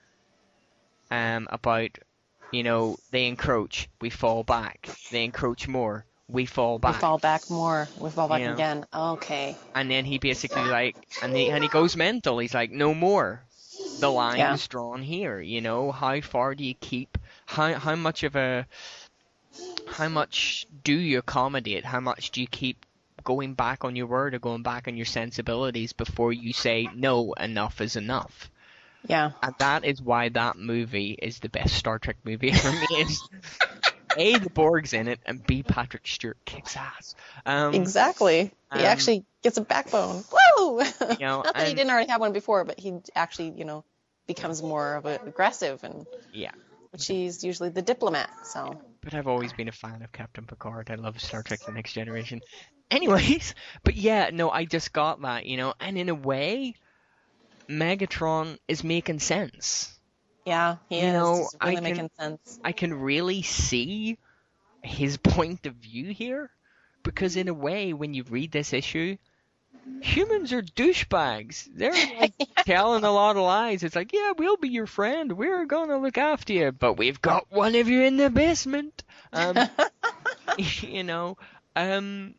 um, about, you know, they encroach, we fall back. They encroach more, we fall We back. fall back more. We fall back Yeah. again. Okay. And then he basically like, and he and he goes mental. He's like, no more. The line Yeah. is drawn here. You know, how far do you keep? How how much of a how much do you accommodate? How much do you keep going back on your word or going back on your sensibilities before you say no? Enough is enough. Yeah. And that is why that movie is the best Star Trek movie ever made. A, the Borg's in it, and B, Patrick Stewart kicks ass. Um, Exactly. He um, actually gets a backbone. Woo! You know, Not that he and- didn't already have one before, but he actually, you know, becomes more of a aggressive, and Yeah. which he's usually the diplomat. So But I've always been a fan of Captain Picard. I love Star Trek The Next Generation. Anyways, but yeah, no, I just got that, you know, and in a way, Megatron is making sense. yeah, he You is know, He's really I can- making sense. I can really see his point of view here, because in a way, when you read this issue, humans are douchebags. They're like telling a lot of lies. It's like, yeah, we'll be your friend. We're gonna look after you, but we've got one of you in the basement. Um, you know, um,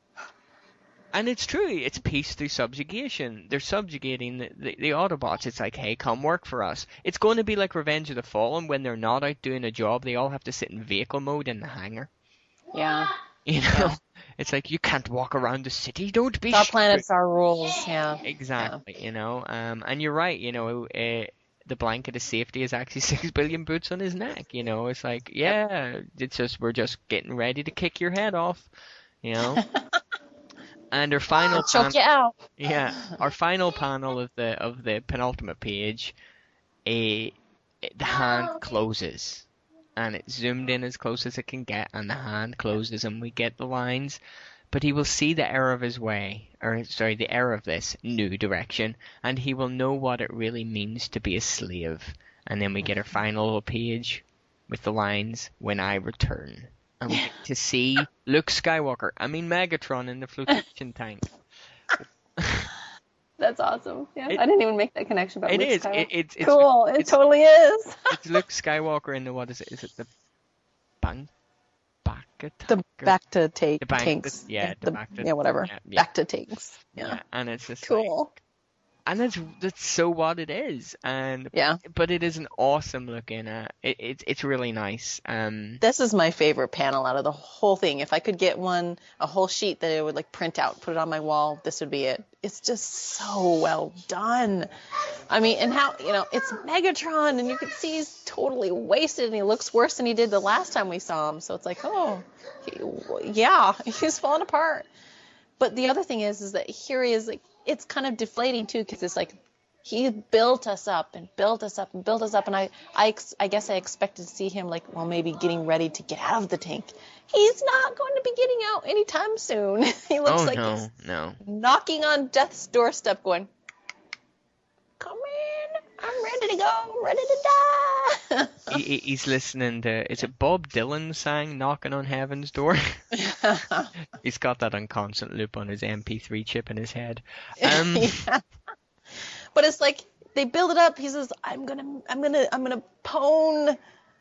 and it's true. It's peace through subjugation. They're subjugating the, the, the Autobots. It's like, hey, come work for us. It's going to be like Revenge of the Fallen when they're not out doing a job. They all have to sit in vehicle mode in the hangar. Yeah. You know, it's like you can't walk around the city. Don't be. It's our stupid. planets, our rules. Yeah. Exactly. You know, um, and you're right. You know, uh, the blanket of safety is actually six billion boots on his neck. You know, it's like, yeah, it's just we're just getting ready to kick your head off. You know. And our final I'll choke pan- you out. yeah, our final panel of the of the penultimate page, a the hand closes, and it's zoomed in as close as it can get, and the hand closes, and we get the lines. But he will see the error of his way, or sorry, the error of this new direction, and he will know what it really means to be a slave. And then we get our final little page with the lines, "When I return." And we get to see Luke Skywalker, I mean Megatron in the flotation tank. That's awesome. Yeah, It- I didn't even make that connection. But It Luke is. Skywalker. It, it's it's cool. It it's, totally is. it's Luke Skywalker in the what is it? Is it the bank back attack? The back to take The bank- tanks. the- yeah, the the, back to- yeah, whatever. yeah, yeah. Back to tanks. Yeah. Yeah. And it's just like, Cool. and that's that's so what it is, and Yeah. but it is an awesome looking. Uh, it, it's it's really nice. Um, This is my favorite panel out of the whole thing. If I could get one, a whole sheet that I would like print out, put it on my wall, this would be it. It's just so well done. I mean, and how, you know, it's Megatron, and you can see he's totally wasted, and he looks worse than he did the last time we saw him. So it's like, oh, he, yeah, he's falling apart. But the other thing is, is that here he is, like, it's kind of deflating too, because it's like, he built us up and built us up and built us up, and I, I, ex- I guess I expected to see him like, well, maybe getting ready to get out of the tank. He's not going to be getting out anytime soon. He looks oh like no, he's no. knocking on death's doorstep, going, "Come in, I'm ready to go, I'm ready to die." he, he- he's listening to, is it Bob Dylan sang "Knocking on Heaven's Door"? He's got that on constant loop on his M P three chip in his head. Um, Yeah. But it's like they build it up. He says, "I'm gonna, I'm gonna, I'm gonna pwn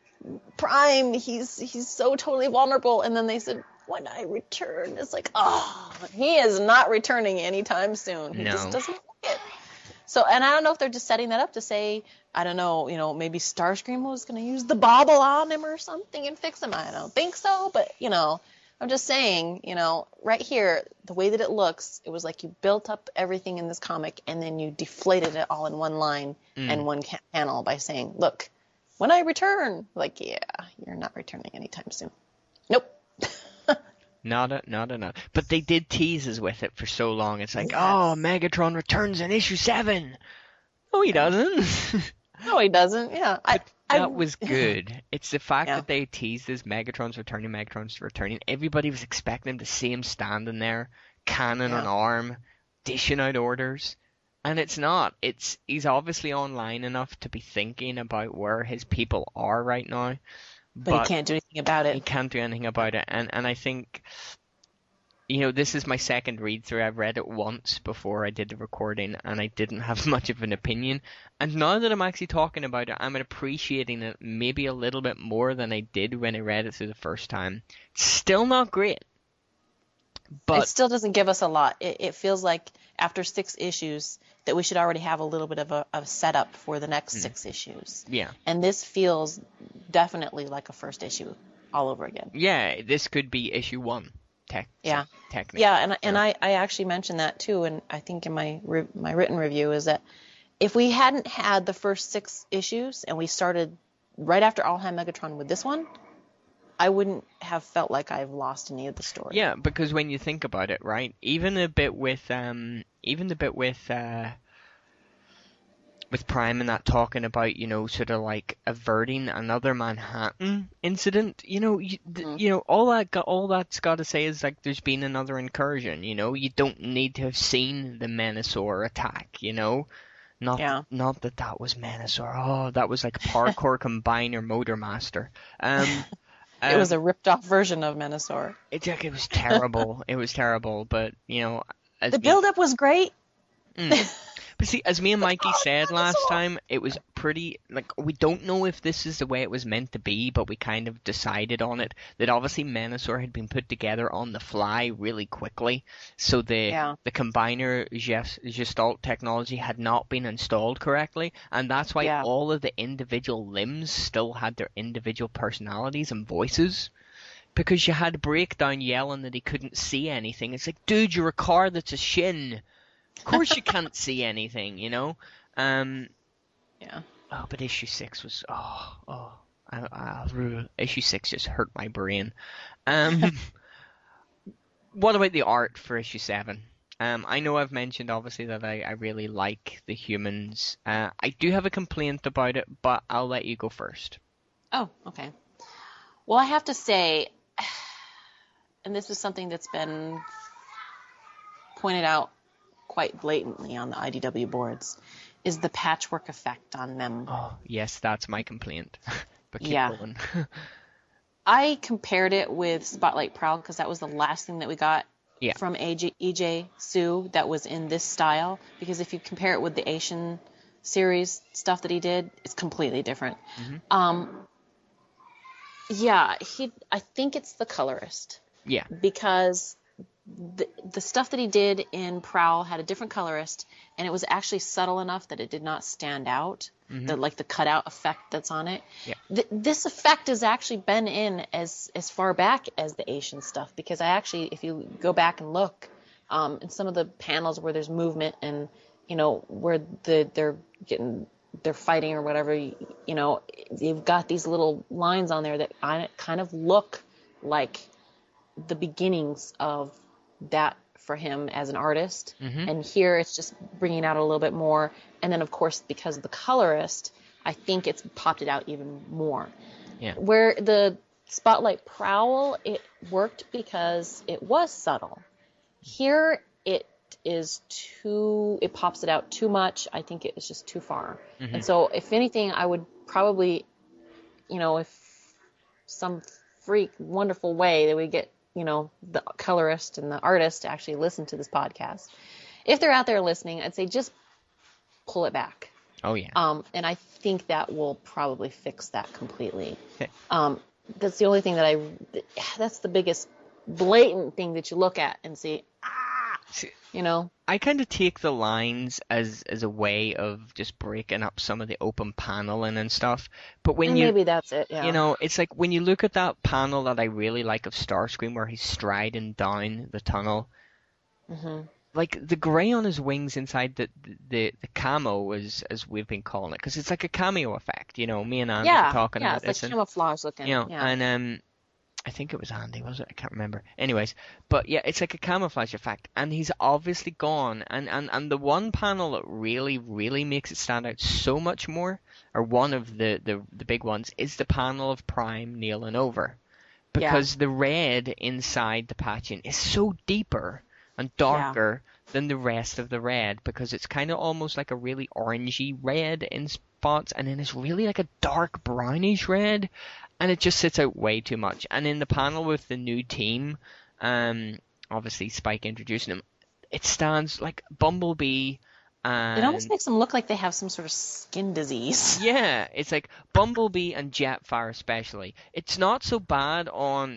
Prime. He's, he's so totally vulnerable." And then they said, "When I return," it's like, oh, he is not returning anytime soon. He No. just doesn't like it. So, and I don't know if they're just setting that up to say, I don't know, you know, maybe Starscream was gonna use the bobble on him or something and fix him. I don't think so, but you know. I'm just saying, you know, right here, the way that it looks, it was like you built up everything in this comic and then you deflated it all in one line Mm. and one ca- panel by saying, look, when I return, like, yeah, you're not returning anytime soon. Nope. Nada, nada, nada. But they did tease us with it for so long. It's like, Yes. oh, Megatron returns in issue seven. No, he doesn't. No, he doesn't. Yeah. I, That I, was good. It's the fact Yeah. that they teased us, Megatron's returning, Megatron's returning. Everybody was expecting him to see him standing there, cannon Yeah. on arm, dishing out orders. And it's not. It's he's obviously online enough to be thinking about where his people are right now. but he can't do anything about He it. can't do anything about it. And and I think, you know, this is my second read through. I've read it once before I did the recording, and I didn't have much of an opinion. And now that I'm actually talking about it, I'm appreciating it maybe a little bit more than I did when I read it through the first time. It's still not great. But It still doesn't give us a lot. It, it feels like after six issues that we should already have a little bit of a, a setup for the next six issues. yeah. And this feels definitely like a first issue all over again. Yeah, this could be issue one. Tech, Yeah. Technically. Yeah, and and I, I actually mentioned that too, and I think in my re- my written review is that if we hadn't had the first six issues and we started right after All Hand Megatron with this one, I wouldn't have felt like I've lost any of the story. Yeah, because when you think about it, right, even a bit with um, even the bit with uh, with Prime and that talking about, you know, sort of like averting another Manhattan incident, you know, you, th- you know, all that got, all that's got to say is like there's been another incursion. You know, you don't need to have seen the Menasor attack. You know, not Yeah. not that that was Menasor. Oh, that was like Parkour Combiner Motor Master. Um. It was um, a ripped off version of Menasor. It, it was terrible. It was terrible, but you know, as The me, build up was great. but see, as me and Mikey Oh, said last dinosaur! time, it was pretty like we don't know if this is the way it was meant to be, but we kind of decided on it that obviously Menasor had been put together on the fly really quickly, so the Yeah. the combiner gest- gestalt technology had not been installed correctly, and that's why Yeah. all of the individual limbs still had their individual personalities and voices. Because you had Breakdown yelling that he couldn't see anything. It's like, dude, you're a car that's a shin. Of course you can't see anything, you know? Um, Yeah. oh, but issue six was, oh, oh. I, I, I, issue six just hurt my brain. Um, what about the art for issue seven? Um, I know I've mentioned, obviously, that I, I really like the humans. Uh, I do have a complaint about it, but I'll let you go first. Oh, okay. Well, I have to say, and this is something that's been pointed out quite blatantly on the I D W boards, is the patchwork effect on them. Oh, yes, that's my complaint. But keep Yeah. going. I compared it with Spotlight Prowl because that was the last thing that we got Yeah. from A J, E J Sue that was in this style, because if you compare it with the Asian series stuff that he did, it's completely different. Mm-hmm. Um, yeah, he. I think it's the colorist, Yeah. because the the stuff that he did in Prowl had a different colorist, and it was actually subtle enough that it did not stand out. Mm-hmm. The like the cutout effect that's on it. Yeah. Th- this effect has actually been in as as far back as the Asian stuff, because I actually, if you go back and look, um, in some of the panels where there's movement and you know where the they're getting they're fighting or whatever, you, you know, you've got these little lines on there that I, kind of look like the beginnings of that for him as an artist. Mm-hmm. And here it's just bringing out a little bit more. And then, of course, because of the colorist, I think it's popped it out even more. Yeah. Where the Spotlight Prowl, it worked because it was subtle. Here it is too, it pops it out too much. I think it is just too far. Mm-hmm. And so, if anything, I would probably, you know, if some freak, wonderful way that we get, you know, the colorist and the artist to actually listen to this podcast, if they're out there listening, I'd say just pull it back. Oh, yeah. Um, and I think that will probably fix that completely. Okay. Um, that's the only thing that I, that's the biggest blatant thing that you look at and see, ah, See, you know. I kind of take the lines as as a way of just breaking up some of the open paneling and stuff. But when And you maybe that's it, yeah. you know, it's like when you look at that panel that I really like of Starscream where he's striding down the tunnel, Mm-hmm. like the grey on his wings inside the the, the camo, as as we've been calling it, because it's like a cameo effect. You know, me and Andy Yeah, were talking yeah, about it's this, like and, camouflage looking. you know, yeah. and um, I think it was Andy, was it? I can't remember. Anyways, but yeah, it's like a camouflage effect, and he's obviously gone. And, and, and the one panel that really, really makes it stand out so much more, or one of the, the, the big ones, is the panel of Prime kneeling over. Because the red inside the patching is so deeper and darker yeah. than the rest of the red, because it's kind of almost like a really orangey red in spots, and then it's really like a dark brownish red. And it just sits out way too much. And in the panel with the new team, um, obviously Spike introducing them, it stands like Bumblebee. And it almost makes them look like they have some sort of skin disease. Yeah, it's like Bumblebee and Jetfire especially. It's not so bad on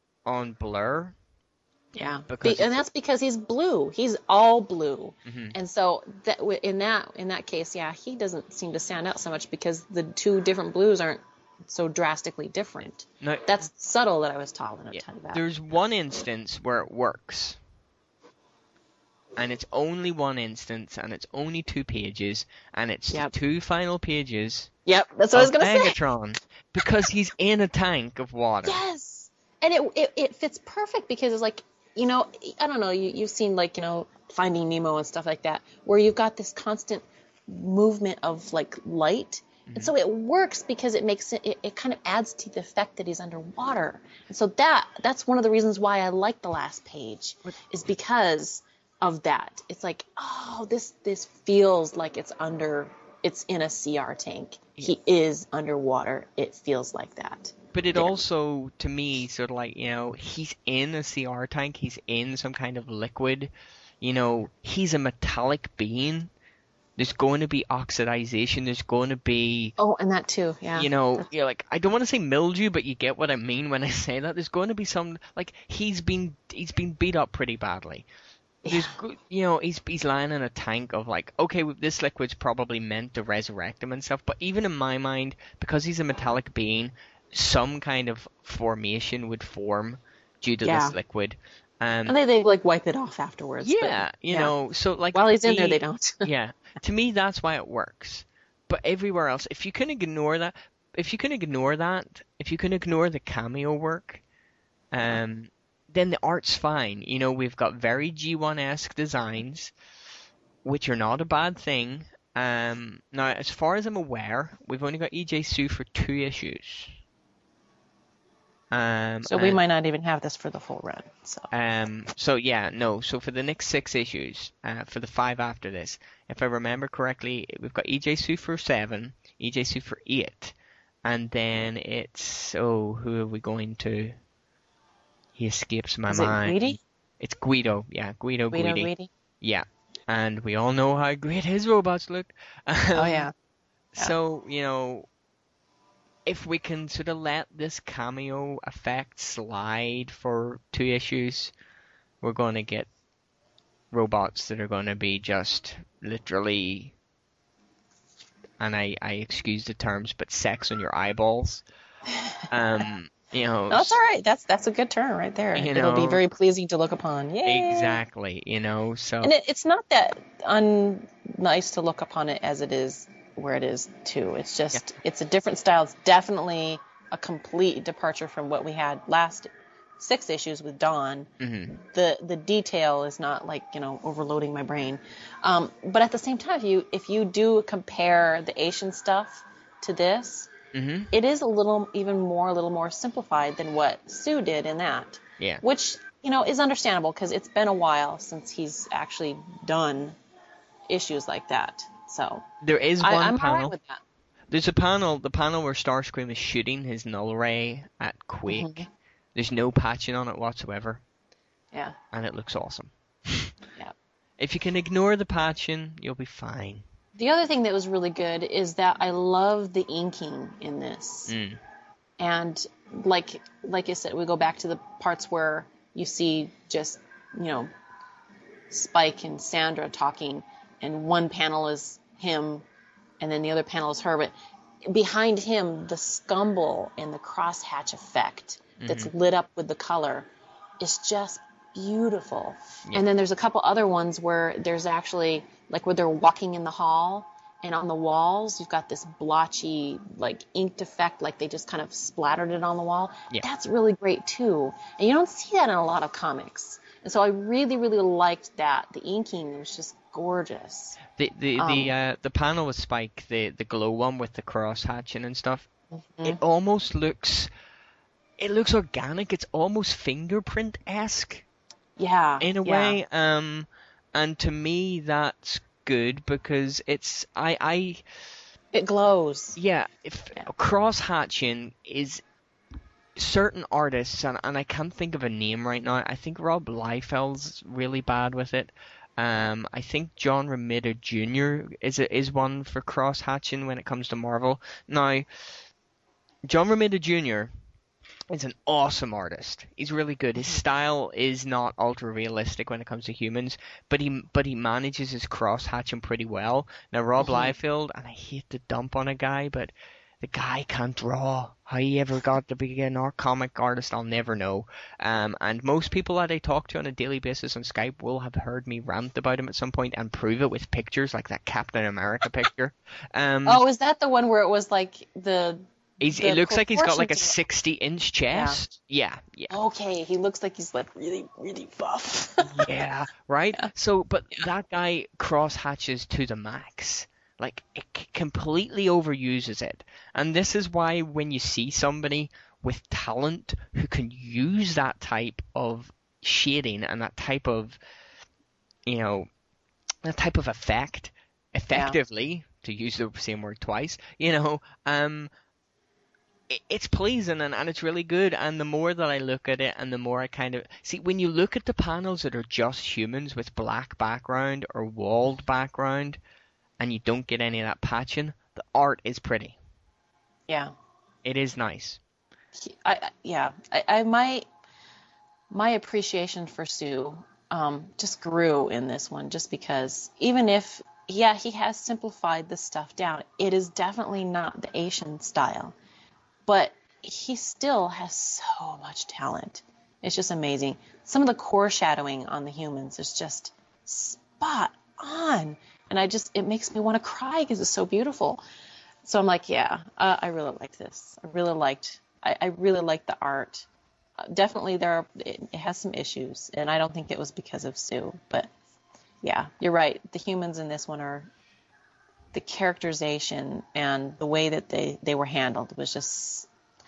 on Blur. Yeah, because Be, and that's because he's blue. He's all blue, mm-hmm. and so that in that in that case, yeah, he doesn't seem to stand out so much because the two different blues aren't so drastically different. Now, that's subtle that I was talking yeah, about. There's one instance where it works, and it's only one instance, and it's only two pages, and it's yep. the two final pages. Yep, that's what I was gonna Megatron, say. because he's in a tank of water. Yes, and it, it it fits perfect because it's like, you know, I don't know, you you've seen like, you know, Finding Nemo and stuff like that, where you've got this constant movement of like light. And so it works because it makes it, it, it kind of adds to the effect that he's underwater. And so that that's one of the reasons why I like the last page, is because of that. It's like, oh, this this feels like it's under, it's in a C R tank. He is underwater. It feels like that. But it yeah. also, to me, sort of like, you know, he's in a C R tank. He's in some kind of liquid. You know, he's a metallic being. There's going to be oxidization. There's going to be... Oh, and that too, yeah. You know, you're like, I don't want to say mildew, but you get what I mean when I say that. There's going to be some... Like, he's been he's been beat up pretty badly. There's, yeah. You know, he's he's lying in a tank of like, okay, this liquid's probably meant to resurrect him and stuff, but even in my mind, because he's a metallic being, some kind of formation would form due to yeah. this liquid. Um, and they, they like wipe it off afterwards. Yeah, but, you yeah. know, so like... While he's in me, there, they don't. yeah. To me, that's why it works. But everywhere else, if you can ignore that, if you can ignore that, if you can ignore the cameo work, um, then the art's fine. You know, we've got very G one-esque designs, which are not a bad thing. Um, now, as far as I'm aware, we've only got E J Sue for two issues. Um, so we and, might not even have this for the full run. So. Um. So yeah, no. So for the next six issues, uh, for the five after this, if I remember correctly, we've got E J Sue for seven, E J Sue for eight, and then it's oh, who are we going to? He escapes my Is mind. It Greedy? It's Guido, yeah, Guido Guido Guidi. Guidi? Yeah, and we all know how great his robots look. Um, Oh, yeah. Yeah. So, you know, if we can sort of let this cameo effect slide for two issues, we're going to get robots that are going to be just literally, and I, I excuse the terms, but sex on your eyeballs. Um, you know, No, that's all right. That's that's a good term right there. You It'll be know- very pleasing to look upon. Yay! exactly, you know, so And it, it's not that un nice to look upon it as it is where it is too. It's just it's a different style. It's definitely a complete departure from what we had last six issues with Dawn. mhm. The the detail is not like, you know, overloading my brain. Um, but at the same time, if you if you do compare the Asian stuff to this, Mhm. it is a little even more a little more simplified than what Sue did in that. Yeah. Which, you know, is understandable because it's been a while since he's actually done issues like that. So There is I, one I'm panel. alright with that. There's a panel, the panel where Starscream is shooting his null ray at Quake. Mhm. There's no patching on it whatsoever, Yeah. and it looks awesome. Yeah. If you can ignore the patching, you'll be fine. The other thing that was really good is that I love the inking in this. Mm. And like like I said, we go back to the parts where you see just, you know, Spike and Sandra talking, and one panel is him, and then the other panel is her. But behind him, the scumble and the crosshatch effect that's lit up with the color is just beautiful. Yeah. And then there's a couple other ones where there's actually, like where they're walking in the hall, and on the walls, you've got this blotchy, like, inked effect, like they just kind of splattered it on the wall. Yeah. That's really great, too. And you don't see that in a lot of comics. And so I really, really liked that. The inking was just gorgeous. The the the Um, uh, the panel with Spike, the the glow one with the cross hatching and stuff, Mm-hmm. it almost looks, it looks organic. It's almost fingerprint esque Yeah. in a yeah. way. Um, and to me that's good because it's I I It glows. yeah, if Yeah. cross hatching is certain artists, and, and I can't think of a name right now. I think Rob Liefeld's really bad with it. Um, I think John Romita Junior is a, is one for cross hatching when it comes to Marvel. Now, John Romita Junior is an awesome artist. He's really good. His style is not ultra realistic when it comes to humans, but he but he manages his cross hatching pretty well. Now Rob Liefeld, and I hate to dump on a guy, but the guy can't draw. How he ever got to be an art comic artist, I'll never know. Um, and most people that I talk to on a daily basis on Skype will have heard me rant about him at some point and prove it with pictures, like that Captain America picture. Um, Oh, is that the one where it was like the... he's, the it looks like he's got like a proportions- sixty-inch chest. Yeah, yeah. Okay, he looks like he's like really, really buff. Yeah, right? So, but that guy cross hatches to the max. Like, it c- completely overuses it. And this is why when you see somebody with talent who can use that type of shading and that type of, you know, that type of effect effectively, to use the same word twice, you know, um, it, it's pleasing and, and it's really good. And the more that I look at it and the more I kind of see, when you look at the panels that are just humans with black background or walled background, and you don't get any of that patching, the art is pretty. Yeah. It is nice. I, I yeah, I, I my my appreciation for Sue um, just grew in this one, just because even if yeah he has simplified the stuff down, it is definitely not the Asian style, but he still has so much talent. It's just amazing. Some of the core shadowing on the humans is just spot on, and I just it makes me want to cry because it's so beautiful. So I'm like, yeah, uh, I really liked this. I really liked, I, I really liked the art. Uh, definitely, there are, it, it has some issues, and I don't think it was because of Sue. But yeah, you're right. The humans in this one are, the characterization and the way that they, they were handled was just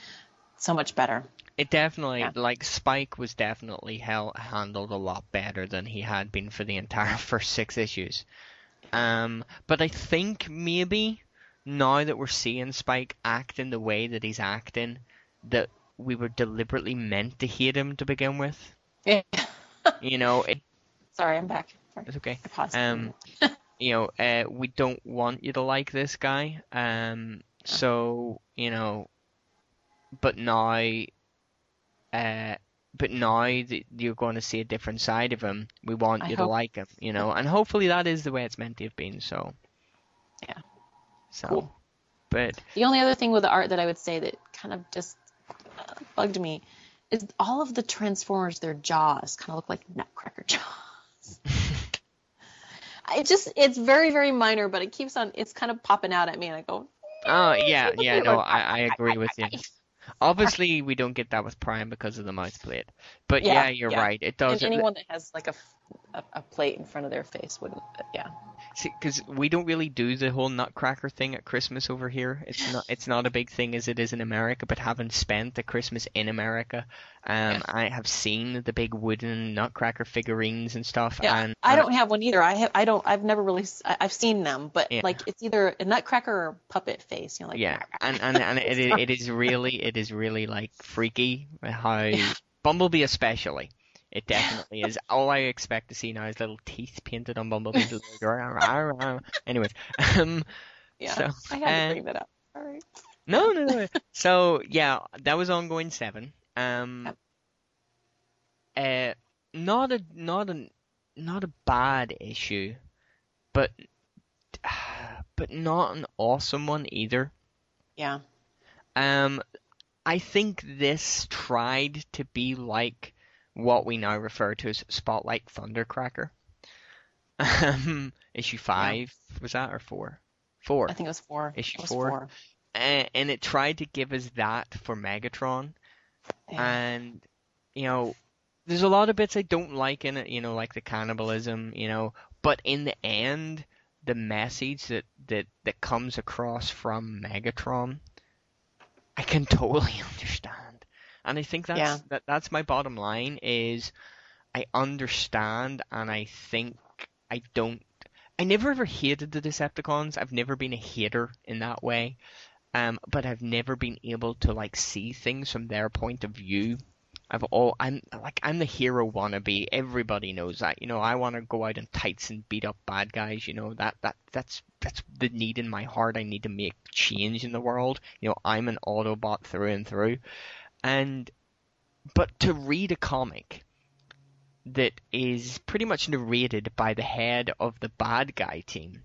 so much better. It definitely, Yeah. like, Spike was definitely hell, handled a lot better than he had been for the entire first six issues. Um, but I think maybe now that we're seeing Spike acting the way that he's acting, that we were deliberately meant to hate him to begin with. Yeah. You know, it, Sorry, I'm back. Sorry. it's okay. I paused. Um, you know, uh, we don't want you to like this guy. Um, so you know, but now, uh, but now that you're going to see a different side of him, we want I you to hope- like him. You know, and hopefully that is the way it's meant to have been. So. Yeah. So. Cool. But The only other thing with the art that I would say that kind of just uh, bugged me is all of the Transformers, their jaws kind of look like Nutcracker jaws. I just, it's very, very minor, but it keeps on, it's kind of popping out at me, and I go, oh yeah, yeah, no, I, I agree with you. I- Obviously, we don't get that with Prime because of the mouth plate. But yeah, Yeah, you're yeah. right. It does. And anyone that has like a, f- a, a plate in front of their face wouldn't, yeah. Because we don't really do the whole Nutcracker thing at Christmas over here. It's not. It's not a big thing as it is in America. But having spent the Christmas in America, um, I have seen the big wooden Nutcracker figurines and stuff. Yeah, and I and don't have one either. I have, I don't, I've never really, s- I, have seen them, but Yeah. like it's either a Nutcracker or a puppet face. You know, like Yeah, and and and it it is really it is really like freaky how Bumblebee especially. It definitely is. All I expect to see now is little teeth painted on Bumblebee. Anyways, um, yeah. so, I had to uh, bring that up. Sorry. no, no, no. So yeah, that was ongoing seven. Um, uh, not a not a not a bad issue, but but not an awesome one either. Yeah. Um, I think this tried to be like what we now refer to as Spotlight Thundercracker. Um, issue five was that or four? Four. I think it was four. Issue It was four. four. Uh, and it tried to give us that for Megatron. Yeah. And you know, there's a lot of bits I don't like in it. You know, like the cannibalism. You know, but in the end, the message that that that comes across from Megatron, I can totally understand. And I think that's Yeah. that that's my bottom line is I understand and I think I don't I never ever hated the Decepticons. I've never been a hater in that way. Um but I've never been able to like see things from their point of view. I've all I'm like I'm the hero wannabe. Everybody knows that. You know, I want to go out in tights and beat up bad guys, you know. That that that's that's the need in my heart. I need to make change in the world. You know, I'm an Autobot through and through. And, but to read a comic that is pretty much narrated by the head of the bad guy team,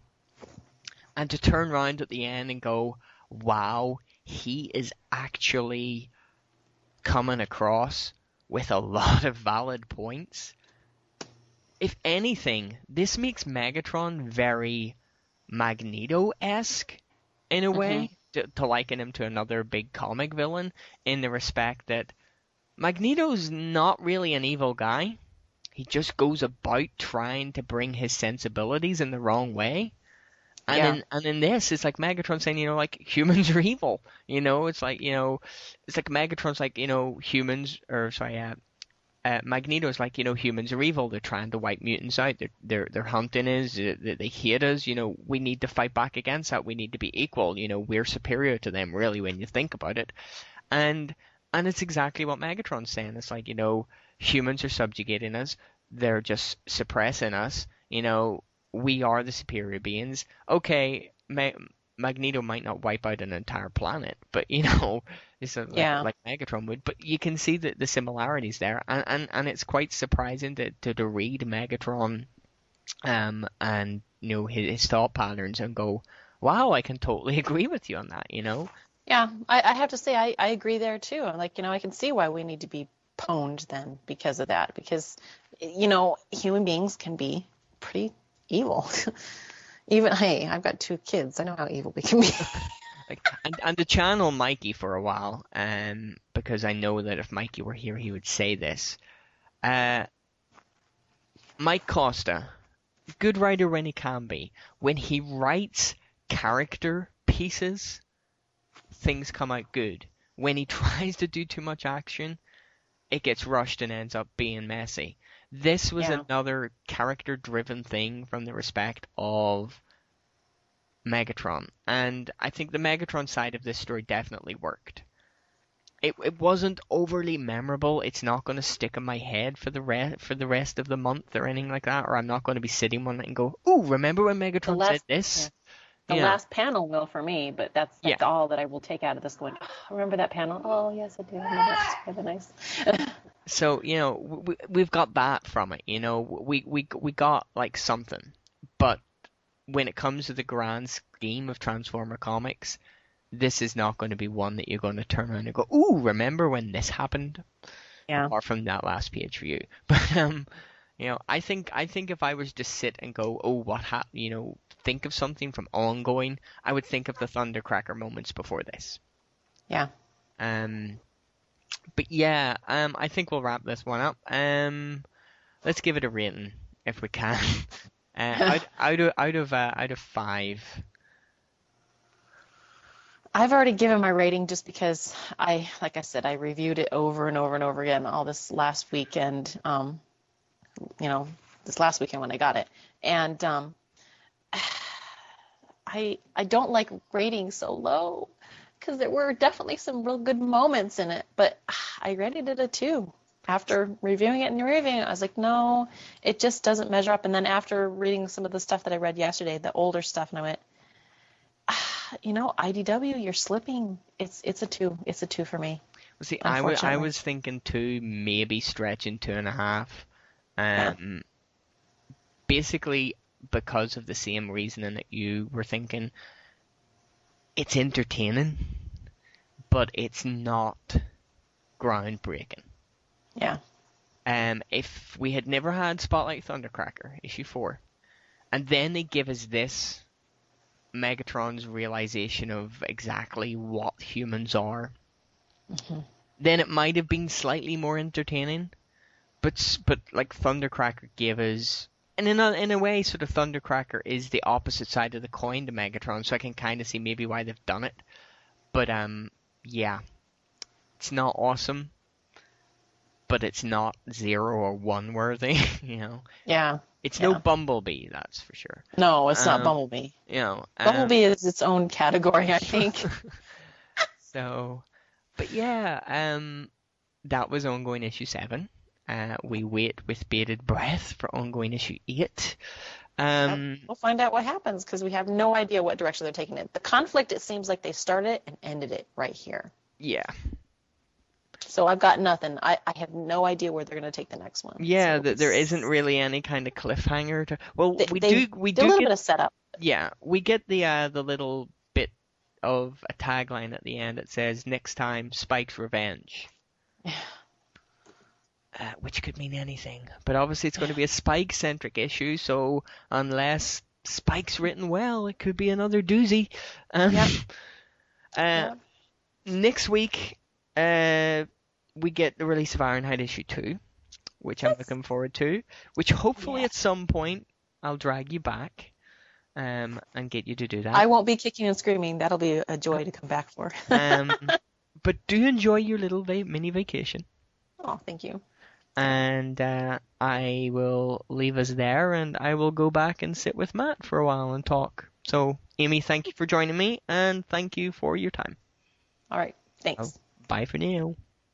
and to turn around at the end and go, wow, he is actually coming across with a lot of valid points. If anything, this makes Megatron very Magneto-esque in a way. To, to liken him to another big comic villain in the respect that Magneto's not really an evil guy. He just goes about trying to bring his sensibilities in the wrong way. And Yeah. in and in this, it's like Megatron saying, you know, like humans are evil. You know, it's like you know, it's like Megatron's like you know humans or sorry, uh, uh, Magneto's like you know humans are evil. They're trying to wipe mutants out. They're they're, they're hunting us. They, they hate us. You know, we need to fight back against that. We need to be equal. You know, we're superior to them really when you think about it. And and it's exactly what Megatron's saying. It's like you know humans are subjugating us. They're just suppressing us. You know, we are the superior beings. Okay, Ma- Magneto might not wipe out an entire planet, but you know, it's a, Yeah. like, like Megatron would. But you can see the, the similarities there, and, and, and it's quite surprising to, to, to read Megatron, um, and you know his, his thought patterns and go, wow, I can totally agree with you on that. You know, Yeah, I, I have to say I, I agree there too. I'm like, you know, I can see why we need to be pwned then because of that. Because, you know, human beings can be pretty evil. Even, hey, I've got two kids. I know how evil we can be. like, and and to channel Mikey for a while, um, because I know that if Mikey were here, he would say this. Uh, Mike Costa, good writer when he can be. When he writes character pieces, things come out good. When he tries to do too much action, it gets rushed and ends up being messy. This was Yeah. another character-driven thing from the respect of Megatron, and I think the Megatron side of this story definitely worked. it it wasn't overly memorable. It's not going to stick in my head for the rest for the rest of the month or anything like that. Or I'm not going to be sitting one night and go, "Ooh, remember when Megatron last- said this?" The Yeah. last panel will for me, but that's, that's Yeah. all that I will take out of this going, oh, remember that panel? Oh, yes, I do. Remember it. It's really nice. So, you know, we, we've got that from it, you know, we, we, we got like something, but when it comes to the grand scheme of Transformer comics, this is not going to be one that you're going to turn around and go, ooh, remember when this happened? Yeah. Apart from that last page view. But, um, you know, I think, I think if I was to sit and go, oh, what happened, you know, think of something from ongoing, I would think of the Thundercracker moments before this. Yeah. Um, but yeah, um, I think we'll wrap this one up. Um, let's give it a rating if we can. uh, out, out of out of uh, out of five. I've already given my rating just because I, like I said, I reviewed it over and over and over again all this last weekend. Um, you know, this last weekend when I got it, and um, I I don't like rating so low because there were definitely some real good moments in it, but I rated it a two. After reviewing it and reviewing it, I was like, no, it just doesn't measure up. And then after reading some of the stuff that I read yesterday, the older stuff, and I went, ah, you know, I D W, you're slipping. It's it's a two. It's a two for me. Well, see, I, w- I Unfortunately. was thinking two, maybe stretching two and a half. Um, basically because of the same reasoning that you were thinking. It's entertaining, but it's not groundbreaking. Yeah. Um, if we had never had Spotlight Thundercracker, issue four, and then they give us this, Megatron's realization of exactly what humans are, Mm-hmm. then it might have been slightly more entertaining. But s- but like Thundercracker gave us, and in a in a way, sort of Thundercracker is the opposite side of the coin to Megatron, so I can kind of see maybe why they've done it. But um, yeah, it's not awesome. But it's not zero or one worthy, you know. Yeah. It's no Yeah. Bumblebee, that's for sure. No, it's not Um, Bumblebee. You know. um, Bumblebee is its own category, I think. So, but yeah, um, that was ongoing issue seven. Uh, we wait with bated breath for ongoing issue eight. Um, We'll find out what happens because we have no idea what direction they're taking it. The conflict, it seems like they started it and ended it right here. yeah, So I've got nothing. I, I have no idea where they're going to take the next one. yeah. So th- there it's- isn't really any kind of cliffhanger to. Well, They, we they, do. We do a do little get. bit of setup. Yeah, we get the uh, the little bit of a tagline at the end that says "Next time, Spike's revenge." Uh, which could mean anything, but obviously it's going to be a Spike-centric issue, so unless Spike's written well, it could be another doozy. Um, Yep. uh, Yeah. Next week, uh, we get the release of Ironhide issue two, which I'm looking forward to, which hopefully Yeah. at some point I'll drag you back um, and get you to do that. I won't be kicking and screaming. That'll be a joy to come back for. um, but do enjoy your little va- mini vacation. Oh, thank you. And uh, I will leave us there, and I will go back and sit with Matt for a while and talk. So, Amy, thank you for joining me, and thank you for your time. All right. Thanks. Bye for now.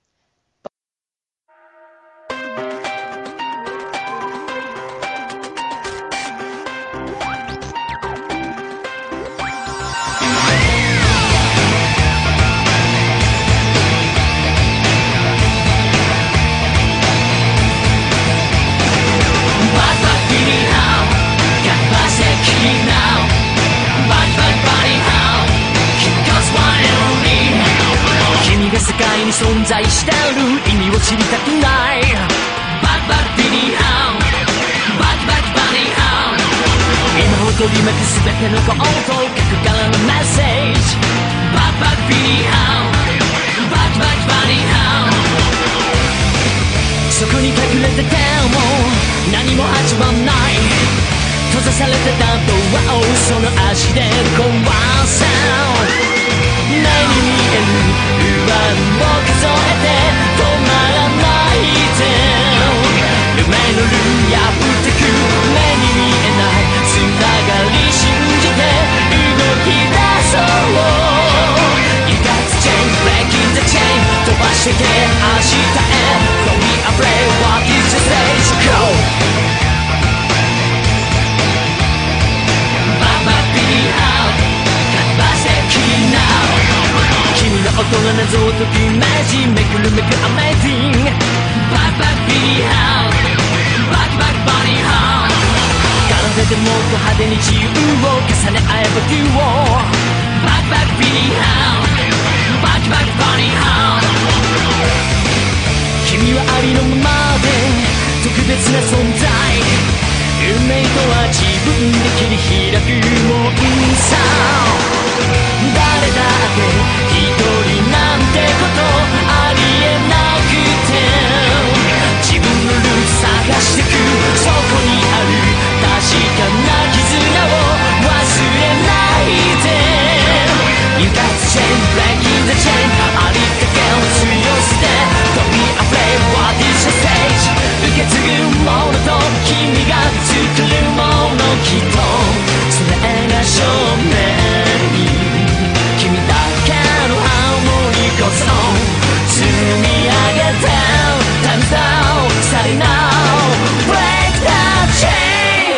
君が世界に存在してる意味を知りたくないバキバキビニーハウバキバキバニーハウ今を取り巻く全ての行動核からのメッセージバキバキビニーハウバキバキバニーハウそこに隠れてても何も始まんない閉ざされてたドアをその足で壊せ目に見える不安を数えて止まらないで夢のルー破ってく目に見えないつながり信じて動き出そう You got to change, breaking the chain 飛ば音が謎を解くイメージめくるめく Amazing バクバクビリーハウバクバクバニーハウ奏でてもっと派手に自由を重ね合えばデュオバクバクビリーハウバクバクバニーハウ君はありのままで特別な存在運命とは自分で切り開くもんさ誰だって一人なんてことありえなくて自分のルーツ探してくそこにある確かな絆を忘れないで You got to change, breaking the chain ありったけの強さで Don't be afraid, what is your stage 受け継ぐものと君が作るものきっとそれが証明君だけのハーモニーこそ積み上げて Time's out, starting now Break the chain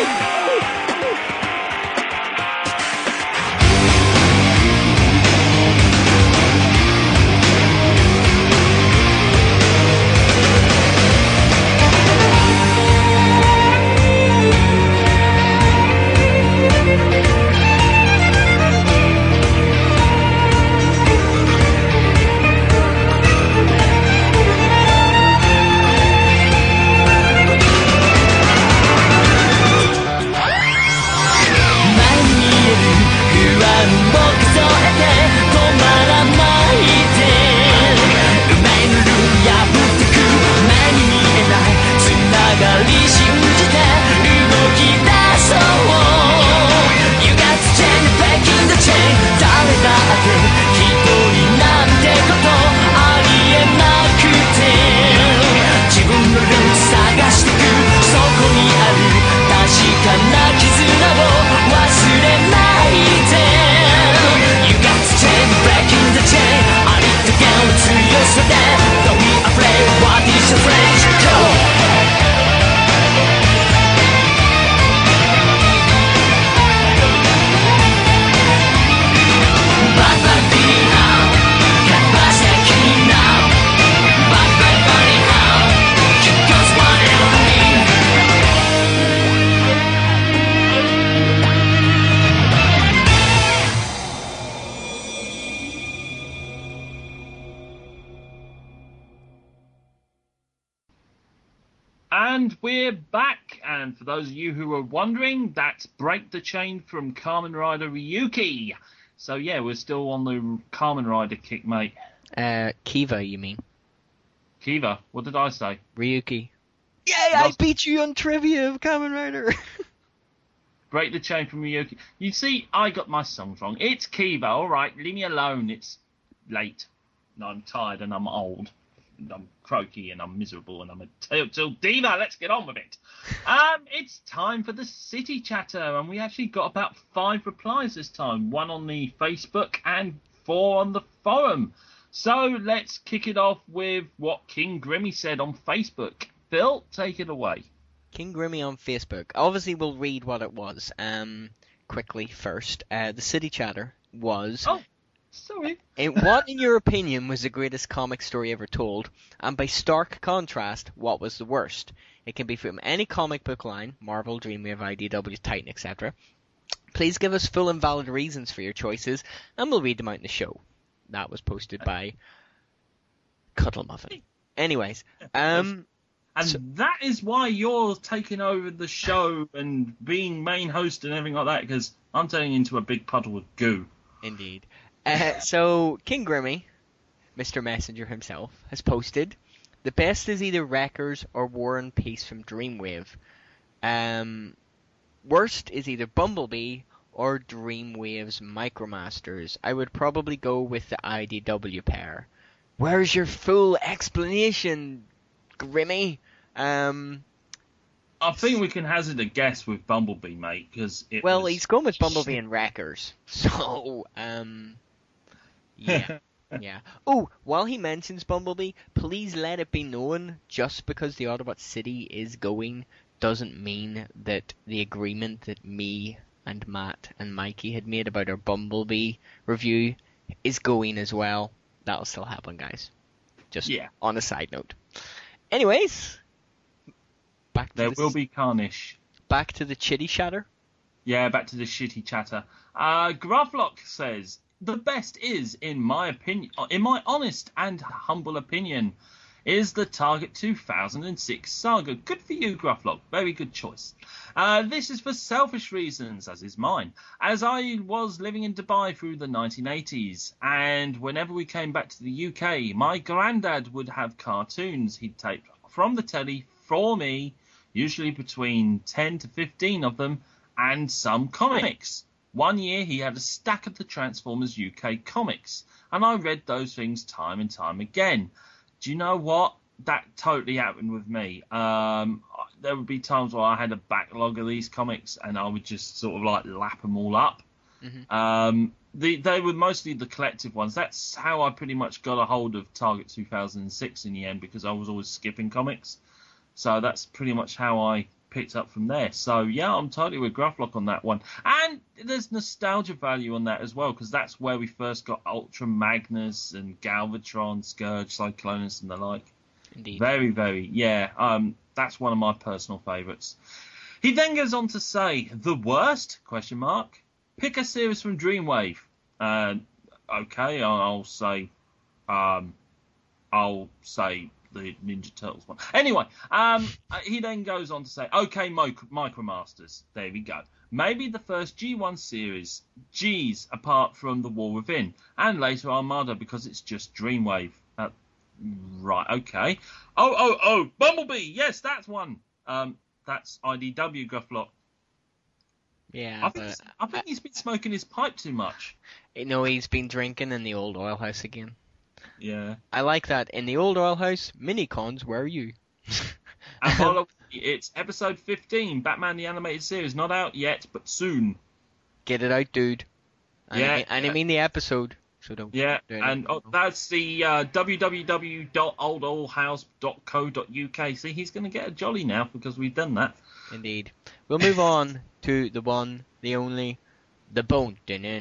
And we're back, and for those of you who are wondering, that's Break the Chain from Kamen Rider Ryuki. So yeah, we're still on the Kamen Rider kick, mate. Uh, Kiva, you mean? Kiva, what did I say? Ryuki. Yay, I beat you on trivia of Kamen Rider! Break the Chain from Ryuki. You see, I got my songs wrong. It's Kiva, alright, leave me alone, it's late. I'm tired and I'm old. I'm croaky and I'm miserable and I'm a total diva. Let's get on with it. Um, it's time for the City Chatter, and we actually got about five replies this time. One on the Facebook and four on the forum. So let's kick it off with what King Grimmy said on Facebook. Phil, take it away. King Grimmy on Facebook. Obviously, we'll read what it was um, quickly first. Uh, the City Chatter was... Oh. Sorry. And what, in your opinion, was the greatest comic story ever told? And by stark contrast, what was the worst? It can be from any comic book line, Marvel, Dreamwave, I D W, Titan, et cetera. Please give us full and valid reasons for your choices, and we'll read them out in the show. That was posted by Cuddle Muffin. Anyways, um... And so, that is why you're taking over the show and being main host and everything like that, because I'm turning into a big puddle of goo. Indeed. Uh, so, King Grimmy, Mister Messenger himself, has posted, the best is either Wreckers or War and Peace from Dreamwave. Um, worst is either Bumblebee or Dreamwave's Micromasters. I would probably go with the I D W pair. Where's your full explanation, Grimmy? Um... I think we can hazard a guess with Bumblebee, mate, because it Well, was... he's going with Bumblebee and Wreckers, so, um... Yeah, yeah. Oh, while he mentions Bumblebee, please let it be known, just because the Autobot City is going doesn't mean that the agreement that me and Matt and Mikey had made about our Bumblebee review is going as well. That'll still happen, guys. Just Yeah. on a side note. Anyways, back to There the, will be carnage. back to the chitty chatter. Yeah, back to the shitty chatter. Uh, Graflock says, the best is, in my opinion, in my honest and humble opinion, is the Target two thousand six Saga. Good for you, Graflock. Very good choice. Uh, this is for selfish reasons, as is mine, as I was living in Dubai through the nineteen eighties, and whenever we came back to the U K, my granddad would have cartoons he'd tape from the telly for me, usually between ten to fifteen of them, and some comics. One year he had a stack of the Transformers U K comics, and I read those things time and time again. Do you know what? That totally happened with me. Um, there would be times where I had a backlog of these comics, and I would just sort of like lap them all up. Mm-hmm. Um, the, they were mostly the collective ones. That's how I pretty much got a hold of Target two thousand six in the end, because I was always skipping comics. So that's pretty much how I picked up from there. So yeah, I'm totally with Graflock on that one. And there's nostalgia value on that as well, because that's where we first got Ultra Magnus and Galvatron, Scourge, Cyclonus and the like. Indeed. Very, very, yeah. Um, that's one of my personal favourites. He then goes on to say, the worst, question mark, pick a series from Dreamwave. Uh, okay, I'll, I'll say, um, I'll say the Ninja Turtles one. Anyway, um, he then goes on to say, okay, Mic- Micromasters. There we go. Maybe the first G one series, G's apart from The War Within, and later Armada because it's just Dreamwave. Uh, right, okay. Oh, oh, oh, Bumblebee. Yes, that's one. Um, that's I D W, Graflock. Yeah, I think, but he's, I think he's been smoking his pipe too much. you know he's been drinking in the old oil house again. Yeah. I like that. In the old oil house, mini-cons, where are you? And by the way, it's episode fifteen, Batman the Animated Series. Not out yet, but soon. Get it out, dude. And Yeah, I mean, and I yeah. mean the episode. So don't. Yeah, do and oh, that's the uh, w w w dot old oil house dot co dot u k. See, he's going to get a jolly now because we've done that. Indeed. We'll move on to the one, the only, the bone.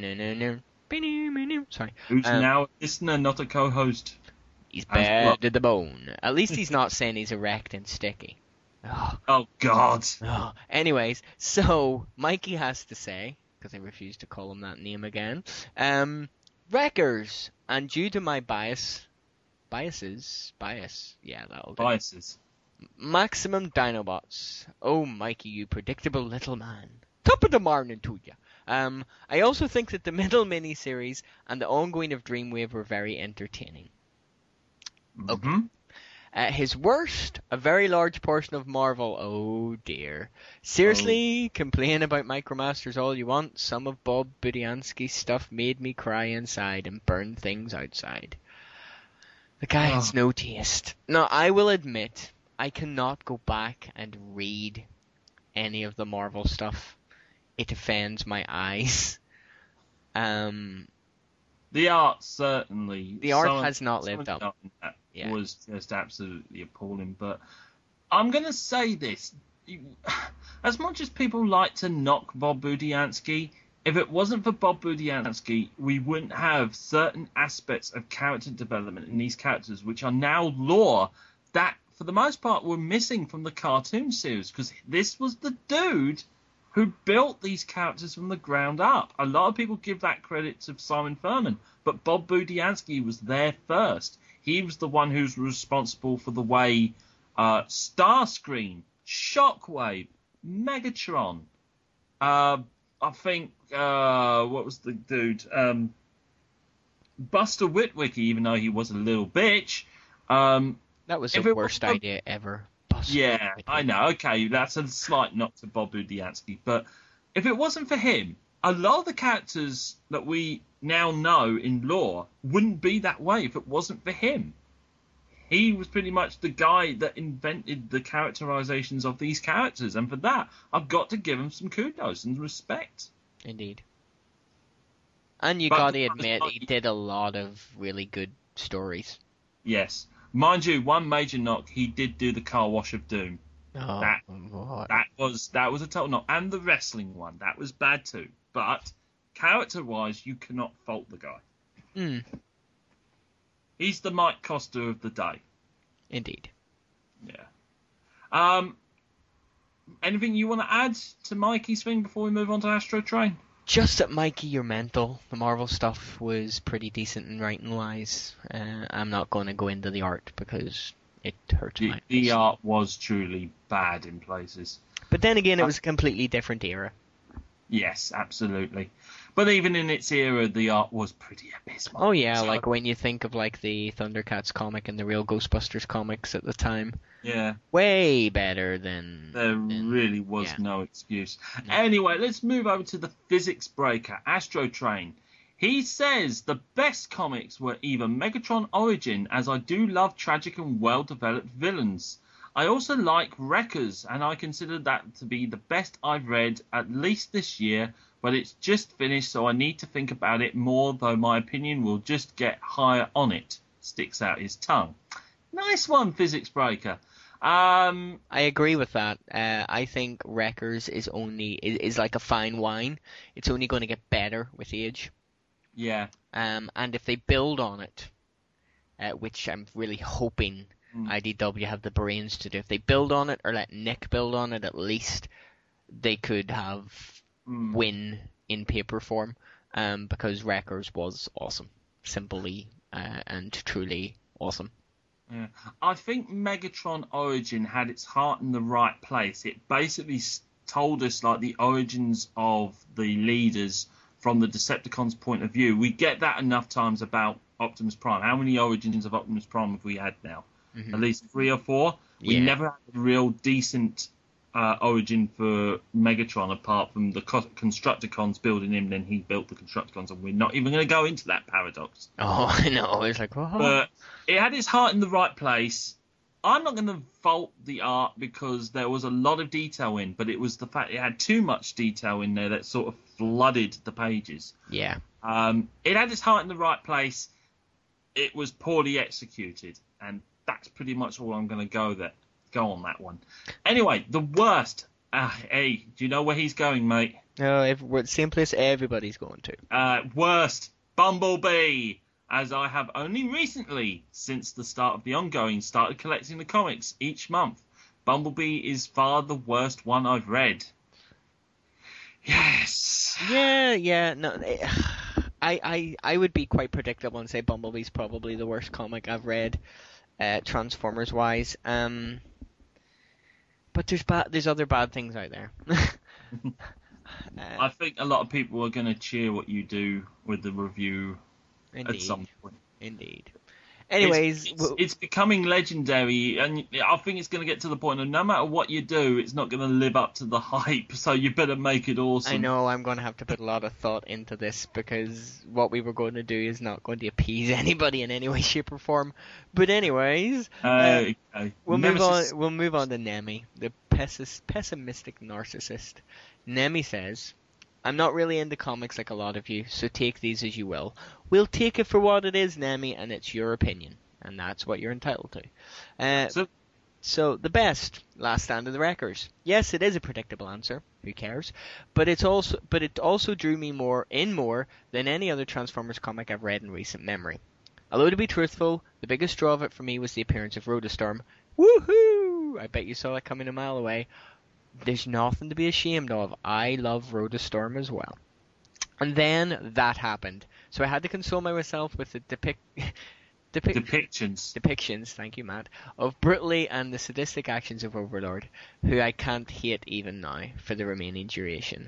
Sorry. Who's Um, now a listener, not a co-host. He's As bad well. to the bone. At least he's not saying he's erect and sticky. Oh, Oh, God. oh. Anyways, so Mikey has to say, because I refuse to call him that name again, um, Wreckers, and due to my bias, biases, bias, yeah, that'll do. Biases. Maximum Dinobots. Oh, Mikey, you predictable little man. Top of the morning to you. Um, I also think that the middle miniseries and the ongoing of Dreamwave were very entertaining. Okay. Mhm. Uh, his worst, a very large portion of Marvel. Oh dear. Seriously, complain about Micromasters all you want. Some of Bob Budiansky's stuff made me cry inside and burn things outside. The guy has no taste. Now, I will admit, I cannot go back and read any of the Marvel stuff. It offends my eyes. Um, The art, certainly. The art Some- has not some lived of up. That Yeah. was just absolutely appalling. But I'm going to say this. You- As much as people like to knock Bob Budiansky, if it wasn't for Bob Budiansky, we wouldn't have certain aspects of character development in these characters, which are now lore that, for the most part, were missing from the cartoon series. Because this was the dude who built these characters from the ground up. A lot of people give that credit to Simon Furman, but Bob Budiansky was there first. He was the one who's responsible for the way uh, Starscream, Shockwave, Megatron, uh, I think, uh, what was the dude? Um, Buster Witwicky, even though he was a little bitch. Um, that was If the it worst was- idea ever. Buster yeah, Witwicky. I know. Okay, that's a slight knock to Bob Budiansky. But if it wasn't for him, a lot of the characters that we now know in lore wouldn't be that way if it wasn't for him. He was pretty much the guy that invented the characterizations of these characters. And for that, I've got to give him some kudos and respect. Indeed. And you But gotta the- admit, he did a lot of really good stories. Yes. Mind you, one major knock, he did do the Car Wash of Doom. Oh, That- what? That was that was a total knock. And the wrestling one, that was bad too. But character-wise, you cannot fault the guy. Hmm. He's the Mike Costa of the day. Indeed. Yeah. Um. Anything you want to add to Mikey's thing before we move on to Astro Train? Just that, Mikey, you're mental. The Marvel stuff was pretty decent in writing-wise. Uh, I'm not going to go into the art because it hurts The, my the eyes. art was truly bad in places. But then again, it was a completely different era. Yes, absolutely. But even in its era, the art was pretty abysmal. Oh yeah, So- like when you think of like the Thundercats comic and the real Ghostbusters comics at the time, Yeah, way better than. there than- really was yeah. no excuse. Anyway, let's move over to the physics breaker, Astro Train. He says the best comics were either Megatron Origin, as I do love tragic and well-developed villains. I also like Wreckers, and I consider that to be the best I've read, at least this year, but it's just finished, so I need to think about it more, though my opinion will just get higher on it. Sticks out his tongue. Nice one, Physics Breaker. Um, I agree with that. Uh, I think Wreckers is only is, is like a fine wine. It's only going to get better with age. yeah, Um, and if they build on it, uh, which I'm really hoping Mm. I D W have the brains to do, if they build on it or let Nick build on it, at least they could have Mm. win in paper form. Um, because Wreckers was awesome, simply uh, and truly awesome. yeah. I think Megatron Origin had its heart in the right place. It basically s- told us like the origins of the leaders from the Decepticons' point of view. We get that enough times about Optimus Prime. How many origins of Optimus Prime have we had now? Mhm. At least three or four. We Yeah. never had a real decent uh, origin for Megatron apart from the co- Constructicons building him, then he built the Constructicons, and we're not even going to go into that paradox. Oh, I know. It's like, whoa. But it had its heart in the right place. I'm not going to fault the art because there was a lot of detail in, but it was the fact it had too much detail in there that sort of flooded the pages. yeah. Um, it had its heart in the right place. It was poorly executed, and that's pretty much all I'm going to go that go on that one. Anyway, the worst. Uh, hey, do you know where he's going, mate? No, every, we're at the same place everybody's going to. Uh, worst, Bumblebee. As I have only recently, since the start of the ongoing, started collecting the comics each month. Bumblebee is far the worst one I've read. Yes. Yeah, yeah, no, eh, I, I, I would be quite predictable and say Bumblebee's probably the worst comic I've read, uh, Transformers wise. Um, but there's bad, there's other bad things out there. uh, I think a lot of people are going to cheer what you do with the review indeed, at some point. indeed. Anyways, it's, it's, w- it's becoming legendary, and I think it's going to get to the point of no matter what you do, it's not going to live up to the hype. So you better make it awesome. I know I'm going to have to put a lot of thought into this because what we were going to do is not going to appease anybody in any way, shape, or form. But anyways, Uh, uh, okay. we'll move Nemesis- on. We'll move on to Nemi, the pessis- pessimistic narcissist. Nemi says, "I'm not really into comics like a lot of you, so take these as you will. We'll take it for what it is, Nemi, and it's your opinion, and that's what you're entitled to." Uh, So- So the best, Last Stand of the Wreckers. Yes, it is a predictable answer. Who cares? But it's also, but it also drew me more in more than any other Transformers comic I've read in recent memory. Although to be truthful, the biggest draw of it for me was the appearance of Rotostorm. Woohoo! I bet you saw that coming a mile away. There's nothing to be ashamed of. I love Rotostorm as well. And then that happened. So I had to console myself with the depict. depict depictions. depictions, thank you, Matt, of brutally and the sadistic actions of Overlord, who I can't hate even now for the remaining duration.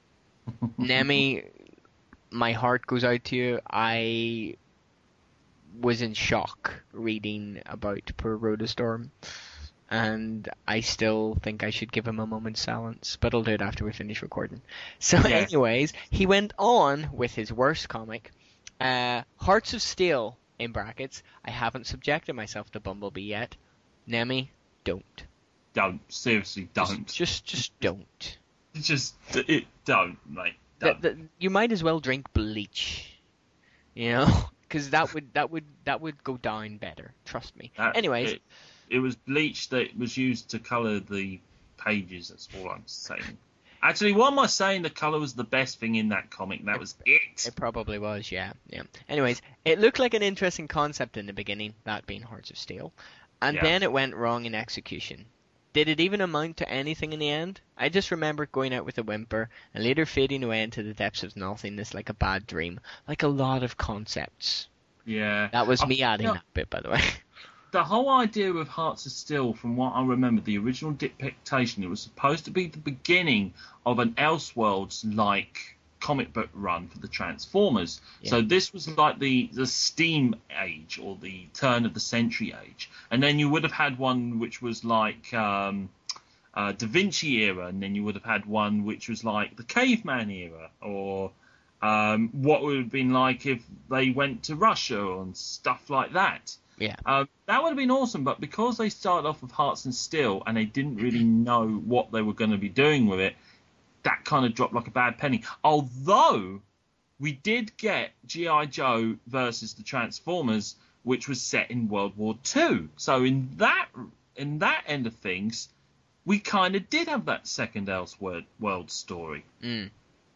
Nemi, my heart goes out to you. I was in shock reading about poor Rotostorm, and I still think I should give him a moment's silence, but I'll do it after we finish recording. So Yeah. anyways, he went on with his worst comic, uh, Hearts of Steel, in brackets. I haven't subjected myself to Bumblebee yet. Nemi, don't. Don't. Seriously, don't. Just, just, just don't. Just, it, don't, mate. That, Don't. that, you might as well drink bleach, you know, because that would that would that would go down better. Trust me. That- Anyways, It, it was bleach that was used to colour the pages, that's all I'm saying. Actually, what am I saying? The colour was the best thing in that comic. That was it. It probably was, yeah, yeah. Anyways, it looked like an interesting concept in the beginning, that being Hearts of Steel, and Yeah. then it went wrong in execution. Did it even amount to anything in the end? I just remember it going out with a whimper, and later fading away into the depths of nothingness like a bad dream, like a lot of concepts. Yeah. That was I- me adding no, that bit, by the way. The whole idea of Hearts of Steel, from what I remember, the original depiction, it was supposed to be the beginning of an Elseworlds-like comic book run for the Transformers. Yeah. So this was like the, the Steam age, or the turn of the century age. And then you would have had one which was like um, uh, Da Vinci era, and then you would have had one which was like the Caveman era, or um, what would have been like if they went to Russia and stuff like that. Yeah. Um, that would have been awesome, but because they started off with Hearts and Steel and they didn't really know what they were going to be doing with it, that kind of dropped like a bad penny. Although we did get G I. Joe versus the Transformers, which was set in World War Two. So in that in that end of things, we kind of did have that second Elseworld world story. Mm.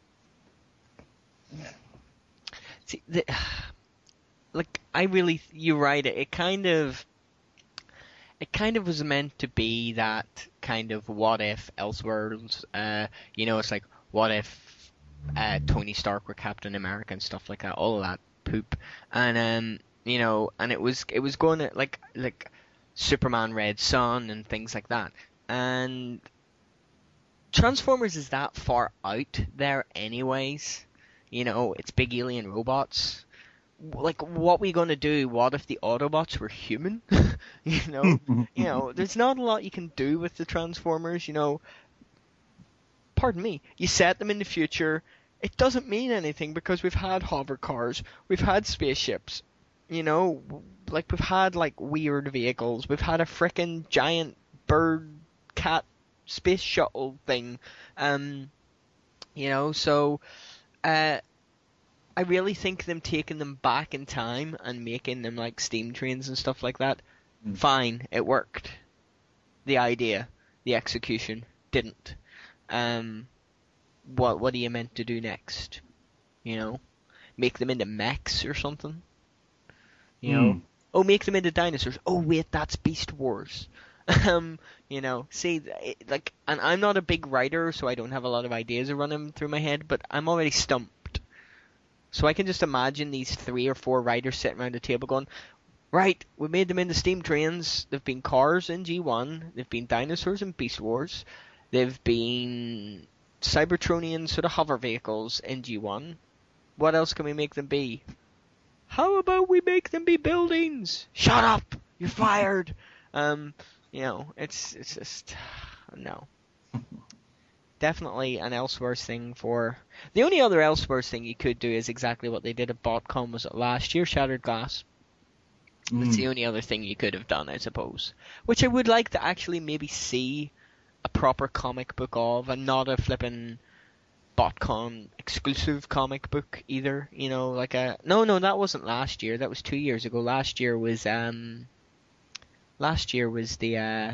See, the, like, I really, you're right. It, it kind of, it kind of was meant to be that kind of what if Elseworlds. Uh, you know, it's like what if uh, Tony Stark were Captain America and stuff like that. All of that poop, and um, you know, and it was it was going to like like Superman Red Sun and things like that, and Transformers is that far out there anyways. You know, it's big alien robots. Like, what we gonna do? What if the Autobots were human? you know, you know, there's not a lot you can do with the Transformers. You know, pardon me. You set them in the future. It doesn't mean anything because we've had hover cars, we've had spaceships. You know, like we've had like weird vehicles. We've had a frickin' giant bird cat space shuttle thing. Um, you know, so. Uh, I really think them taking them back in time and making them like steam trains and stuff like that, mm. fine, it worked. The idea, the execution didn't. Um, what what are you meant to do next? You know, make them into mechs or something. You know, mm. oh, make them into dinosaurs. Oh wait, that's Beast Wars. um, you know, see, like, and I'm not a big writer, so I don't have a lot of ideas running through my head, but I'm already stumped. So I can just imagine these three or four writers sitting around the table going, right, we made them into steam trains. They've been cars in G one. They've been dinosaurs in Beast Wars. They've been Cybertronian sort of hover vehicles in G one. What else can we make them be? How about we make them be buildings? Shut up! You're fired! um, you know, it's it's just... no. Definitely an Elseworlds thing for... The only other Elseworlds thing you could do is exactly what they did at BotCon, was it last year? Shattered Glass. Mm. That's the only other thing you could have done, I suppose. Which I would like to actually maybe see a proper comic book of, and not a flippin' BotCon exclusive comic book either. You know, like a... No, no, that wasn't last year. That was two years ago. Last year was... um. Last year was the... uh.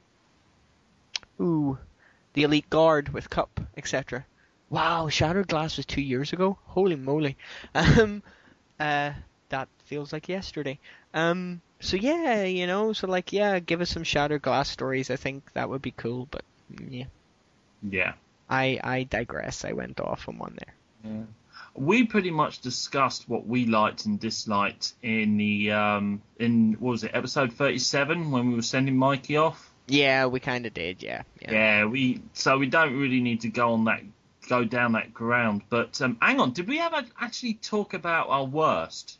Ooh... The Elite Guard with Cup, et cetera. Wow, Shattered Glass was two years ago? Holy moly. Um, uh, that feels like yesterday. Um, so yeah, you know, so like, yeah, give us some Shattered Glass stories. I think that would be cool, but yeah. Yeah. I, I digress. I went off on one there. Yeah. We pretty much discussed what we liked and disliked in the, um, in, what was it, episode thirty-seven, when we were sending Mikey off. Yeah, we kind of did, yeah, yeah. Yeah, we so we don't really need to go on that, go down that ground. But um, hang on, did we ever actually talk about our worst?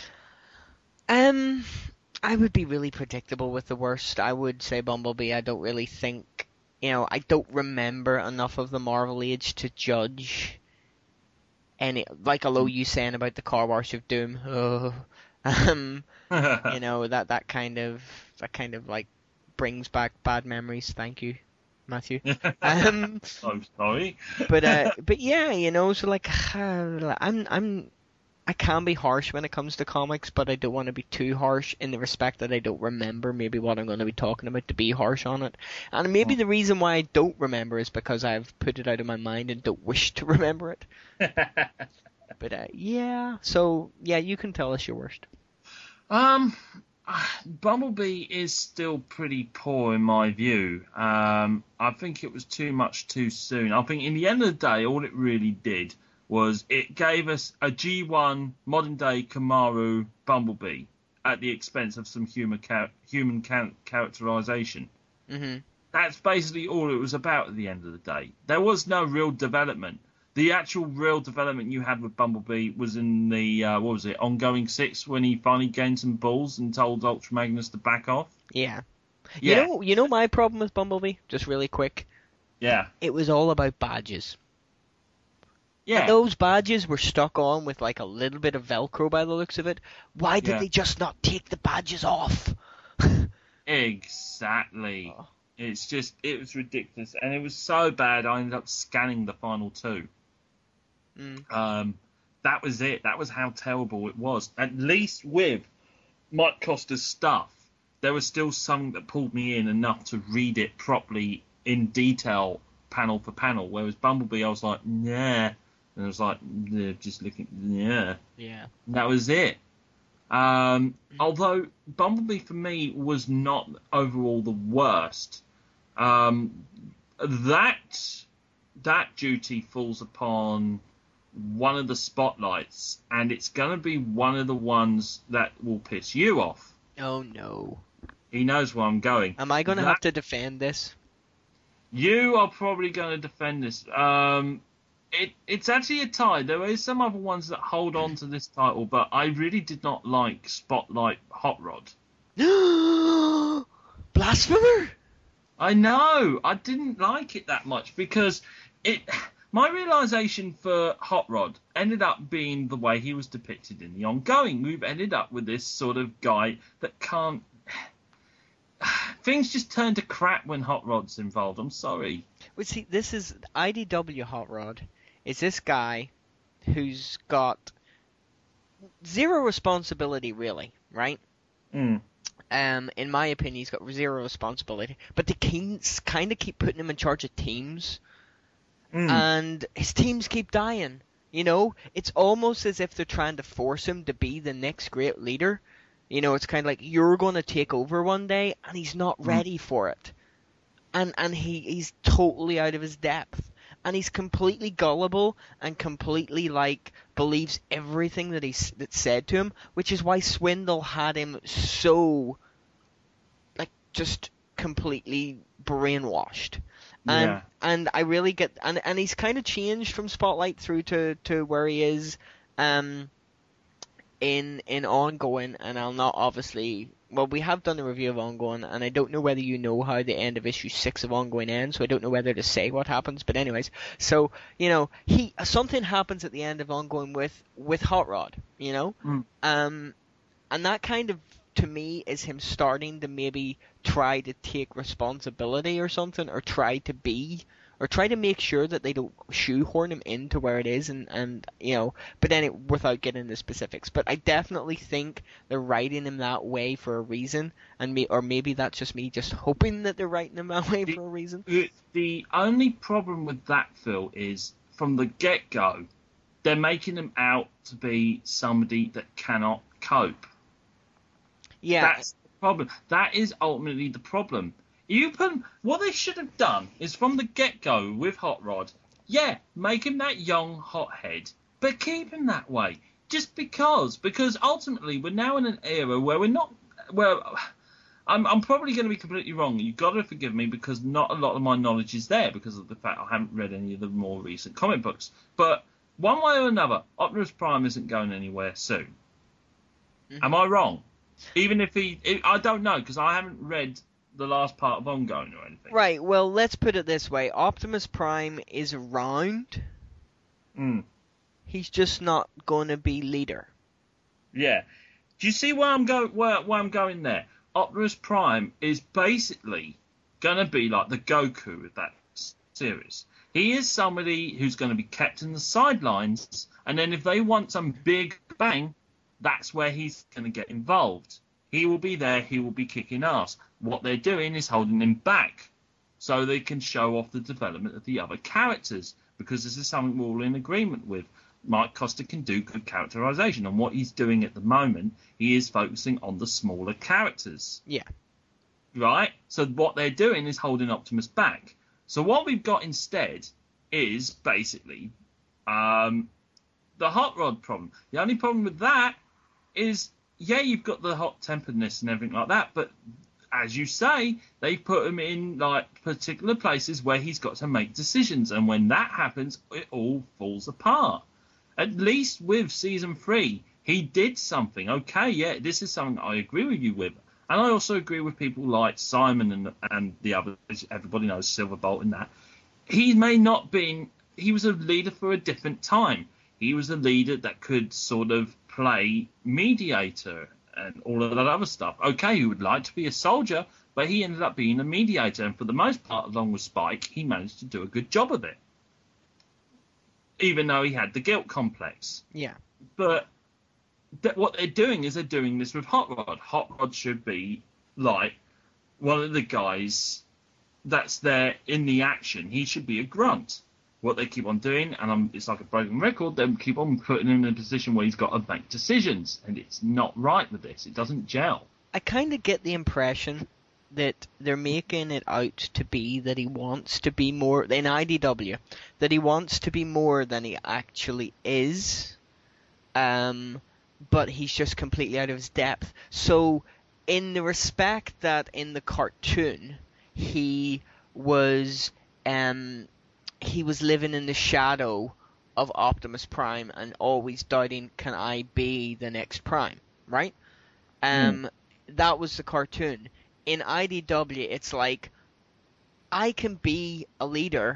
Um, I would be really predictable with the worst. I would say Bumblebee. I don't really think, you know, I don't remember enough of the Marvel Age to judge any. Like, although you saying about the Car Wash of Doom, oh, um, you know, that that kind of that kind of like. brings back bad memories. Thank you, Matthew. Um, I'm sorry. but uh, but yeah, you know, so like, uh, I'm I'm I can be harsh when it comes to comics, but I don't want to be too harsh in the respect that I don't remember maybe what I'm going to be talking about to be harsh on it. And maybe the reason why I don't remember is because I've put it out of my mind and don't wish to remember it. But uh, yeah, so yeah, you can tell us your worst. Um, Bumblebee is still pretty poor in my view. Um, I think it was too much too soon. I think in the end of the day, all it really did was it gave us a G one modern day Kamaru Bumblebee at the expense of some human char- human char- characterization. Mm-hmm. That's basically all it was about at the end of the day. There was no real development. The actual real development you had with Bumblebee was in the, uh, what was it, ongoing six, when he finally gained some balls and told Ultra Magnus to back off. Yeah. Yeah. You know, you know my problem with Bumblebee? Just really quick. Yeah. It was all about badges. Yeah. Those badges were stuck on with like a little bit of Velcro by the looks of it. Why did Yeah. they just not take the badges off? Exactly. Oh. It's just, it was ridiculous. And it was so bad, I ended up scanning the final two. Mm. Um, that was it. That was how terrible it was. At least with Mike Costa's stuff, there was still something that pulled me in enough to read it properly in detail, panel for panel. Whereas Bumblebee, I was like, nah. And I was like, yeah, just looking, yeah. Yeah. And that was it. Um, although Bumblebee for me was not overall the worst. Um, that that duty falls upon one of the spotlights, and it's going to be one of the ones that will piss you off. Oh no. He knows where I'm going. Am I going to That- have to defend this? You are probably going to defend this. Um, it, it's actually a tie. There is some other ones that hold on to this title, but I really did not like Spotlight Hot Rod. Blasphemer! I know. I didn't like it that much because it. My realization for Hot Rod ended up being the way he was depicted in the ongoing. We've ended up with this sort of guy that can't. Things just turn to crap when Hot Rod's involved. I'm sorry. Well, see, this is I D W Hot Rod. Is this guy who's got zero responsibility, really, right? Mm. Um, in my opinion, he's got zero responsibility. But the Kings kind of keep putting him in charge of teams. Mm. And his teams keep dying. You know, it's almost as if they're trying to force him to be the next great leader. You know, it's kind of like you're going to take over one day, and he's not ready for it. And and he he's totally out of his depth, and he's completely gullible and completely like believes everything that he's that's said to him, which is why Swindle had him so like just completely brainwashed. And Yeah. and I really get and and he's kind of changed from Spotlight through to, to where he is um in in ongoing, and I'll not obviously well we have done a review of ongoing, and I don't know whether you know how the end of issue six of ongoing ends, so I don't know whether to say what happens, but anyways, so you know he something happens at the end of ongoing with with Hot Rod, you know, Mm. um and that kind of to me is him starting to maybe try to take responsibility or something, or try to be, or try to make sure that they don't shoehorn him into where it is, and, and you know, but then it, without getting into specifics. But I definitely think they're writing him that way for a reason, and me, or maybe that's just me just hoping that they're writing him that way for a reason. The, the only problem with that, Phil, is from the get-go, they're making him out to be somebody that cannot cope. Yeah, That's the problem. That is ultimately the problem. You put what they should have done is from the get-go with Hot Rod, yeah, make him that young hothead, but keep him that way. Just because, because ultimately we're now in an era where we're not, where I'm, I'm probably going to be completely wrong. You've got to forgive me because not a lot of my knowledge is there because of the fact I haven't read any of the more recent comic books. But one way or another, Optimus Prime isn't going anywhere soon. Mm-hmm. Am I wrong? Even if he, I don't know because I haven't read the last part of ongoing or anything. right. Well, let's put it this way: Optimus Prime is around. Mm. He's just not going to be leader. Yeah. Do you see where I'm going? Where, where I'm going there? Optimus Prime is basically going to be like the Goku of that series. He is somebody who's going to be kept in the sidelines And then if they want some big bang, that's where he's going to get involved. He will be there. He will be kicking ass. What they're doing is holding him back so they can show off the development of the other characters, because this is something we're all in agreement with. Mike Costa can do good characterization, and what he's doing at the moment, he is focusing on the smaller characters. Yeah. Right? So what they're doing is holding Optimus back. So what we've got instead is basically um, the hot rod problem. The only problem with that is, yeah, you've got the hot-temperedness and everything like that, but as you say, they put him in like particular places where he's got to make decisions, and when that happens, it all falls apart. At least with season three, he did something. Okay, yeah, this is something I agree with you with, and I also agree with people like Simon and and the others. Everybody knows Silverbolt and that. He may not been. He was a leader for a different time. He was a leader that could sort of play mediator and all of that other stuff. Okay, he would like to be a soldier, but he ended up being a mediator, and for the most part, along with Spike, he managed to do a good job of it, even though he had the guilt complex. Yeah. But th- what they're doing is they're doing this with Hot Rod. Hot Rod should be like one of the guys that's there in the action. He should be a grunt. What they keep on doing, and I'm, it's like a broken record, they keep on putting him in a position where he's got to make decisions, and it's not right with this. It doesn't gel. I kind of get the impression that they're making it out to be that he wants to be more, in I D W, that he wants to be more than he actually is, um, but he's just completely out of his depth. So, in the respect that in the cartoon, he was... Um, he was living in the shadow of Optimus Prime and always doubting, can I be the next Prime, right? Um, mm. That was the cartoon. In I D W, it's like, I can be a leader,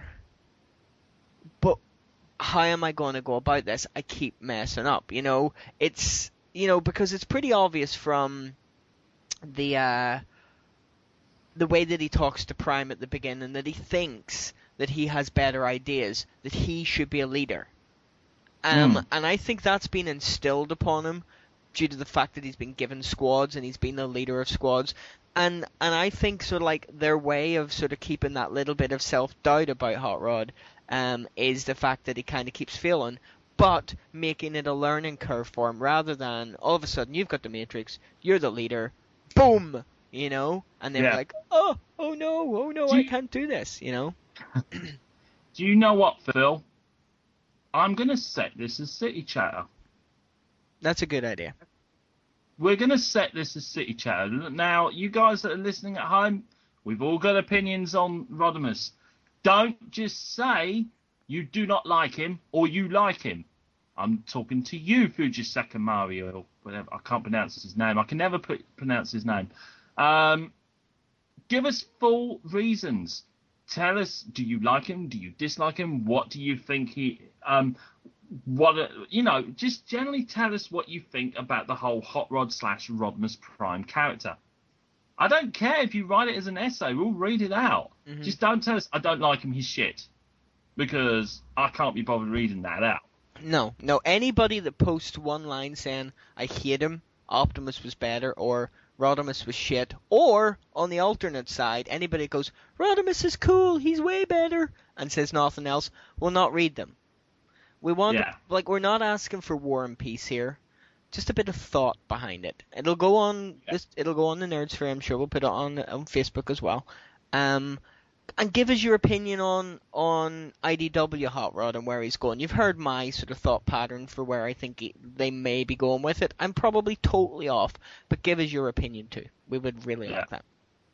but how am I going to go about this? I keep messing up, you know? It's, you know, because it's pretty obvious from the, uh, the way that he talks to Prime at the beginning that he thinks that he has better ideas, that he should be a leader. Um, mm. And I think that's been instilled upon him due to the fact that he's been given squads and he's been the leader of squads. And and I think sort of like their way of sort of keeping that little bit of self-doubt about Hot Rod um, is the fact that he kind of keeps failing, but making it a learning curve for him rather than all of a sudden you've got the Matrix, you're the leader, boom, you know? And then yeah. we're like, oh, oh no, oh no, do I you... can't do this, you know? Do you know what, Phil? I'm going to set this as City Chatter. That's a good idea. We're going to set this as City Chatter. Now, you guys that are listening at home, we've all got opinions on Rodimus. Don't just say you do not like him or you like him. I'm talking to you, Fujisaka Mario, or whatever. I can't pronounce his name. I can never put, pronounce his name. Um, give us full reasons. Tell us, do you like him? Do you dislike him? What do you think he... Um, what you know, just generally tell us what you think about the whole Hot Rod slash Rodimus Prime character. I don't care if you write it as an essay. We'll read it out. Mm-hmm. Just don't tell us, I don't like him, he's shit. Because I can't be bothered reading that out. No, no. Anybody that posts one line saying, I hate him, Optimus was better, or... Rodimus was shit, or on the alternate side, anybody goes, Rodimus is cool, he's way better, and says nothing else, will not read them. We want, yeah. like, we're not asking for War and Peace here, just a bit of thought behind it. It'll go on, yeah. this, it'll go on the Nerds Fair, I'm sure we'll put it on on Facebook as well. Um, and give us your opinion on on I D W Hot Rod and where he's going. You've heard my sort of thought pattern for where I think he, they may be going with it. I'm probably totally off, but give us your opinion too. We would really yeah. like that.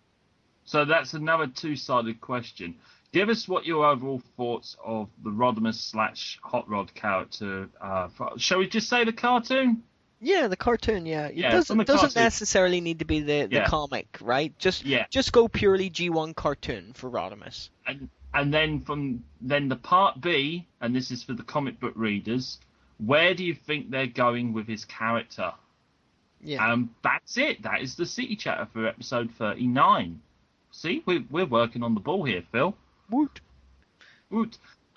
So that's another two-sided question. Give us what your overall thoughts of the Rodimus slash Hot Rod character. Uh, for, shall we just say the cartoon? Yeah, the cartoon, yeah. It yeah, doesn't, doesn't necessarily need to be the, the yeah. comic, right? Just yeah. just go purely G one cartoon for Rodimus. And and then from then the part B, and this is for the comic book readers, where do you think they're going with his character? Yeah. Um, that's it. That is the City Chatter for episode thirty-nine. See, we, we're working on the ball here, Phil. Woot. Woot.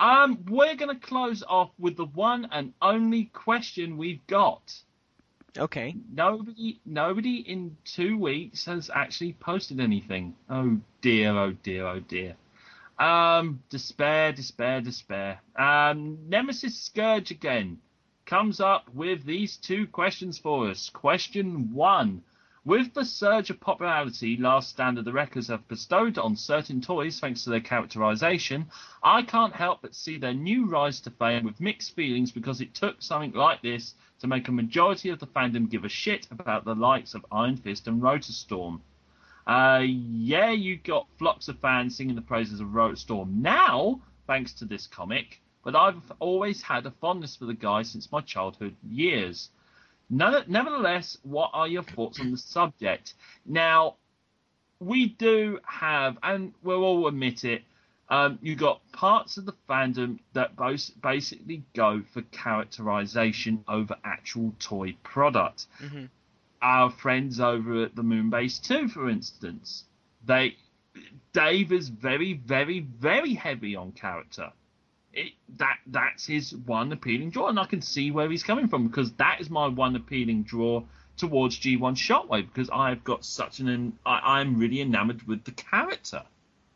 Um, we're going to close off with the one and only question we've got. Okay. Nobody, nobody in two weeks has actually posted anything. Oh dear, oh dear, oh dear. Um, despair, despair, despair. Um, Nemesis Scourge again comes up with these two questions for us. Question one. With the surge of popularity Last Stand of the Wreckers have bestowed on certain toys thanks to their characterization, I can't help but see their new rise to fame with mixed feelings because it took something like this to make a majority of the fandom give a shit about the likes of Iron Fist and Rotorstorm. Uh, yeah, you got flocks of fans singing the praises of Rotorstorm now, thanks to this comic, but I've always had a fondness for the guy since my childhood years. Nevertheless, what are your thoughts on the subject? Now, we do have, and we'll all admit it, um, you got parts of the fandom that both basically go for characterization over actual toy product. Mm-hmm. Our friends over at the Moonbase two, for instance, they Dave is very, very, very heavy on character. It, that that's his one appealing draw, and I can see where he's coming from because that is my one appealing draw towards G one Shockwave because I've got such an I, I'm really enamored with the character.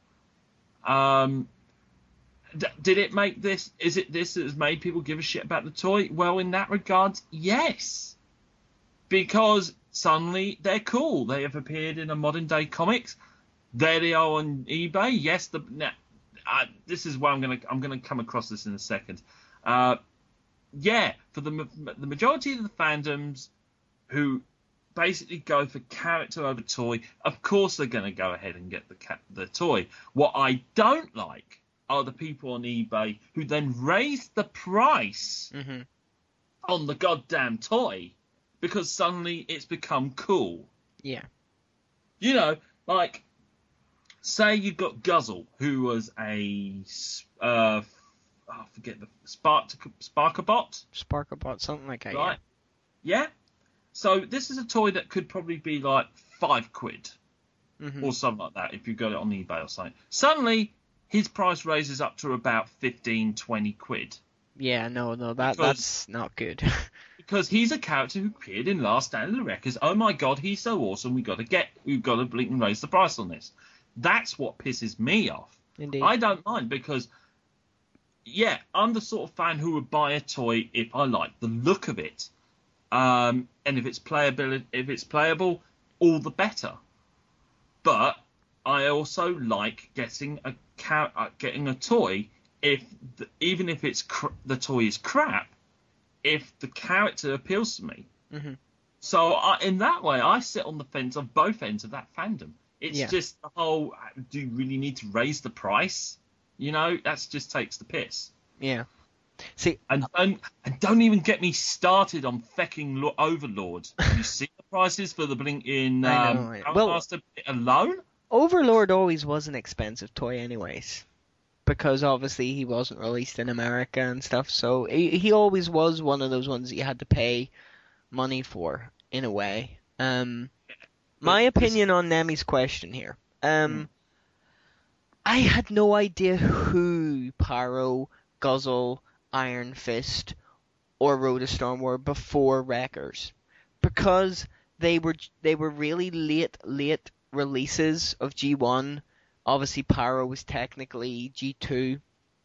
Um, d- did it make this? Is it this that has made people give a shit about the toy? Well, in that regard, yes, because suddenly they're cool. They have appeared in a modern day comics. There they are on eBay. Yes, the. Now, Uh, this is where I'm gonna I'm gonna come across this in a second. Uh, yeah, for the the majority of the fandoms who basically go for character over toy, of course they're gonna go ahead and get the ca- the toy. What I don't like are the people on eBay who then raise the price Mm-hmm. on the goddamn toy because suddenly it's become cool. Yeah. You know, like. Say you got Guzzle, who was a uh, I forget the Spark Sparkabot, Sparkabot, something like that. right? Yeah. yeah. So this is a toy that could probably be like five quid Mm-hmm. or something like that if you got it on eBay or something. Suddenly, his price raises up to about fifteen, twenty quid. Yeah, no, no, that Because- that's not good. Because he's a character who appeared in Last Stand of the Wreckers. Oh my god, he's so awesome! We got to get, we've got to blink and raise the price on this. That's what pisses me off. Indeed. I don't mind because, yeah, I'm the sort of fan who would buy a toy if I like the look of it, um, and if it's playable, if it's playable, all the better. But I also like getting a car- uh, getting a toy if the, even if it's cr- the toy is crap, if the character appeals to me. Mm-hmm. So I, in that way, I sit on the fence of both ends of that fandom. It's Yeah. just the whole, do you really need to raise the price? You know, that just takes the piss. Yeah. See, And don't, and don't even get me started on fecking Lo- Overlord. You see the prices for the blinking I know, um, I- well- Master alone? Overlord always was an expensive toy anyways. Because obviously he wasn't released in America and stuff, so he, he always was one of those ones that you had to pay money for, in a way. Um... My opinion on Nemi's question here. Um, Hmm. I had no idea who Pyro, Guzzle, Iron Fist, or Rotorstorm were before Wreckers, because they were they were really late late releases of G one. Obviously, Pyro was technically G two.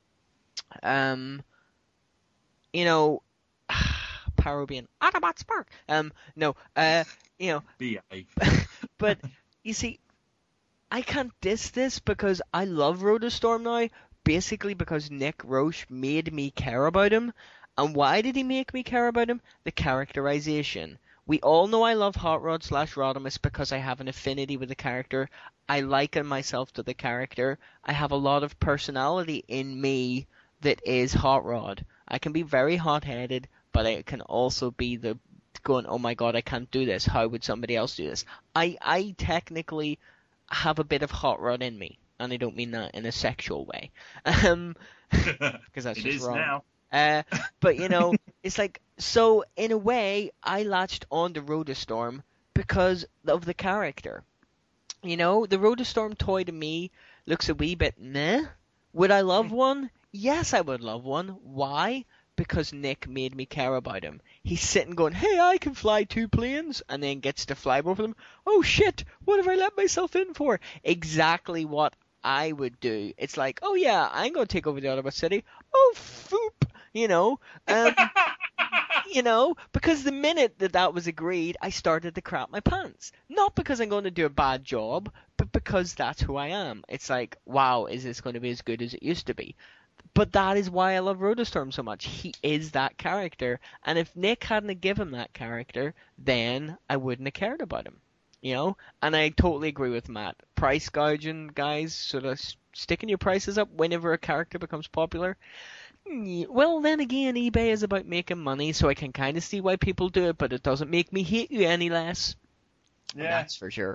Um, you know, Pyro being Autobot Spark. Um, no, uh, you know. Behave. But, you see, I can't diss this because I love Rotorstorm now, basically because Nick Roche made me care about him. And why did he make me care about him? The characterization. We all know I love Hot Rod slash Rodimus because I have an affinity with the character. I liken myself to the character. I have a lot of personality in me that is Hot Rod. I can be very hot-headed, but I can also be the going, oh my god, I can't do this. How would somebody else do this? I, I technically have a bit of Hot Rod in me, and I don't mean that in a sexual way. Um, because that's It just is wrong. now. Uh, but you know, it's like, so in a way, I latched on to Rotorstorm because of the character. You know, the Rotorstorm toy to me looks a wee bit meh. Would I love one? yes, I would love one. Why? Because Nick made me care about him. He's sitting going, hey, I can fly two planes, and then gets to fly both of them. Oh shit, what have I let myself in for? Exactly what I would do. It's like, oh yeah, I'm going to take over the Autobot City. Oh, foop, you know. Um, you know, because the minute that that was agreed, I started to crap my pants. Not because I'm going to do a bad job, but because that's who I am. It's like, wow, is this going to be as good as it used to be? But that is why I love Rotostorm so much. He is that character. And if Nick hadn't given him that character, then I wouldn't have cared about him. You know? And I totally agree with Matt. Price gouging, guys, sort of sticking your prices up whenever a character becomes popular. Well, then again, eBay is about making money, so I can kind of see why people do it, but it doesn't make me hate you any less. Yeah. That's for sure.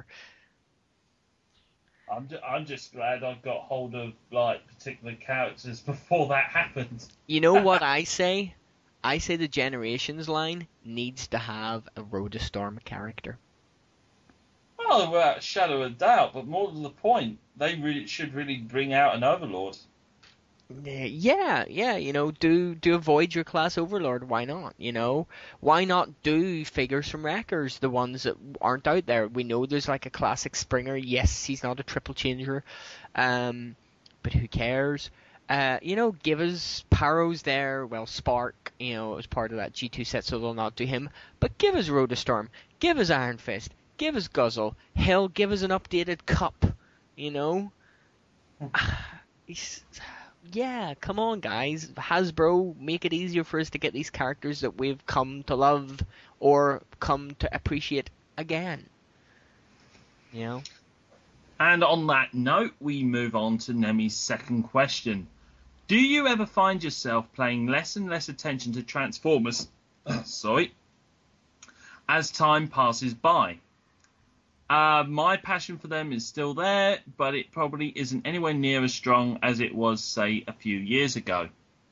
I'm just, I'm just glad I got hold of like particular characters before that happened. You know what I say? I say the Generations line needs to have a Rotostorm character. Well, without a shadow of a doubt, but more to the point, they really should really bring out an Overlord. Yeah, yeah, you know, do do a Voyager class Overlord, why not, you know? Why not do figures from Wreckers, the ones that aren't out there? We know there's like a classic Springer, yes, he's not a triple changer, um, but who cares? Uh, you know, give us Paros there, well, Spark, you know, it was part of that G two set, so they'll not do him, but give us Rotostorm, give us Iron Fist, give us Guzzle, hell, give us an updated Cup, you know? He's... Yeah, come on, guys. Hasbro, make it easier for us to get these characters that we've come to love or come to appreciate again. You know? And on that note, we move on to Nemi's second question. Do you ever find yourself paying less and less attention to Transformers sorry, as time passes by? Uh, my passion for them is still there, but it probably isn't anywhere near as strong as it was, say, a few years ago.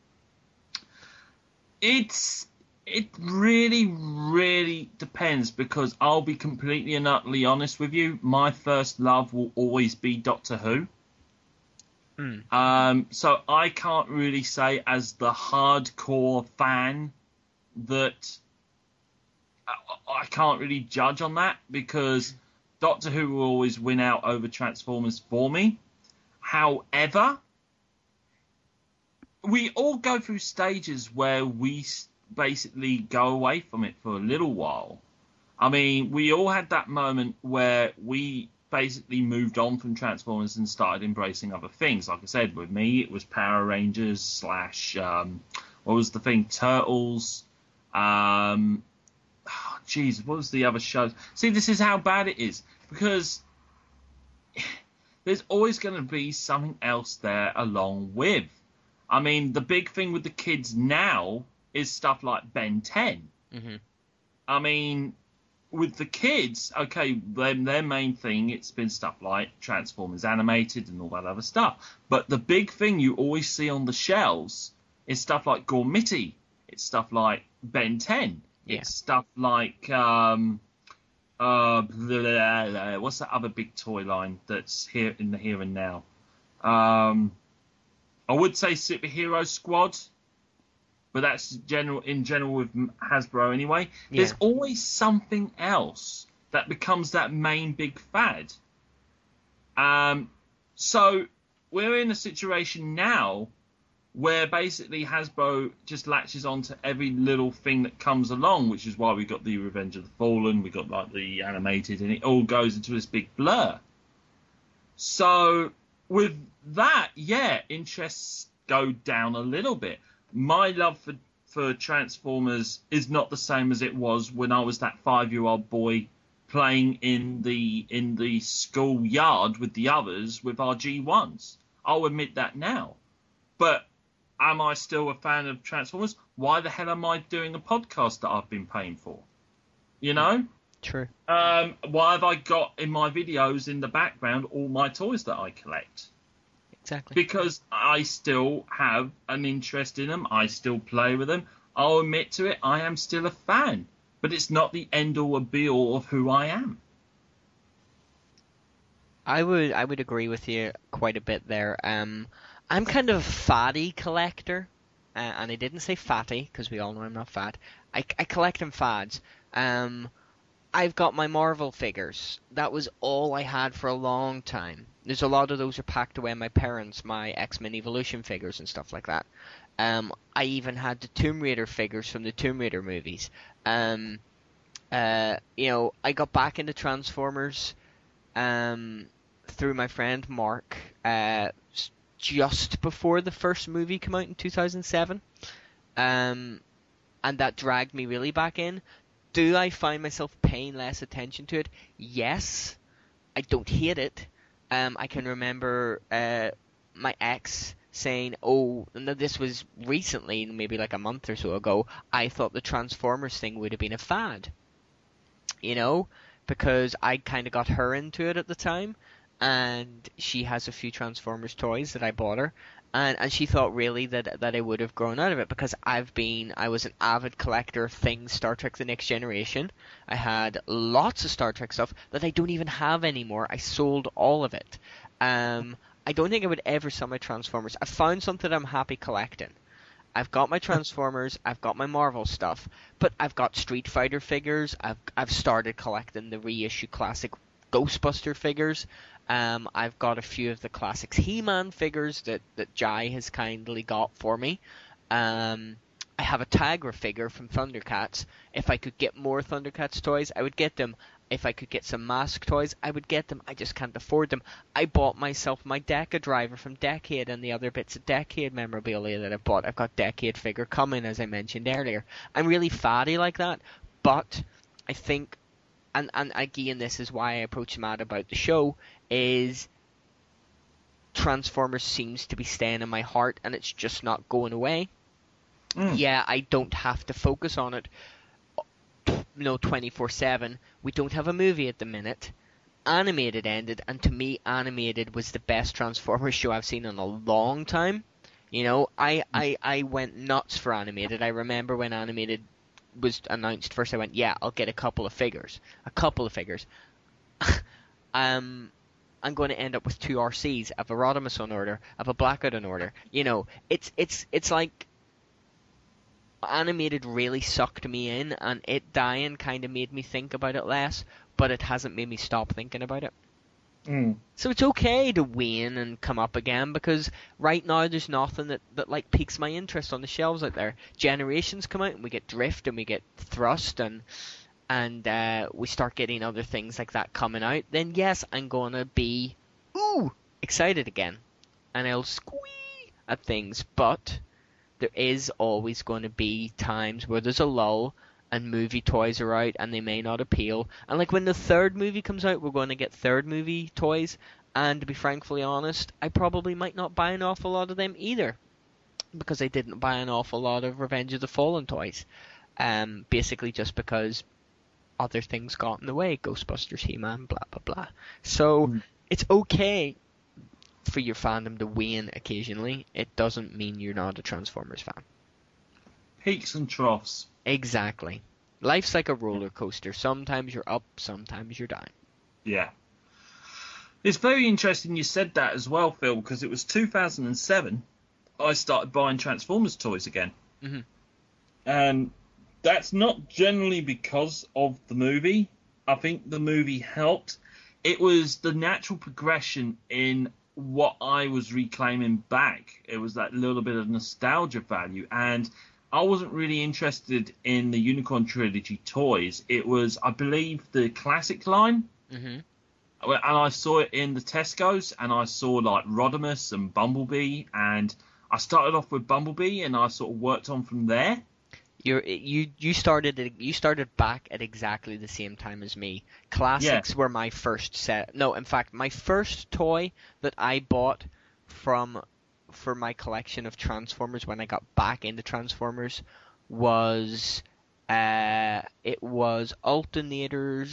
It's it really, really depends, because I'll be completely and utterly honest with you. My first love will always be Doctor Who. Mm. Um, so I can't really say as the hardcore fan that I, I can't really judge on that, because Doctor Who will always win out over Transformers for me. However, we all go through stages where we basically go away from it for a little while. I mean, we all had that moment where we basically moved on from Transformers and started embracing other things. Like I said, with me, it was Power Rangers slash, um, what was the thing, Turtles, um... Jeez, what was the other show? See, this is how bad it is, because there's always going to be something else there along with. I mean, the big thing with the kids now is stuff like Ben ten. Mm-hmm. I mean, with the kids, okay, their, their main thing, it's been stuff like Transformers Animated and all that other stuff. But the big thing you always see on the shelves is stuff like Gormiti. It's stuff like Ben ten. Yeah. It's stuff like, um, uh, blah, blah, blah, what's that other big toy line that's here in the here and now? Um, I would say Superhero Squad, but that's general in general with Hasbro anyway. Yeah. There's always something else that becomes that main big fad. Um, so we're in a situation now where basically Hasbro just latches on to every little thing that comes along, which is why we got the Revenge of the Fallen, we got like the animated, and it all goes into this big blur. So with that, yeah, interests go down a little bit. My love for, for Transformers is not the same as it was when I was that five-year-old boy playing in the in the school yard with the others with our G ones. I'll admit that now. But am I still a fan of Transformers? Why the hell am I doing a podcast that I've been paying for? You know? True. Um, why have I got in my videos in the background all my toys that I collect? Exactly. Because I still have an interest in them. I still play with them. I'll admit to it, I am still a fan. But it's not the end-all and be-all of who I am. I would I would agree with you quite a bit there. Um, I'm kind of a fatty collector, uh, and I didn't say fatty because we all know I'm not fat. I, I collect in fads. Um, I've got my Marvel figures. That was all I had for a long time. There's a lot of those are packed away. My parents, my X-Men Evolution figures and stuff like that. Um, I even had the Tomb Raider figures from the Tomb Raider movies. Um, uh, you know, I got back into Transformers um, through my friend Mark uh, just before the first movie came out in two thousand seven. Um, and that dragged me really back in. Do I find myself paying less attention to it? Yes. I don't hate it. Um, I can remember uh, my ex saying, oh, and this was recently, maybe like a month or so ago, I thought the Transformers thing would have been a fad. You know? Because I kind of got her into it at the time, and she has a few Transformers toys that I bought her, and, and she thought really that that I would have grown out of it, because I've been, I was an avid collector of things Star Trek The Next Generation. I had lots of Star Trek stuff that I don't even have anymore. I sold all of it. Um, I don't think I would ever sell my Transformers. I found something I'm happy collecting. I've got my Transformers, I've got my Marvel stuff, but I've got Street Fighter figures, I've I've started collecting the reissue classic Ghostbuster figures, um, I've got a few of the classics He-Man figures that, that Jai has kindly got for me. Um, I have a Tigra figure from Thundercats. If I could get more Thundercats toys, I would get them. If I could get some Mask toys, I would get them. I just can't afford them. I bought myself my Deca driver from Decade and the other bits of Decade memorabilia that I've bought. I've got Decade figure coming, as I mentioned earlier. I'm really fatty like that, but I think, and, and again, this is why I approach Matt about the show, is Transformers seems to be staying in my heart, and it's just not going away. Mm. Yeah, I don't have to focus on it, you know, twenty-four seven. We don't have a movie at the minute. Animated ended, and to me, Animated was the best Transformers show I've seen in a long time. You know, I, I, I went nuts for Animated. I remember when Animated was announced first, I went, yeah, I'll get a couple of figures. A couple of figures. um, I'm going to end up with two R Cs. I have a Rodimus on order. I have a Blackwood on order. You know, it's it's it's like Animated really sucked me in, and it dying kind of made me think about it less, but it hasn't made me stop thinking about it. Mm. So it's okay to wane and come up again, because right now there's nothing that, that like piques my interest on the shelves out there. Generations come out and we get Drift and we get Thrust and and uh, we start getting other things like that coming out, then yes, I'm going to be ooh excited again, and I'll squee at things, but there is always going to be times where there's a lull and movie toys are out and they may not appeal. And like when the third movie comes out, we're going to get third movie toys, and to be frankly honest, I probably might not buy an awful lot of them either, because I didn't buy an awful lot of Revenge of the Fallen toys. Um, basically just because other things got in the way, Ghostbusters, He-Man, blah blah blah. So mm. it's okay for your fandom to wane occasionally. It doesn't mean you're not a Transformers fan. Peaks and troughs. Exactly. Life's like a roller coaster. Sometimes you're up, sometimes you're down. Yeah. It's very interesting you said that as well, Phil, because it was two thousand seven I started buying Transformers toys again. Mm-hmm. And that's not generally because of the movie. I think the movie helped. It was the natural progression in what I was reclaiming back. It was that little bit of nostalgia value, and I wasn't really interested in the Unicorn Trilogy toys. It was, I believe, the classic line, mm-hmm. and I saw it in the Tesco's, and I saw like Rodimus and Bumblebee, and I started off with Bumblebee, and I sort of worked on from there. You're, you you started you started back at exactly the same time as me. Classics yeah. were my first set. No, in fact, my first toy that I bought from for my collection of Transformers when I got back into Transformers was uh it was Alternators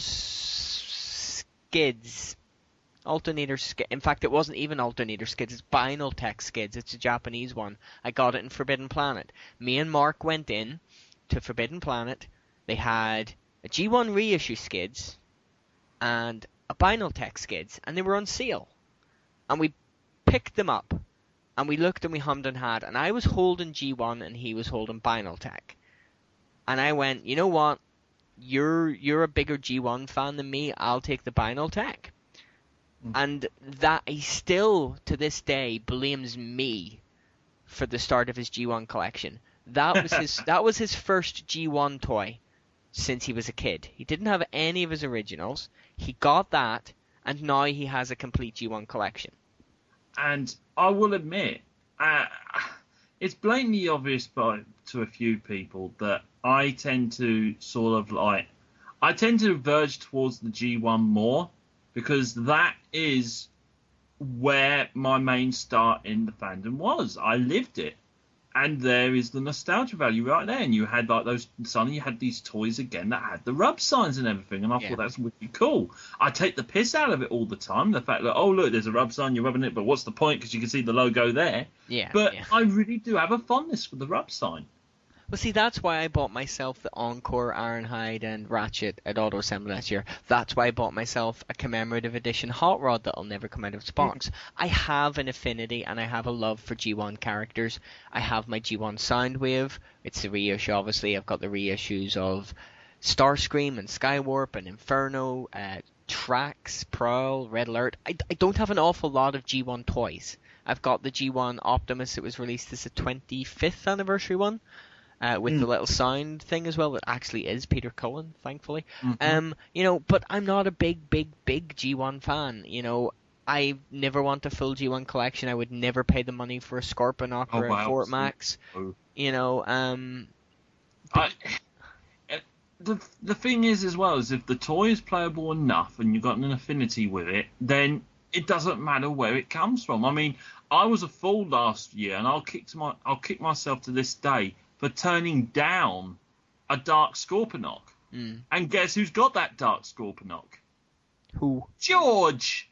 Skids. Alternator Skids. In fact, it wasn't even Alternator Skids. It's Binaltech Skids. It's a Japanese one. I got it in Forbidden Planet. Me and Mark went in to Forbidden Planet. They had a G one reissue Skids and a Binaltech Skids, and they were on sale. And we picked them up, and we looked and we hummed and had, and I was holding G one and he was holding Binaltech. And I went, you know what? You're you're a bigger G one fan than me. I'll take the Binaltech. Mm. And that he still, to this day, blames me for the start of his G one collection. That was his that was his first G one toy since he was a kid. He didn't have any of his originals. He got that, and now he has a complete G one collection. And I will admit, uh, it's blatantly obvious by, to a few people that I tend to sort of like, I tend to verge towards the G one more, because that is where my main start in the fandom was. I lived it. And there is the nostalgia value right there. And you had like those, suddenly you had these toys again that had the rub signs and everything. And I yeah. thought that's really cool. I take the piss out of it all the time. The fact that, oh, look, there's a rub sign, you're rubbing it, but what's the point? Because you can see the logo there. Yeah. But yeah. I really do have a fondness for the rub sign. Well, see, that's why I bought myself the Encore, Ironhide, and Ratchet at Auto Assembly last year. That's why I bought myself a commemorative edition Hot Rod that'll never come out of its box. Mm. I have an affinity and I have a love for G one characters. I have my G one Soundwave. It's the reissue, obviously. I've got the reissues of Starscream and Skywarp and Inferno, uh, Trax, Prowl, Red Alert. I, I don't have an awful lot of G one toys. I've got the G one Optimus. It was released as a twenty-fifth anniversary one. Uh, with mm. the little sound thing as well, that actually is Peter Cullen, thankfully. Mm-hmm. Um, you know, but I'm not a big, big, big G one fan. You know, I never want a full G one collection. I would never pay the money for a Scorponok oh, or wow. a Fort Max. Oh. You know, um... I, the the thing is as well, is if the toy is playable enough and you've got an affinity with it, then it doesn't matter where it comes from. I mean, I was a fool last year, and I'll kick to my I'll kick myself to this day for turning down a Dark Scorponok. Mm. And guess who's got that Dark Scorponok? Who? George!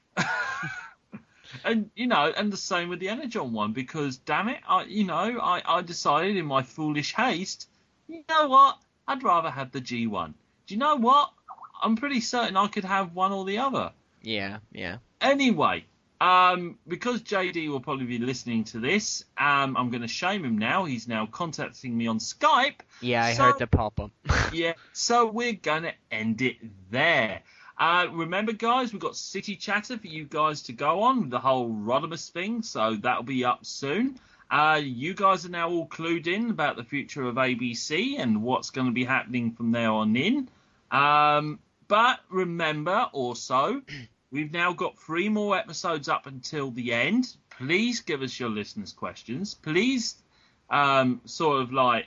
And, you know, and the same with the Energon one, because, damn it, I, you know, I, I decided in my foolish haste, you know what, I'd rather have the G one. Do you know what? I'm pretty certain I could have one or the other. Yeah, yeah. Anyway, Um, because J D will probably be listening to this, um, I'm going to shame him now. He's now contacting me on Skype. Yeah, I so, heard the pop-up. yeah, so we're going to end it there. Uh, remember, guys, we've got City Chatter for you guys to go on with the whole Rodimus thing, so that'll be up soon. Uh, you guys are now all clued in about the future of A B C and what's going to be happening from there on in. Um, but remember also... We've now got three more episodes up until the end. Please give us your listeners' questions. Please, um, sort of like,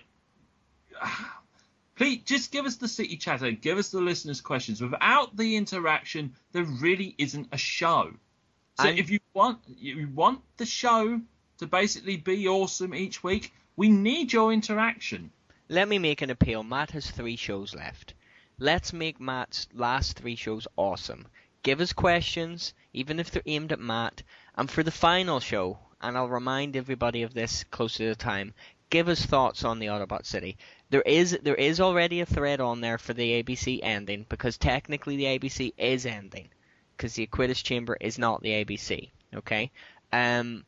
please just give us the City Chatter. Give us the listeners' questions. Without the interaction, there really isn't a show. So I'm... if you want, you want the show to basically be awesome each week, we need your interaction. Let me make an appeal. Matt has three shows left. Let's make Matt's last three shows awesome. Give us questions, even if they're aimed at Matt. And for the final show, and I'll remind everybody of this close to the time, give us thoughts on the Autobot City. There is there is already a thread on there for the A B C ending, because technically the A B C is ending, because the Aquitas Chamber is not the A B C. Okay? Um,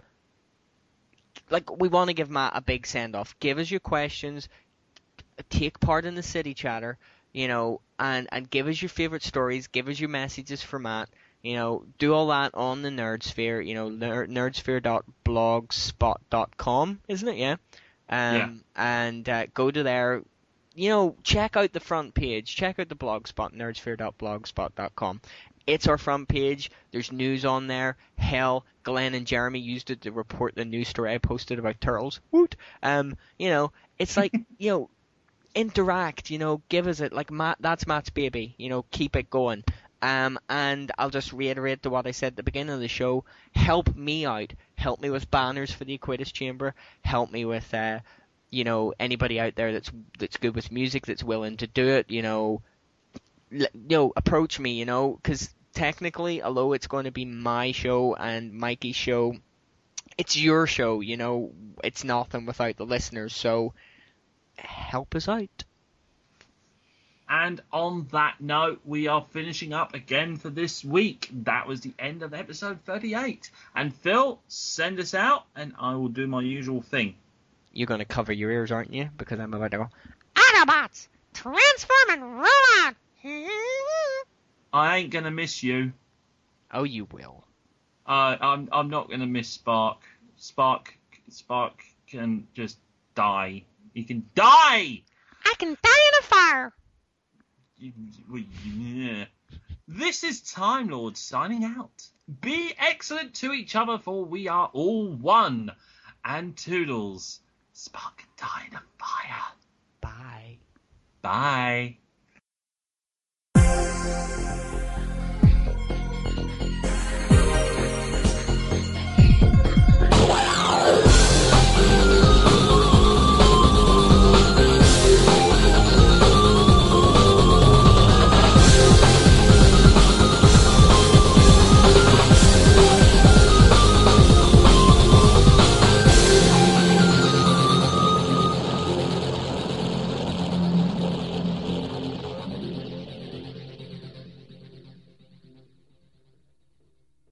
like, we want to give Matt a big send-off. Give us your questions. Take part in the City Chatter. You know, and, and give us your favourite stories, give us your messages for Matt, you know, do all that on the Nerdsphere, you know, ner- nerdsphere dot blogspot dot com, isn't it, yeah? Um, yeah. And uh, go to there, you know, check out the front page, check out the blogspot, nerdsphere dot blogspot dot com. It's our front page, there's news on there, hell, Glenn and Jeremy used it to report the news story I posted about turtles, woot! Um, you know, it's like, you know, interact, you know, give us it, like, Matt, that's Matt's baby, you know, keep it going. Um, and I'll just reiterate to what I said at the beginning of the show, help me out, help me with banners for the Aquitas Chamber, help me with, uh, you know, anybody out there that's that's good with music, that's willing to do it, you know, l- you know, approach me, you know, because technically, although it's going to be my show and Mikey's show, it's your show, you know, it's nothing without the listeners, so help us out. And on that note, we are finishing up again for this week. That was the end of episode thirty-eight. And Phil, send us out, and I will do my usual thing. You're going to cover your ears, aren't you? Because I'm about to go, Autobots, transform and roll out. I ain't going to miss you. oh, you will. Uh, I'm I'm not going to miss Spark. Spark Spark can just die. He can die! I can die in a fire. Yeah. This is Time Lord signing out. Be excellent to each other, for we are all one. And Toodles, Spark can die in a fire. Bye. Bye.